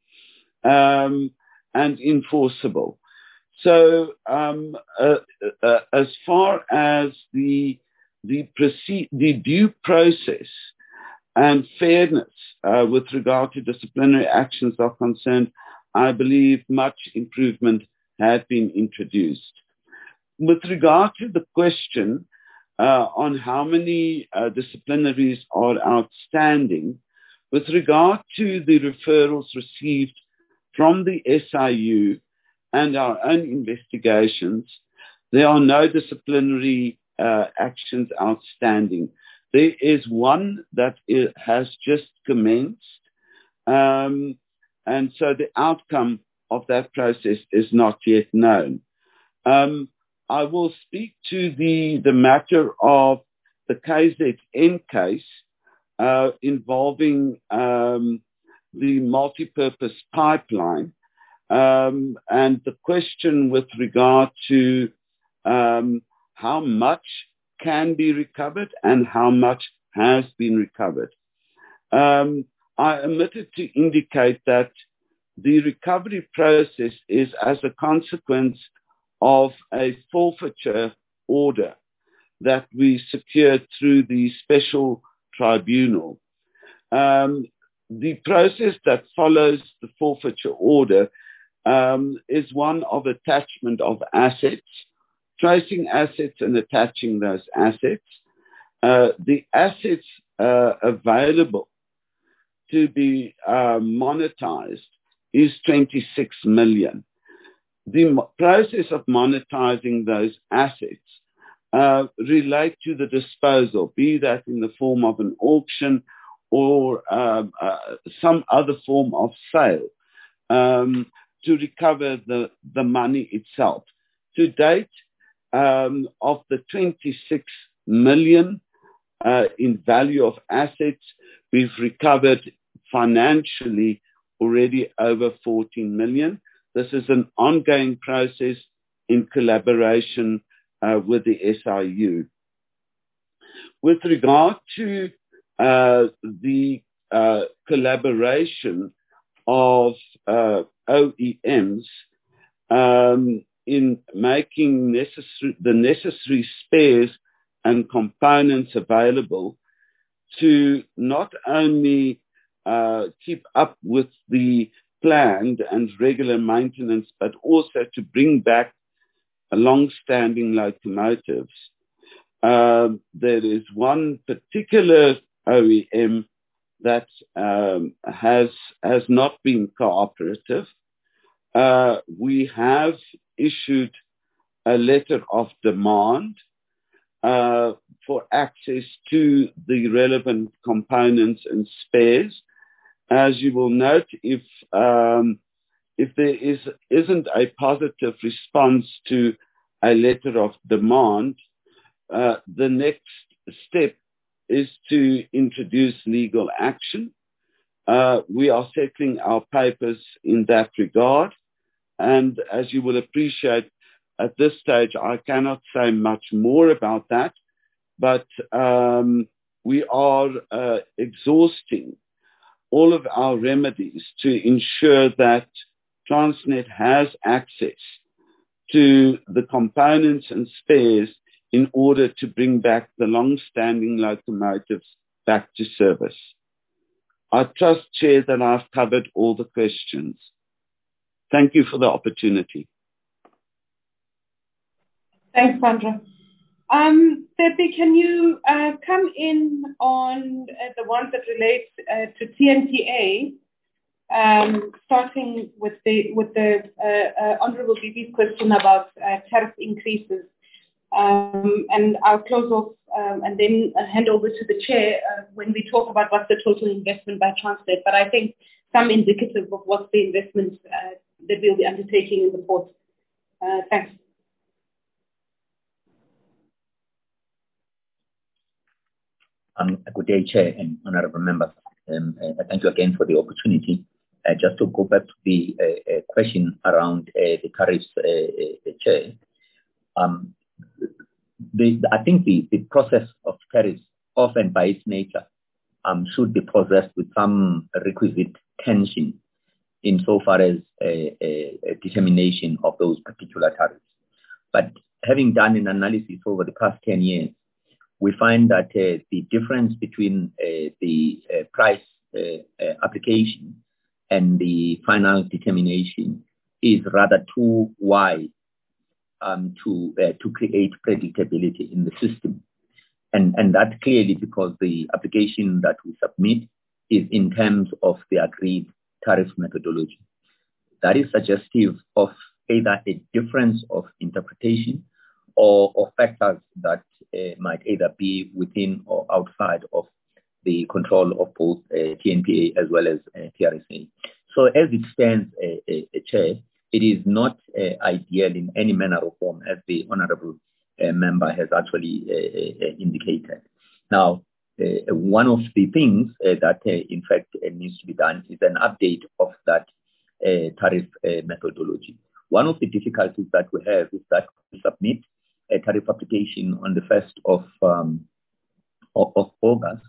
um, and enforceable. So um, uh, uh, as far as the, the, proceed, the due process and fairness uh, with regard to disciplinary actions are concerned, I believe much improvement has been introduced. With regard to the question uh, on how many uh, disciplinaries are outstanding, with regard to the referrals received from the S I U and our own investigations, there are no disciplinary uh, actions outstanding. There is one that is, has just commenced, um, and so the outcome of that process is not yet known. Um, I will speak to the, the matter of the K Z N case uh, involving um, the multipurpose pipeline. Um, and the question with regard to um, how much can be recovered and how much has been recovered. Um, I omitted to indicate that the recovery process is as a consequence of a forfeiture order that we secured through the special tribunal. Um, the process that follows the forfeiture order Um, is one of attachment of assets, tracing assets and attaching those assets. Uh, the assets uh, available to be uh, monetized is twenty-six million. The mo- process of monetizing those assets uh, relate to the disposal, be that in the form of an auction or uh, uh, some other form of sale. Um, to recover the, the money itself. To date, um, of the twenty-six million uh, in value of assets, we've recovered financially already over fourteen million. This is an ongoing process in collaboration uh, with the S I U. With regard to uh, the uh, collaboration of uh, O E Ms um, in making necessary, the necessary spares and components available to not only uh, keep up with the planned and regular maintenance, but also to bring back long-standing locomotives. Uh, there is one particular O E M that um, has has not been cooperative. Uh, we have issued a letter of demand uh, for access to the relevant components and spares. As you will note, if um, if there is isn't a positive response to a letter of demand, uh, the next step is to introduce legal action. Uh, we are settling our papers in that regard. And as you will appreciate, at this stage, I cannot say much more about that, but um, we are uh, exhausting all of our remedies to ensure that Transnet has access to the components and spares in order to bring back the long-standing locomotives back to service. I trust, Chair, that I've covered all the questions. Thank you for the opportunity. Thanks, Sandra. Um, Pepe, can you uh, come in on uh, the ones that relate uh, to T N T A, um, starting with the with the uh, uh, Honourable B B's question about uh, tariff increases, um, and I'll close off um, and then hand over to the Chair uh, when we talk about what's the total investment by Transnet. But I think some indicative of what's the investment uh, that we'll be undertaking in the port. Uh, thanks. Um, good day, Chair and Honourable Members. Um, uh, thank you again for the opportunity. Uh, just to go back to the uh, uh, question around uh, the tariffs, uh, uh, Chair. Um, the, the, I think the, the process of tariffs, often by its nature, um, should be processed with some requisite tension insofar as a, a, a determination of those particular tariffs. But having done an analysis over the past ten years, we find that uh, the difference between uh, the uh, price uh, uh, application and the final determination is rather too wide um, to uh, to create predictability in the system. And, and that's clearly because the application that we submit is in terms of the agreed tariff methodology. That is suggestive of either a difference of interpretation or, or factors that uh, might either be within or outside of the control of both uh, T N P A as well as uh, T R S A. So as it stands, uh, uh, Chair, it is not uh, ideal in any manner or form, as the Honourable uh, Member has actually uh, uh, indicated. Now, uh, one of the things uh, that uh, in fact uh, needs to be done is an update of that uh, tariff uh, methodology. One of the difficulties that we have is that we submit a tariff application on the first of, um, of, of August.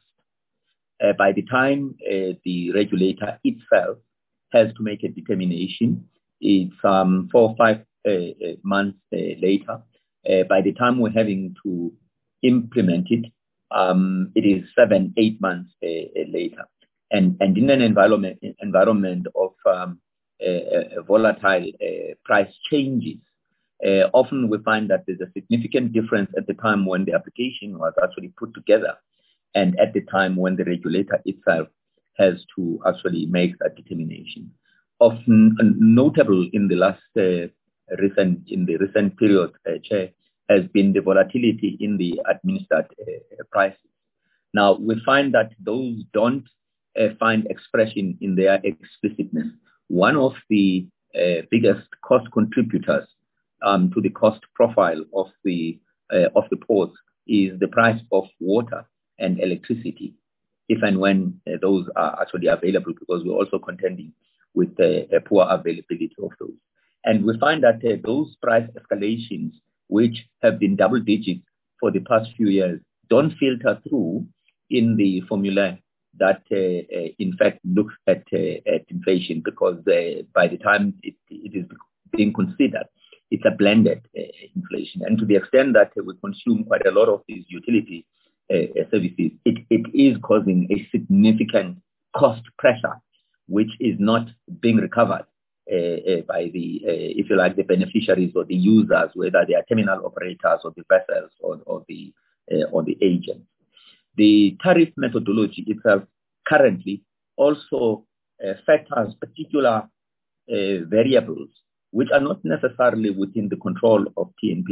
Uh, by the time uh, the regulator itself has to make a determination, it's um, four or five uh, uh, months uh, later. Uh, by the time we're having to implement it, um, it is seven, eight months uh, uh, later. And, and in an environment, environment of um, uh, volatile uh, price changes, Uh, often we find that there's a significant difference at the time when the application was actually put together and at the time when the regulator itself has to actually make that determination. Often uh, notable in the last uh, recent, in the recent period, uh, Chair, has been the volatility in the administered uh, prices. Now, we find that those don't uh, find expression in their explicitness. One of the uh, biggest cost contributors Um, to the cost profile of the uh, of the ports is the price of water and electricity, if and when uh, those are actually available, because we're also contending with uh, a poor availability of those. And we find that uh, those price escalations, which have been double digits for the past few years, don't filter through in the formula that, uh, uh, in fact, looks at, uh, at inflation, because uh, by the time it, it is being considered, it's a blended uh, inflation. And to the extent that uh, we consume quite a lot of these utility uh, services, it, it is causing a significant cost pressure, which is not being recovered uh, uh, by the, uh, if you like, the beneficiaries or the users, whether they are terminal operators or the vessels or, or the uh, or the agents. The tariff methodology itself currently also uh, factors particular uh, variables which are not necessarily within the control of T N P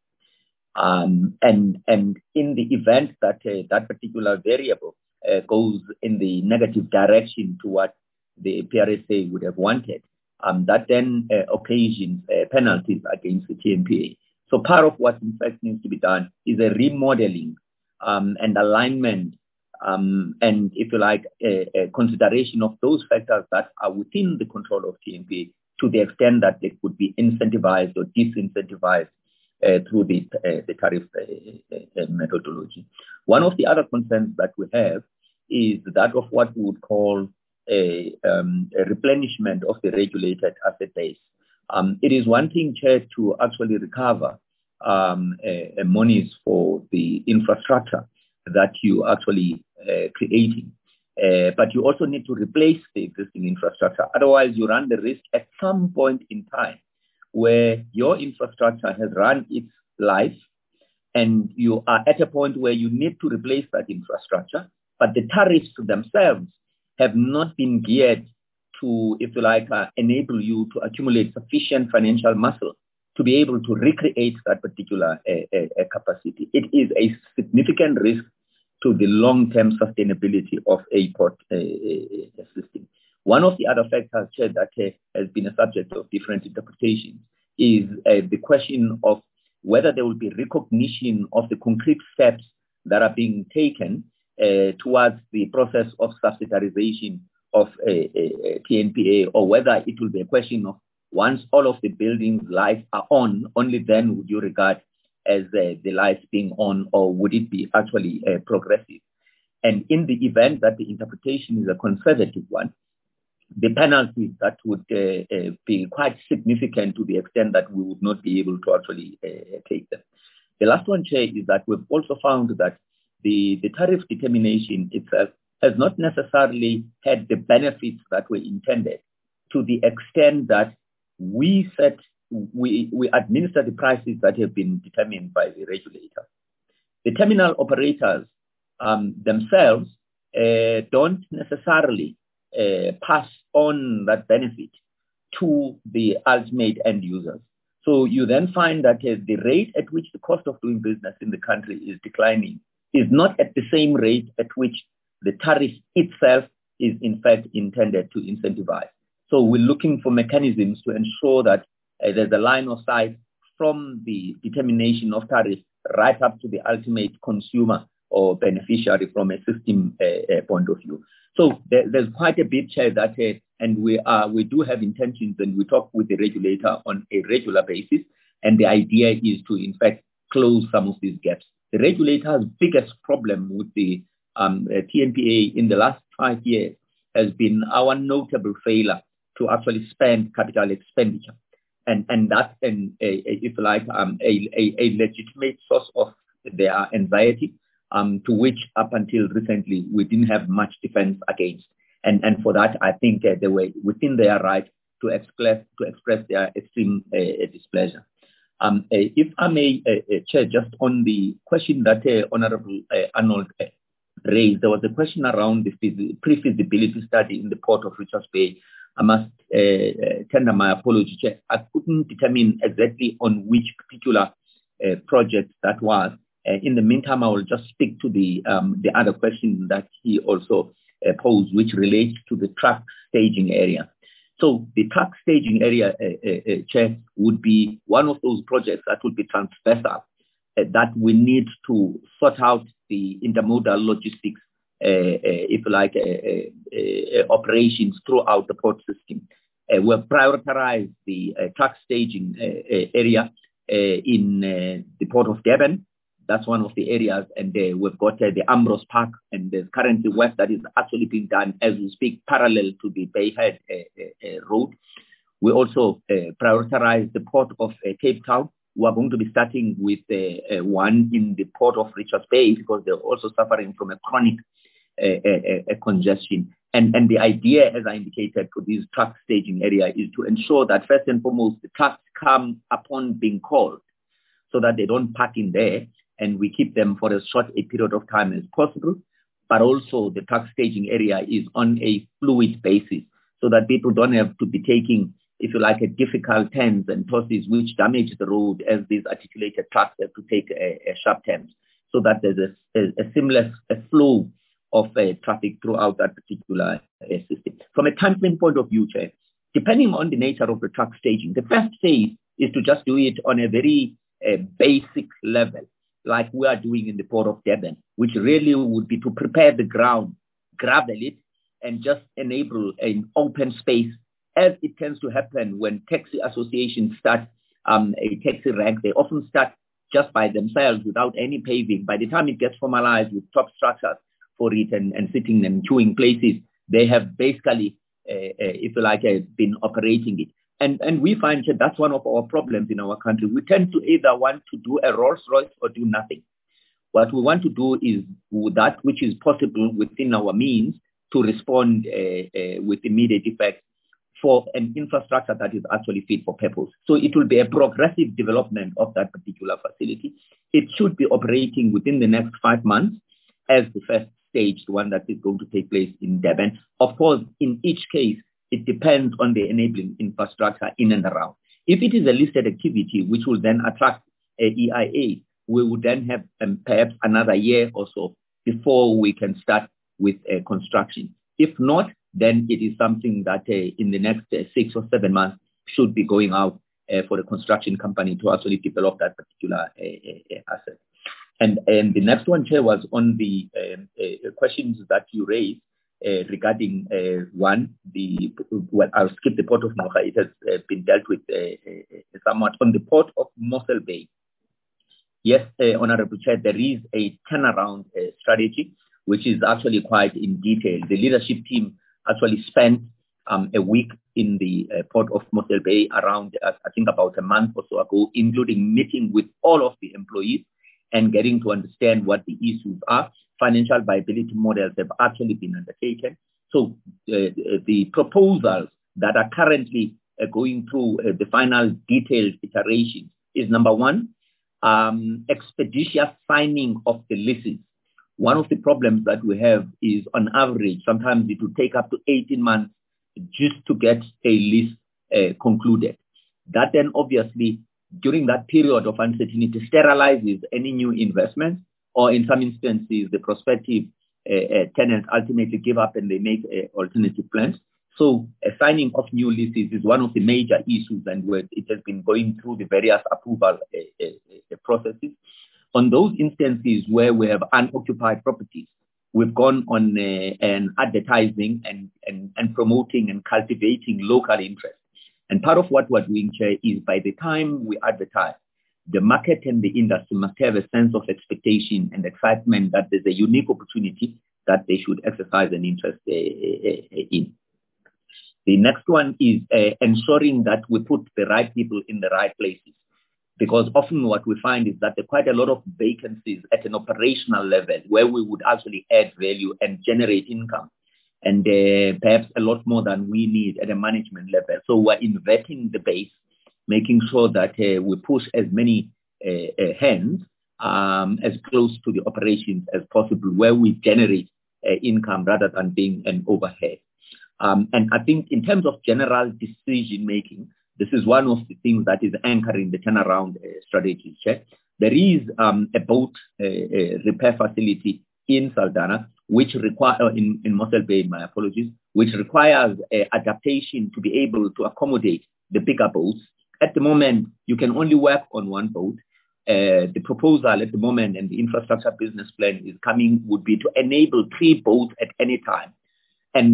A. Um, and, and in the event that uh, that particular variable uh, goes in the negative direction to what the P R S A would have wanted, um, that then uh, occasions uh, penalties against the T N P A. So part of what in fact needs to be done is a remodeling um, and alignment um, and, if you like, a, a consideration of those factors that are within the control of T N P A to the extent that they could be incentivized or disincentivized uh, through the, uh, the tariff uh, uh, methodology. One of the other concerns that we have is that of what we would call a, um, a replenishment of the regulated asset base. Um, it is one thing, Chair, to actually recover um, uh, uh, monies for the infrastructure that you actually uh, creating. Uh, but you also need to replace the existing infrastructure. Otherwise, you run the risk at some point in time where your infrastructure has run its life and you are at a point where you need to replace that infrastructure, but the tariffs themselves have not been geared to, if you like, uh, enable you to accumulate sufficient financial muscle to be able to recreate that particular uh, uh, capacity. It is a significant risk to the long-term sustainability of a port uh, uh, system. One of the other factors, Chair, that uh, has been a subject of different interpretations is uh, the question of whether there will be recognition of the concrete steps that are being taken uh, towards the process of subsidiarization of uh, uh, T N P A, or whether it will be a question of once all of the buildings' lights are on, only then would you regard as uh, the lights being on, or would it be actually uh, progressive? And in the event that the interpretation is a conservative one, the penalties that would uh, uh, be quite significant to the extent that we would not be able to actually uh, take them. The last one, Chair, is that we've also found that the, the tariff determination itself has not necessarily had the benefits that were intended, to the extent that we set, we, we administer the prices that have been determined by the regulator. The terminal operators um, themselves uh, don't necessarily uh, pass on that benefit to the ultimate end users. So you then find that uh, the rate at which the cost of doing business in the country is declining is not at the same rate at which the tariff itself is in fact intended to incentivize. So we're looking for mechanisms to ensure that uh, there's a line of sight from the determination of tariffs right up to the ultimate consumer or beneficiary from a system uh, uh, point of view. So there, there's quite a bit, Chair, that, uh, and we are we do have intentions, and we talk with the regulator on a regular basis, and the idea is to, in fact, close some of these gaps. The regulator's biggest problem with the um, uh, T N P A in the last five years has been our notable failure to actually spend capital expenditure. And, and that's, an, a, a, if you like, um, a, a, a legitimate source of their anxiety, um, to which up until recently we didn't have much defense against. And, and for that, I think uh, they were within their right to express, to express their extreme uh, displeasure. Um, uh, if I may, uh, uh, Chair, just on the question that uh, Honorable uh, Arnold uh, raised, there was a question around the pre-feasibility study in the port of Richards Bay. I must uh, uh, tender my apology, Chair. I couldn't determine exactly on which particular uh, project that was. Uh, in the meantime, I will just speak to the um, the other question that he also uh, posed, which relates to the truck staging area. So the truck staging area, uh, uh, uh, Chair, would be one of those projects that would be transversal, uh, that we need to sort out the intermodal logistics, uh, uh, if you like, uh, uh, uh, operations throughout the port system. Uh, we've prioritized the uh, truck staging uh, uh, area uh, in uh, the port of Durban, That's one of the areas. And uh, we've got uh, the Ambrose Park, and there's currently work that is actually being done as we speak, parallel to the Bayhead uh, uh, uh, Road. We also uh, prioritize the port of uh, Cape Town. We are going to be starting with uh, uh, one in the port of Richards Bay because they're also suffering from a chronic uh, uh, uh, congestion. And, and the idea, as I indicated, for this truck staging area is to ensure that first and foremost, the trucks come upon being called so that they don't park in there, and we keep them for as short a period of time as possible. But also the truck staging area is on a fluid basis so that people don't have to be taking, if you like, a difficult turns and tosses which damage the road as these articulated trucks have to take a, a sharp turns, so that there's a, a, a seamless a flow of uh, traffic throughout that particular uh, system. From a time frame point of view, Chair, depending on the nature of the truck staging, the first phase is to just do it on a very uh, basic level, like we are doing in the Port of Durban, which really would be to prepare the ground, gravel it, and just enable an open space, as it tends to happen when taxi associations start um, a taxi rank. They often start just by themselves without any paving. By the time it gets formalized with top structures for it and, and sitting and queuing places, they have basically, uh, uh, if you like, uh, been operating it. And, and we find that that's one of our problems in our country. We tend to either want to do a Rolls Royce or do nothing. What we want to do is that which is possible within our means to respond uh, uh, with immediate effect for an infrastructure that is actually fit for purpose. So it will be a progressive development of that particular facility. It should be operating within the next five months as the first stage, the one that is going to take place in Durban. Of course, in each case, it depends on the enabling infrastructure in and around. If it is a listed activity, which will then attract a E I A, we would then have um, perhaps another year or so before we can start with uh, construction. If not, then it is something that uh, in the next uh, six or seven months should be going out uh, for the construction company to actually develop that particular uh, uh, asset. And, and the next one, Chair, was on the um, uh, questions that you raised uh, regarding, uh, one, the, well, I'll skip the Port of Mocha. It has uh, been dealt with uh, uh, somewhat. On the Port of Mossel Bay, yes, uh, Honorable Chair, there is a turnaround uh, strategy, which is actually quite in detail. The leadership team actually spent um, a week in the uh, Port of Mossel Bay around, uh, I think about a month or so ago, including meeting with all of the employees and getting to understand what the issues are. Financial viability models have actually been undertaken. So uh, the proposals that are currently uh, going through uh, the final detailed iteration is, number one, um, expeditious signing of the leases. One of the problems that we have is, on average, sometimes it will take up to eighteen months just to get a lease uh, concluded. That then obviously, during that period of uncertainty, sterilizes any new investments, or in some instances, the prospective uh, uh, tenants ultimately give up and they make uh, alternative plans. So a signing of new leases is one of the major issues, and it has been going through the various approval uh, uh, uh, processes. On those instances where we have unoccupied properties, we've gone on uh, an advertising and, and, and promoting and cultivating local interest. And part of what we're doing, Chair, is by the time we advertise, the market and the industry must have a sense of expectation and excitement that there's a unique opportunity that they should exercise an interest uh, uh, in. The next one is uh, ensuring that we put the right people in the right places. Because often what we find is that there are quite a lot of vacancies at an operational level where we would actually add value and generate income, and uh, perhaps a lot more than we need at a management level. So we're inverting the base, making sure that uh, we push as many uh, uh, hands um, as close to the operations as possible, where we generate uh, income rather than being an overhead. Um, and I think in terms of general decision making, this is one of the things that is anchoring the turnaround uh, strategy. Check. There is um, a boat uh, uh, repair facility in Saldanha, which require uh, in, in Mossel Bay, my apologies, which requires uh, adaptation to be able to accommodate the bigger boats. At the moment, you can only work on one boat. Uh, the proposal at the moment and the infrastructure business plan is coming would be to enable three boats at any time. And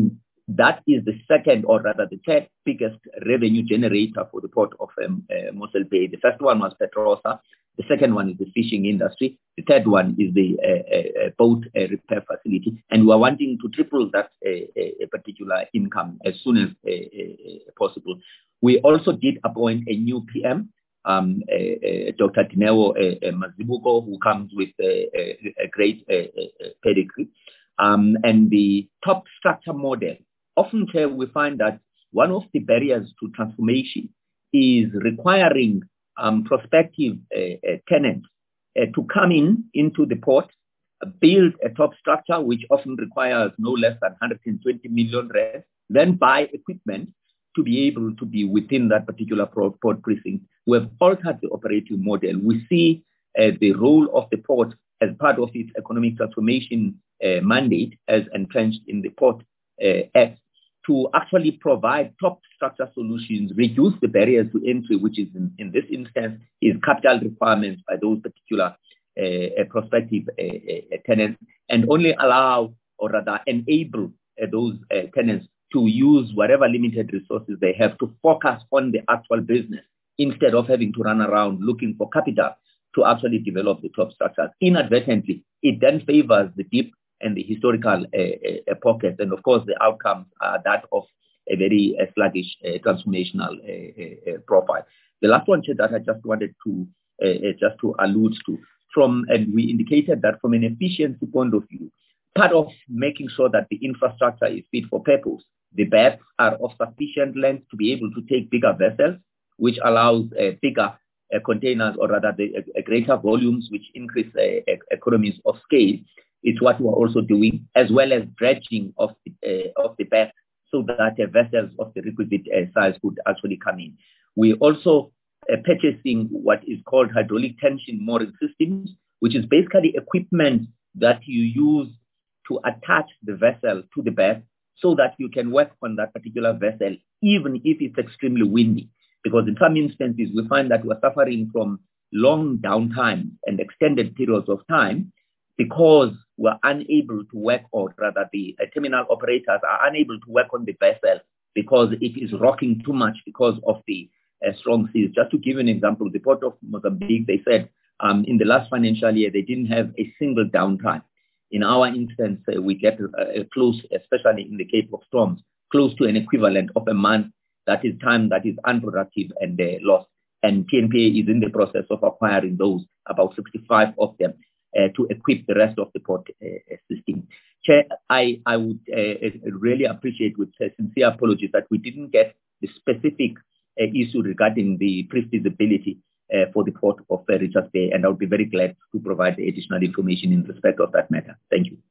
That is the second, or rather the third biggest revenue generator for the port of um, uh, Mossel Bay. The first one was Petrosa. The second one is the fishing industry. The third one is the uh, uh, boat uh, repair facility. And we are wanting to triple that uh, uh, particular income as soon as uh, uh, possible. We also did appoint a new P M, um, uh, uh, Doctor Dineo uh, uh, Mazibuko, who comes with uh, uh, a great uh, uh, pedigree. Um, and the top structure model. Often we find that one of the barriers to transformation is requiring um, prospective uh, uh, tenants uh, to come in into the port, uh, build a top structure, which often requires no less than one hundred twenty million rand, then buy equipment to be able to be within that particular port precinct. We have altered the operating model. We see uh, the role of the port as part of its economic transformation uh, mandate as entrenched in the Port uh, Act, to actually provide top structure solutions, reduce the barriers to entry, which is in, in this instance is capital requirements by those particular uh, prospective uh, uh, tenants, and only allow or rather enable uh, those uh, tenants to use whatever limited resources they have to focus on the actual business instead of having to run around looking for capital to actually develop the top structures. Inadvertently, it then favors the deep and the historical uh, uh, pockets. And of course, the outcomes are that of a very uh, sluggish uh, transformational uh, uh, profile. The last one that I just wanted to uh, just to allude to, from, and we indicated that from an efficiency point of view, part of making sure that the infrastructure is fit for purpose, the berths are of sufficient length to be able to take bigger vessels, which allows uh, bigger uh, containers, or rather the uh, greater volumes, which increase uh, economies of scale. It's what we're also doing, as well as dredging of the, uh, of the berth, so that uh, vessels of the requisite uh, size could actually come in. We're also uh, purchasing what is called hydraulic tension mooring systems, which is basically equipment that you use to attach the vessel to the berth so that you can work on that particular vessel, even if it's extremely windy. Because in some instances, we find that we're suffering from long downtime and extended periods of time because we're unable to work, or rather the uh, terminal operators are unable to work on the vessel because it is rocking too much because of the uh, strong seas. Just to give you an example, the Port of Mozambique, they said um, in the last financial year, they didn't have a single downtime. In our instance, uh, we get uh, close, especially in the Cape of Storms, close to an equivalent of a month. That is time that is unproductive and uh, lost. And T N P A is in the process of acquiring those, about sixty-five of them, uh, to equip the rest of the port uh, system. Chair, I, I would uh, really appreciate, with uh, sincere apologies, that we didn't get the specific uh, issue regarding the pre-feasibility uh, for the port of uh, Richards Bay, and I would be very glad to provide the additional information in respect of that matter. Thank you.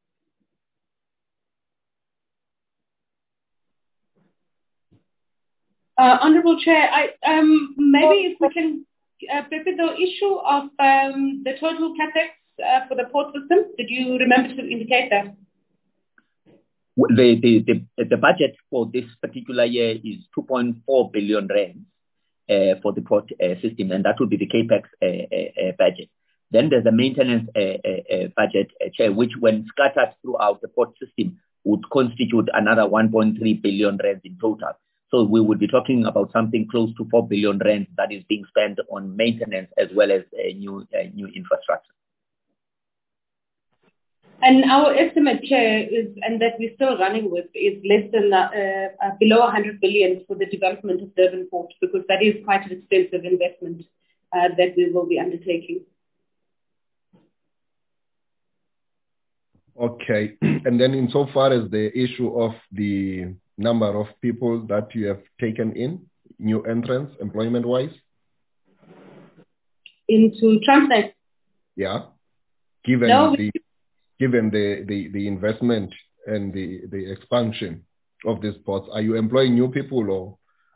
Uh, Honourable Chair, I, um, maybe if we can uh, prepare the issue of um, the total capex uh, for the port system. Did you remember to indicate that? The, the, the, the budget for this particular year is two point four billion rand uh, for the port uh, system, and that will be the capex uh, uh, uh, budget. Then there's a maintenance uh, uh, uh, budget, uh, Chair, which when scattered throughout the port system would constitute another one point three billion rand in total. So we would be talking about something close to four billion rand that is being spent on maintenance as well as uh, new uh, new infrastructure. And our estimate, Chair, is, and that we're still running with, is less than uh, uh, below one hundred billion for the development of Durban Port, because that is quite an extensive investment uh, that we will be undertaking. Okay, and then insofar as the issue of the number of people that you have taken in, new entrants, employment-wise? Into Transnet? Yeah, given no, the given the, the, the investment and the, the expansion of these ports, are you employing new people or?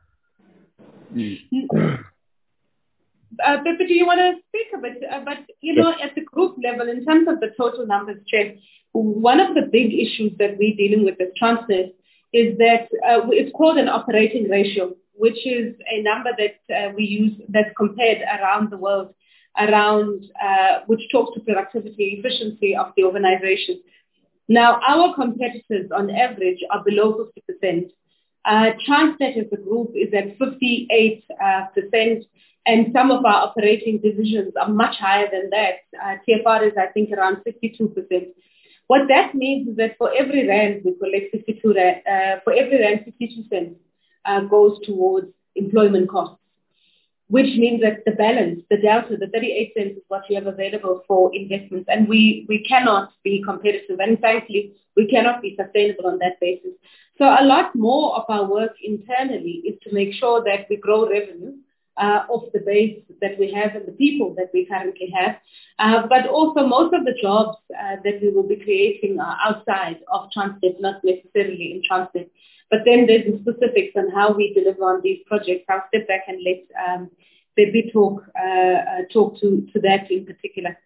Uh, but, but do you want to speak a bit? Uh, but, you know, at the group level, in terms of the total numbers, Chair, one of the big issues that we're dealing with as Transnet is that uh, it's called an operating ratio, which is a number that uh, we use that's compared around the world, around uh, which talks to productivity, efficiency of the organization. Now, our competitors on average are below fifty percent. Uh, Transnet as a group is at fifty-eight percent, uh, and some of our operating divisions are much higher than that. Uh, T F R is, I think, around fifty-two percent. What that means is that for every rand we collect fifty-two rand, uh, for every rand fifty-two cents uh, goes towards employment costs, which means that the balance, the delta, the thirty-eight cents is what we have available for investments, and we, we cannot be competitive, and frankly, we cannot be sustainable on that basis. So a lot more of our work internally is to make sure that we grow revenue uh, off the base that we have and the people that we currently have, uh, but also most of the jobs uh, that we will be creating are outside of Transnet, not necessarily in Transnet. But then there's the specifics on how we deliver on these projects. I'll step back and let um, Baby talk uh, uh, talk to, to that in particular.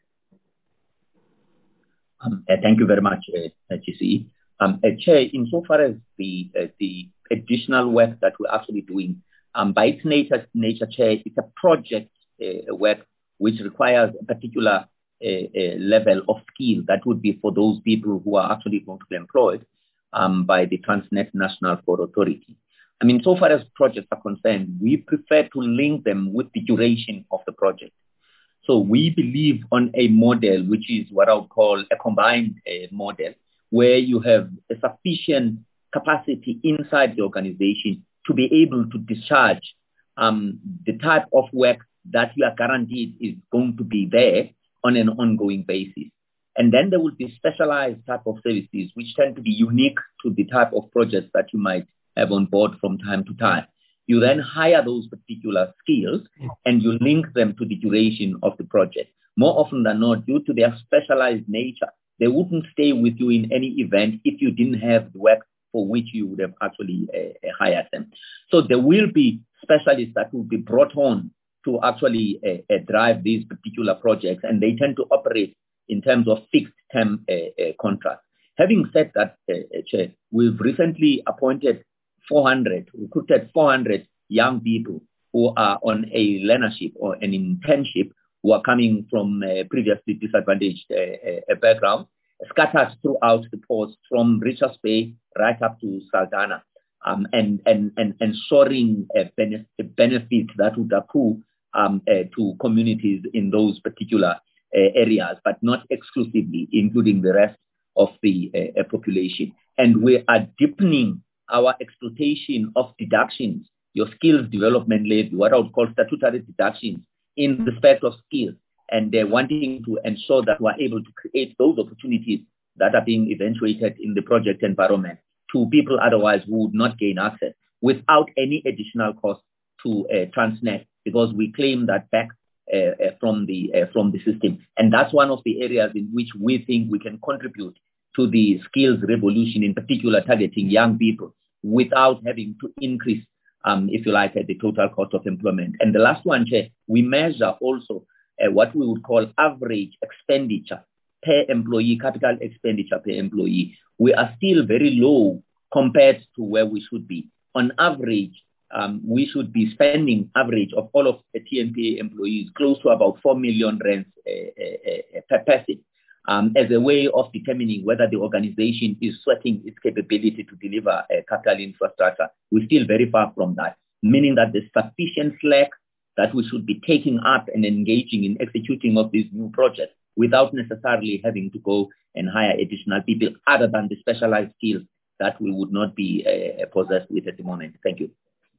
Um, uh, thank you very much, uh, G C. Um, uh, Chair, insofar as the uh, the additional work that we're actually doing, um, by its nature, nature, Chair, it's a project uh, work which requires a particular uh, uh, level of skill that would be for those people who are actually going to be employed Um, by the Transnet National Port Authority. I mean, so far as projects are concerned, we prefer to link them with the duration of the project. So we believe on a model which is what I would call a combined uh, model, where you have a sufficient capacity inside the organization to be able to discharge um, the type of work that you are guaranteed is going to be there on an ongoing basis. And then there will be specialized type of services which tend to be unique to the type of projects that you might have on board from time to time. You then hire those particular skills and you link them to the duration of the project. More often than not, due to their specialized nature, they wouldn't stay with you in any event if you didn't have the work for which you would have actually uh, hired them. So there will be specialists that will be brought on to actually uh, uh, drive these particular projects, and they tend to operate in terms of fixed-term uh, uh, contracts. Having said that, uh, uh, Chair, we've recently appointed four hundred, recruited four hundred young people who are on a learnership or an internship, who are coming from uh, previously disadvantaged uh, uh, backgrounds, scattered throughout the ports from Richards Bay right up to Saldanha, um, and, and, and ensuring a benefit, a benefit that would accrue um, uh, to communities in those particular Uh, areas, but not exclusively, including the rest of the uh, population. And we are deepening our exploitation of deductions, your skills development levy, what I would call statutory deductions, in respect of skills, and they're wanting to ensure that we're able to create those opportunities that are being eventuated in the project environment to people otherwise who would not gain access without any additional cost to uh, Transnet, because we claim that back Uh, uh, from the uh, from the system. And that's one of the areas in which we think we can contribute to the skills revolution, in particular targeting young people without having to increase, um, if you like, uh, the total cost of employment. And the last one, Chair, we measure also uh, what we would call average expenditure per employee, capital expenditure per employee. We are still very low compared to where we should be. On average, Um, we should be spending average of all of the T N P A employees close to about four million rands uh, uh, uh, per person um, as a way of determining whether the organization is sweating its capability to deliver uh, capital infrastructure. We're still very far from that, meaning that there's sufficient slack that we should be taking up and engaging in executing of these new projects without necessarily having to go and hire additional people other than the specialized skills that we would not be uh, possessed with at the moment. Thank you.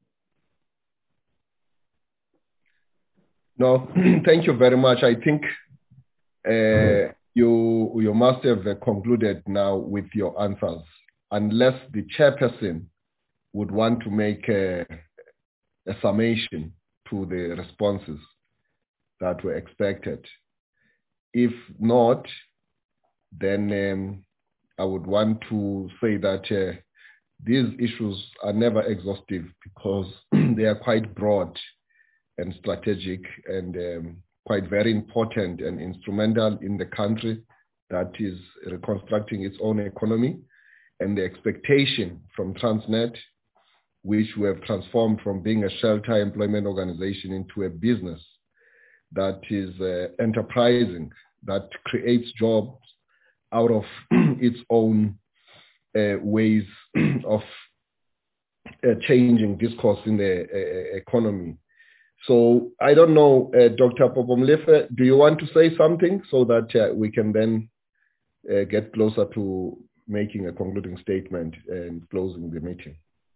No, thank you very much. I think uh, you you must have uh, concluded now with your answers, unless the chairperson would want to make a, a summation to the responses that were expected. If not, then um, I would want to say that uh, these issues are never exhaustive because they are quite broad and strategic and um, quite very important and instrumental in the country that is reconstructing its own economy, and the expectation from Transnet, which we have transformed from being a shelter employment organization into a business that is uh, enterprising, that creates jobs, out of its own uh, ways of uh, changing discourse in the uh, economy. So I don't know, uh, Doctor Popomlefe, do you want to say something so that uh, we can then uh, get closer to making a concluding statement and closing the meeting?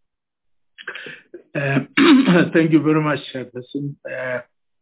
Uh, thank you very much, Chairperson. Uh,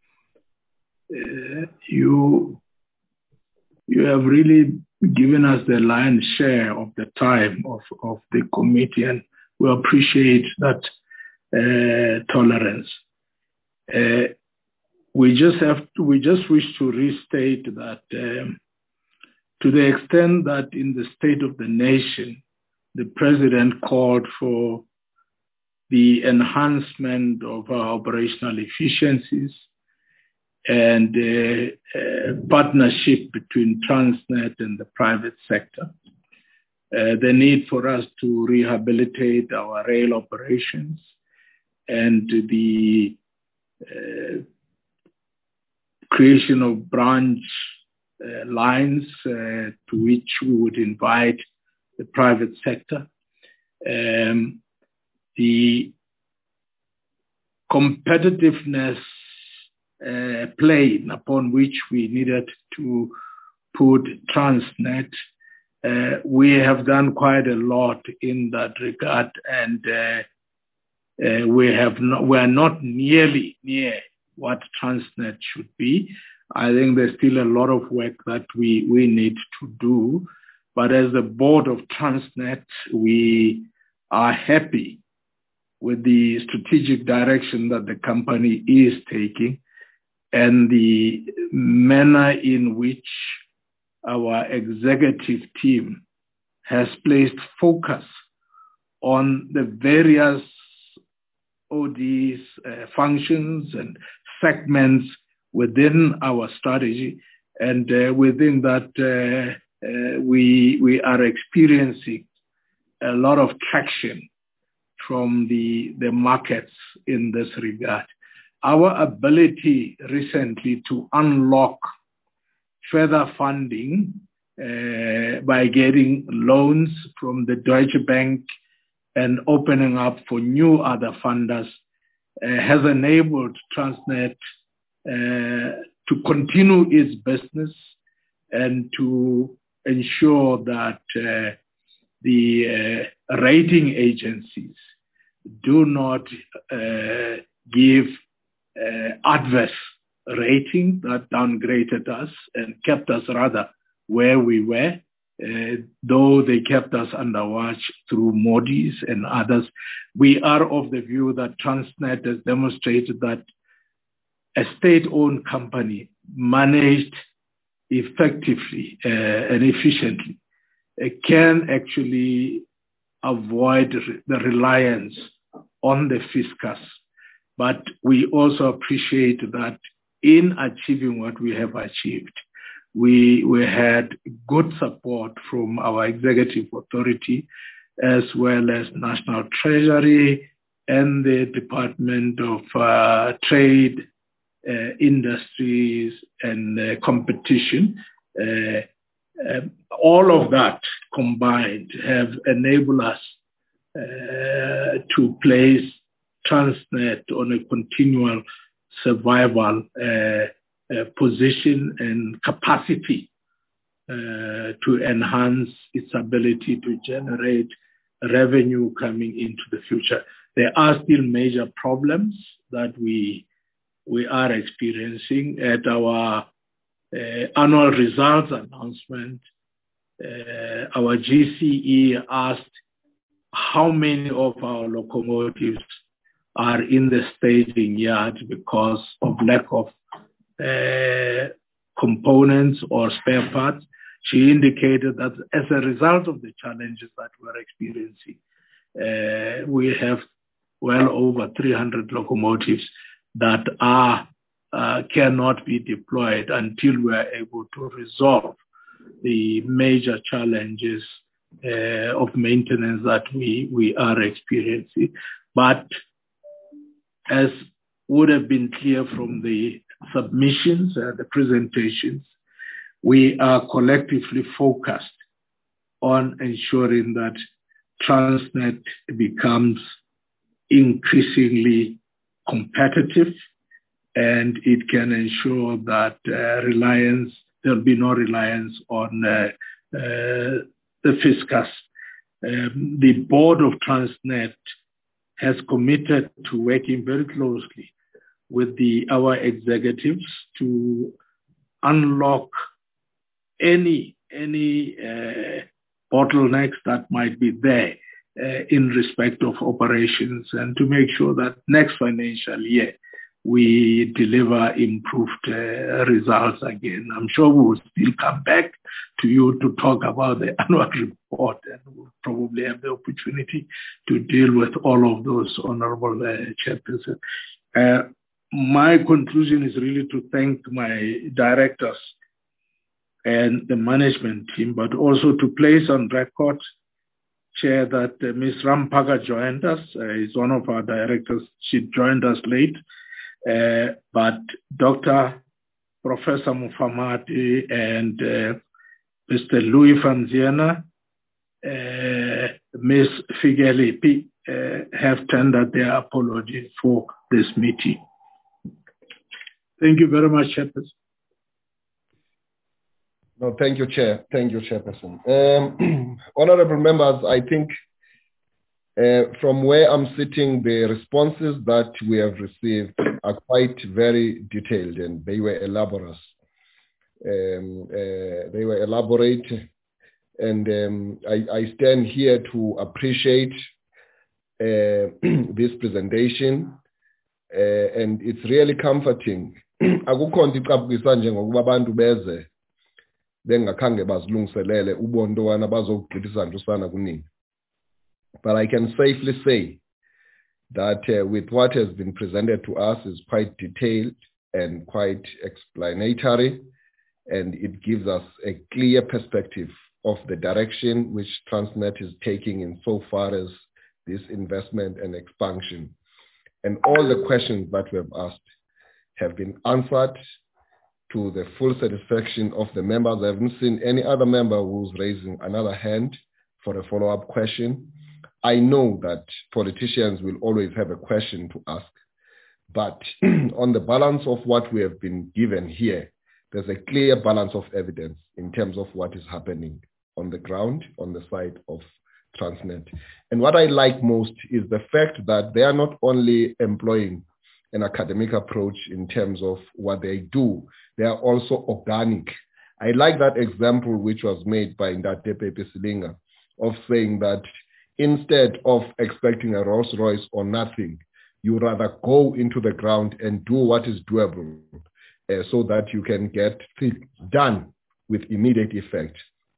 uh, you, you have really given us the lion's share of the time of, of the committee, and we appreciate that uh, tolerance. Uh, we just have to, we just wish to restate that um, to the extent that in the State of the Nation, the President called for the enhancement of our operational efficiencies and uh, uh, partnership between Transnet and the private sector. Uh, the need for us to rehabilitate our rail operations and the uh, creation of branch uh, lines uh, to which we would invite the private sector. Um, the competitiveness uh, plane upon which we needed to put Transnet. Uh, we have done quite a lot in that regard, and uh, uh, we have not, we are not nearly near what Transnet should be. I think there's still a lot of work that we, we need to do. But as the board of Transnet, we are happy with the strategic direction that the company is taking and the manner in which our executive team has placed focus on the various O Ds, uh, functions and segments within our strategy. And uh, within that, uh, uh, we, we are experiencing a lot of traction from the, the markets in this regard. Our ability recently to unlock further funding uh, by getting loans from the Deutsche Bank and opening up for new other funders uh, has enabled Transnet uh, to continue its business and to ensure that uh, the uh, rating agencies do not uh, give uh, adverse rating that downgraded us and kept us rather where we were, uh, though they kept us under watch through Moody's and others. We are of the view that Transnet has demonstrated that a state-owned company managed effectively uh, and efficiently uh, can actually avoid the reliance on the fiscus. But we also appreciate that in achieving what we have achieved, we, we had good support from our executive authority as well as National Treasury and the Department of uh, Trade, uh, Industries and uh, Competition. Uh, uh, all of that combined have enabled us uh, to place Transnet on a continual survival uh, uh, position and capacity uh, to enhance its ability to generate revenue coming into the future. There are still major problems that we we are experiencing. At our uh, annual results announcement, uh, our G C E asked how many of our locomotives are in the staging yard because of lack of uh, components or spare parts. She indicated that as a result of the challenges that we're experiencing, uh, we have well over three hundred locomotives that are uh, cannot be deployed until we are able to resolve the major challenges uh, of maintenance that we, we are experiencing. But as would have been clear from the submissions, uh, the presentations, we are collectively focused on ensuring that Transnet becomes increasingly competitive, and it can ensure that uh, reliance, there'll be no reliance on uh, uh, the fiscus. Um, the board of Transnet has committed to working very closely with the our executives to unlock any any uh, bottlenecks that might be there uh, in respect of operations, and to make sure that next financial year we deliver improved uh, results again. I'm sure we will still come back to you to talk about the annual report, and we'll probably have the opportunity to deal with all of those, Honorable uh, Chairperson. Uh, my conclusion is really to thank my directors and the management team, but also to place on record, Chair, that uh, Miz Rampaka joined us. Uh, is one of our directors. She joined us late. Uh, but Doctor Professor Mufamati and uh, Mister Louis van Ziena, uh, Miz Figelipi, uh, have tendered their apology for this meeting. Thank you very much, Chairperson. No, thank you, Chair. Thank you, Chairperson. Um, honorable members, I think uh, from where I'm sitting, the responses that we have received are quite very detailed, and they were elaborate. Um, uh, they were elaborate, and um, I, I stand here to appreciate uh, this presentation, uh, and it's really comforting. Akukho nto iqabukisa njengokuba abantu beze bengakhange bazilungiselele ubontowana bazogqithisa ntusana kuningi. But I can safely say that uh, with what has been presented to us is quite detailed and quite explanatory, and it gives us a clear perspective of the direction which Transnet is taking in so far as this investment and expansion. And all the questions that we have asked have been answered to the full satisfaction of the members. I haven't seen any other member who's raising another hand for a follow-up question. I know that politicians will always have a question to ask, but on the balance of what we have been given here, there's a clear balance of evidence in terms of what is happening on the ground, on the side of Transnet. And what I like most is the fact that they are not only employing an academic approach in terms of what they do, they are also organic. I like that example which was made by Ndate Pepe Silinga of saying that instead of expecting a Rolls Royce or nothing, you rather go into the ground and do what is doable uh, so that you can get things done with immediate effect.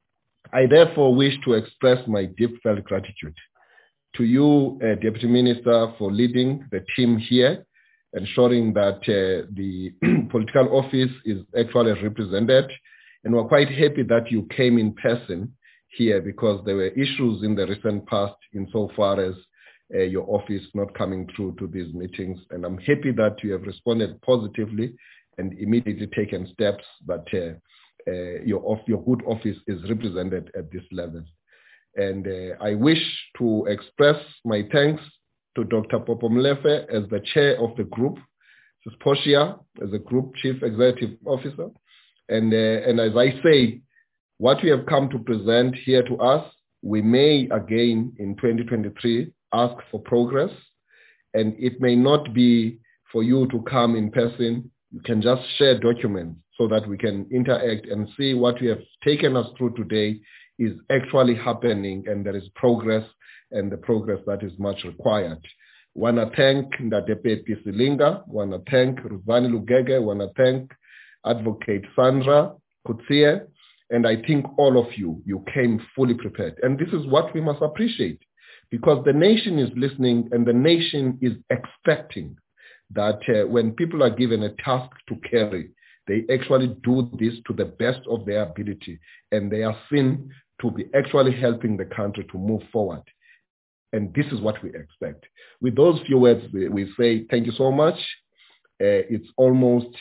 I therefore wish to express my deep felt gratitude to you, uh, Deputy Minister, for leading the team here, ensuring that uh, the political office is actually represented. And we're quite happy that you came in person here because there were issues in the recent past insofar as uh, your office not coming through to these meetings. And I'm happy that you have responded positively and immediately taken steps that uh, uh, your, your good office is represented at this level. And uh, I wish to express my thanks to Doctor Popo Mlefe as the chair of the group, Portia as the group chief executive officer. And, uh, and as I say, what we have come to present here to us, we may again in twenty twenty-three ask for progress, and it may not be for you to come in person. You can just share documents so that we can interact and see what we have taken us through today is actually happening, and there is progress, and the progress that is much required. Want to thank Ndatepe Silinga, want to thank Ruzani Lugege, want to thank Advocate Sandra Kutsie, and I think all of you, you came fully prepared. And this is what we must appreciate, because the nation is listening and the nation is expecting that uh, when people are given a task to carry, they actually do this to the best of their ability, and they are seen to be actually helping the country to move forward. And this is what we expect. With those few words, we, we say thank you so much. Uh, it's almost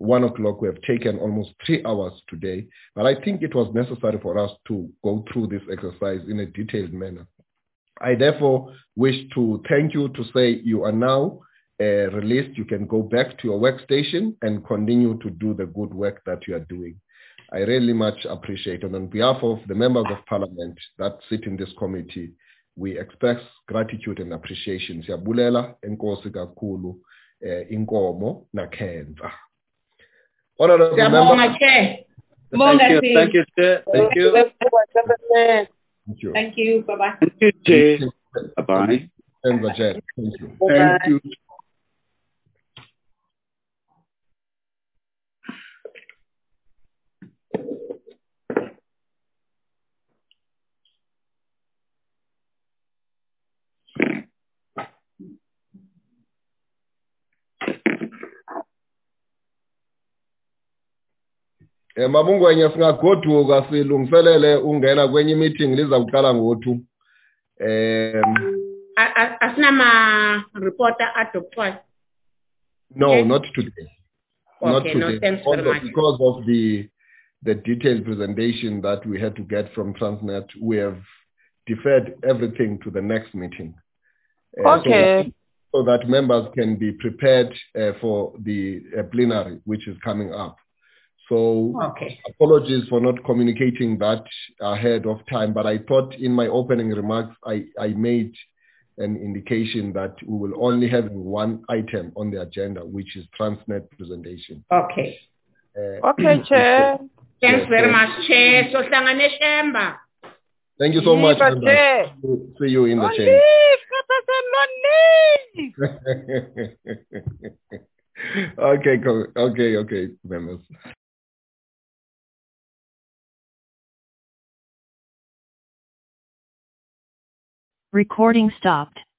one o'clock. We have taken almost three hours today, but I think it was necessary for us to go through this exercise in a detailed manner. I therefore wish to thank you to say you are now uh, released. You can go back to your workstation and continue to do the good work that you are doing. I really much appreciate it. And on behalf of the members of parliament that sit in this committee, we express gratitude and appreciation. Siyabulela enkosi kakhulu inkomo nakhenza. Honorable member. Chair. Thank you. Thank you, Chair. Thank you. Thank you. Thank you. Bye-bye. Thank you, Chair. Bye-bye. Thank you, Chair. Thank you. Thank you. Eh mabungwenya singagoduka silungiselele ungena kwenye meeting liza kuqala ngo-two. Um asinama reporter adoptwayo. No, yes. not today. Okay, not today. No, thanks also, very much. Because of the the detailed presentation that we had to get from Transnet, we have deferred everything to the next meeting. Uh, okay. So that, so that members can be prepared uh, for the uh, plenary, which is coming up. So okay. Apologies for not communicating that ahead of time, but I thought in my opening remarks, I, I made an indication that we will only have one item on the agenda, which is Transnet presentation. Okay. Uh, okay, Chair. Thanks yes, very so, much, Chair. So Shemba. Thank you so much. Chair. See you in the no chamber. Leave, leave. Okay, cool. okay, okay, members. Recording stopped.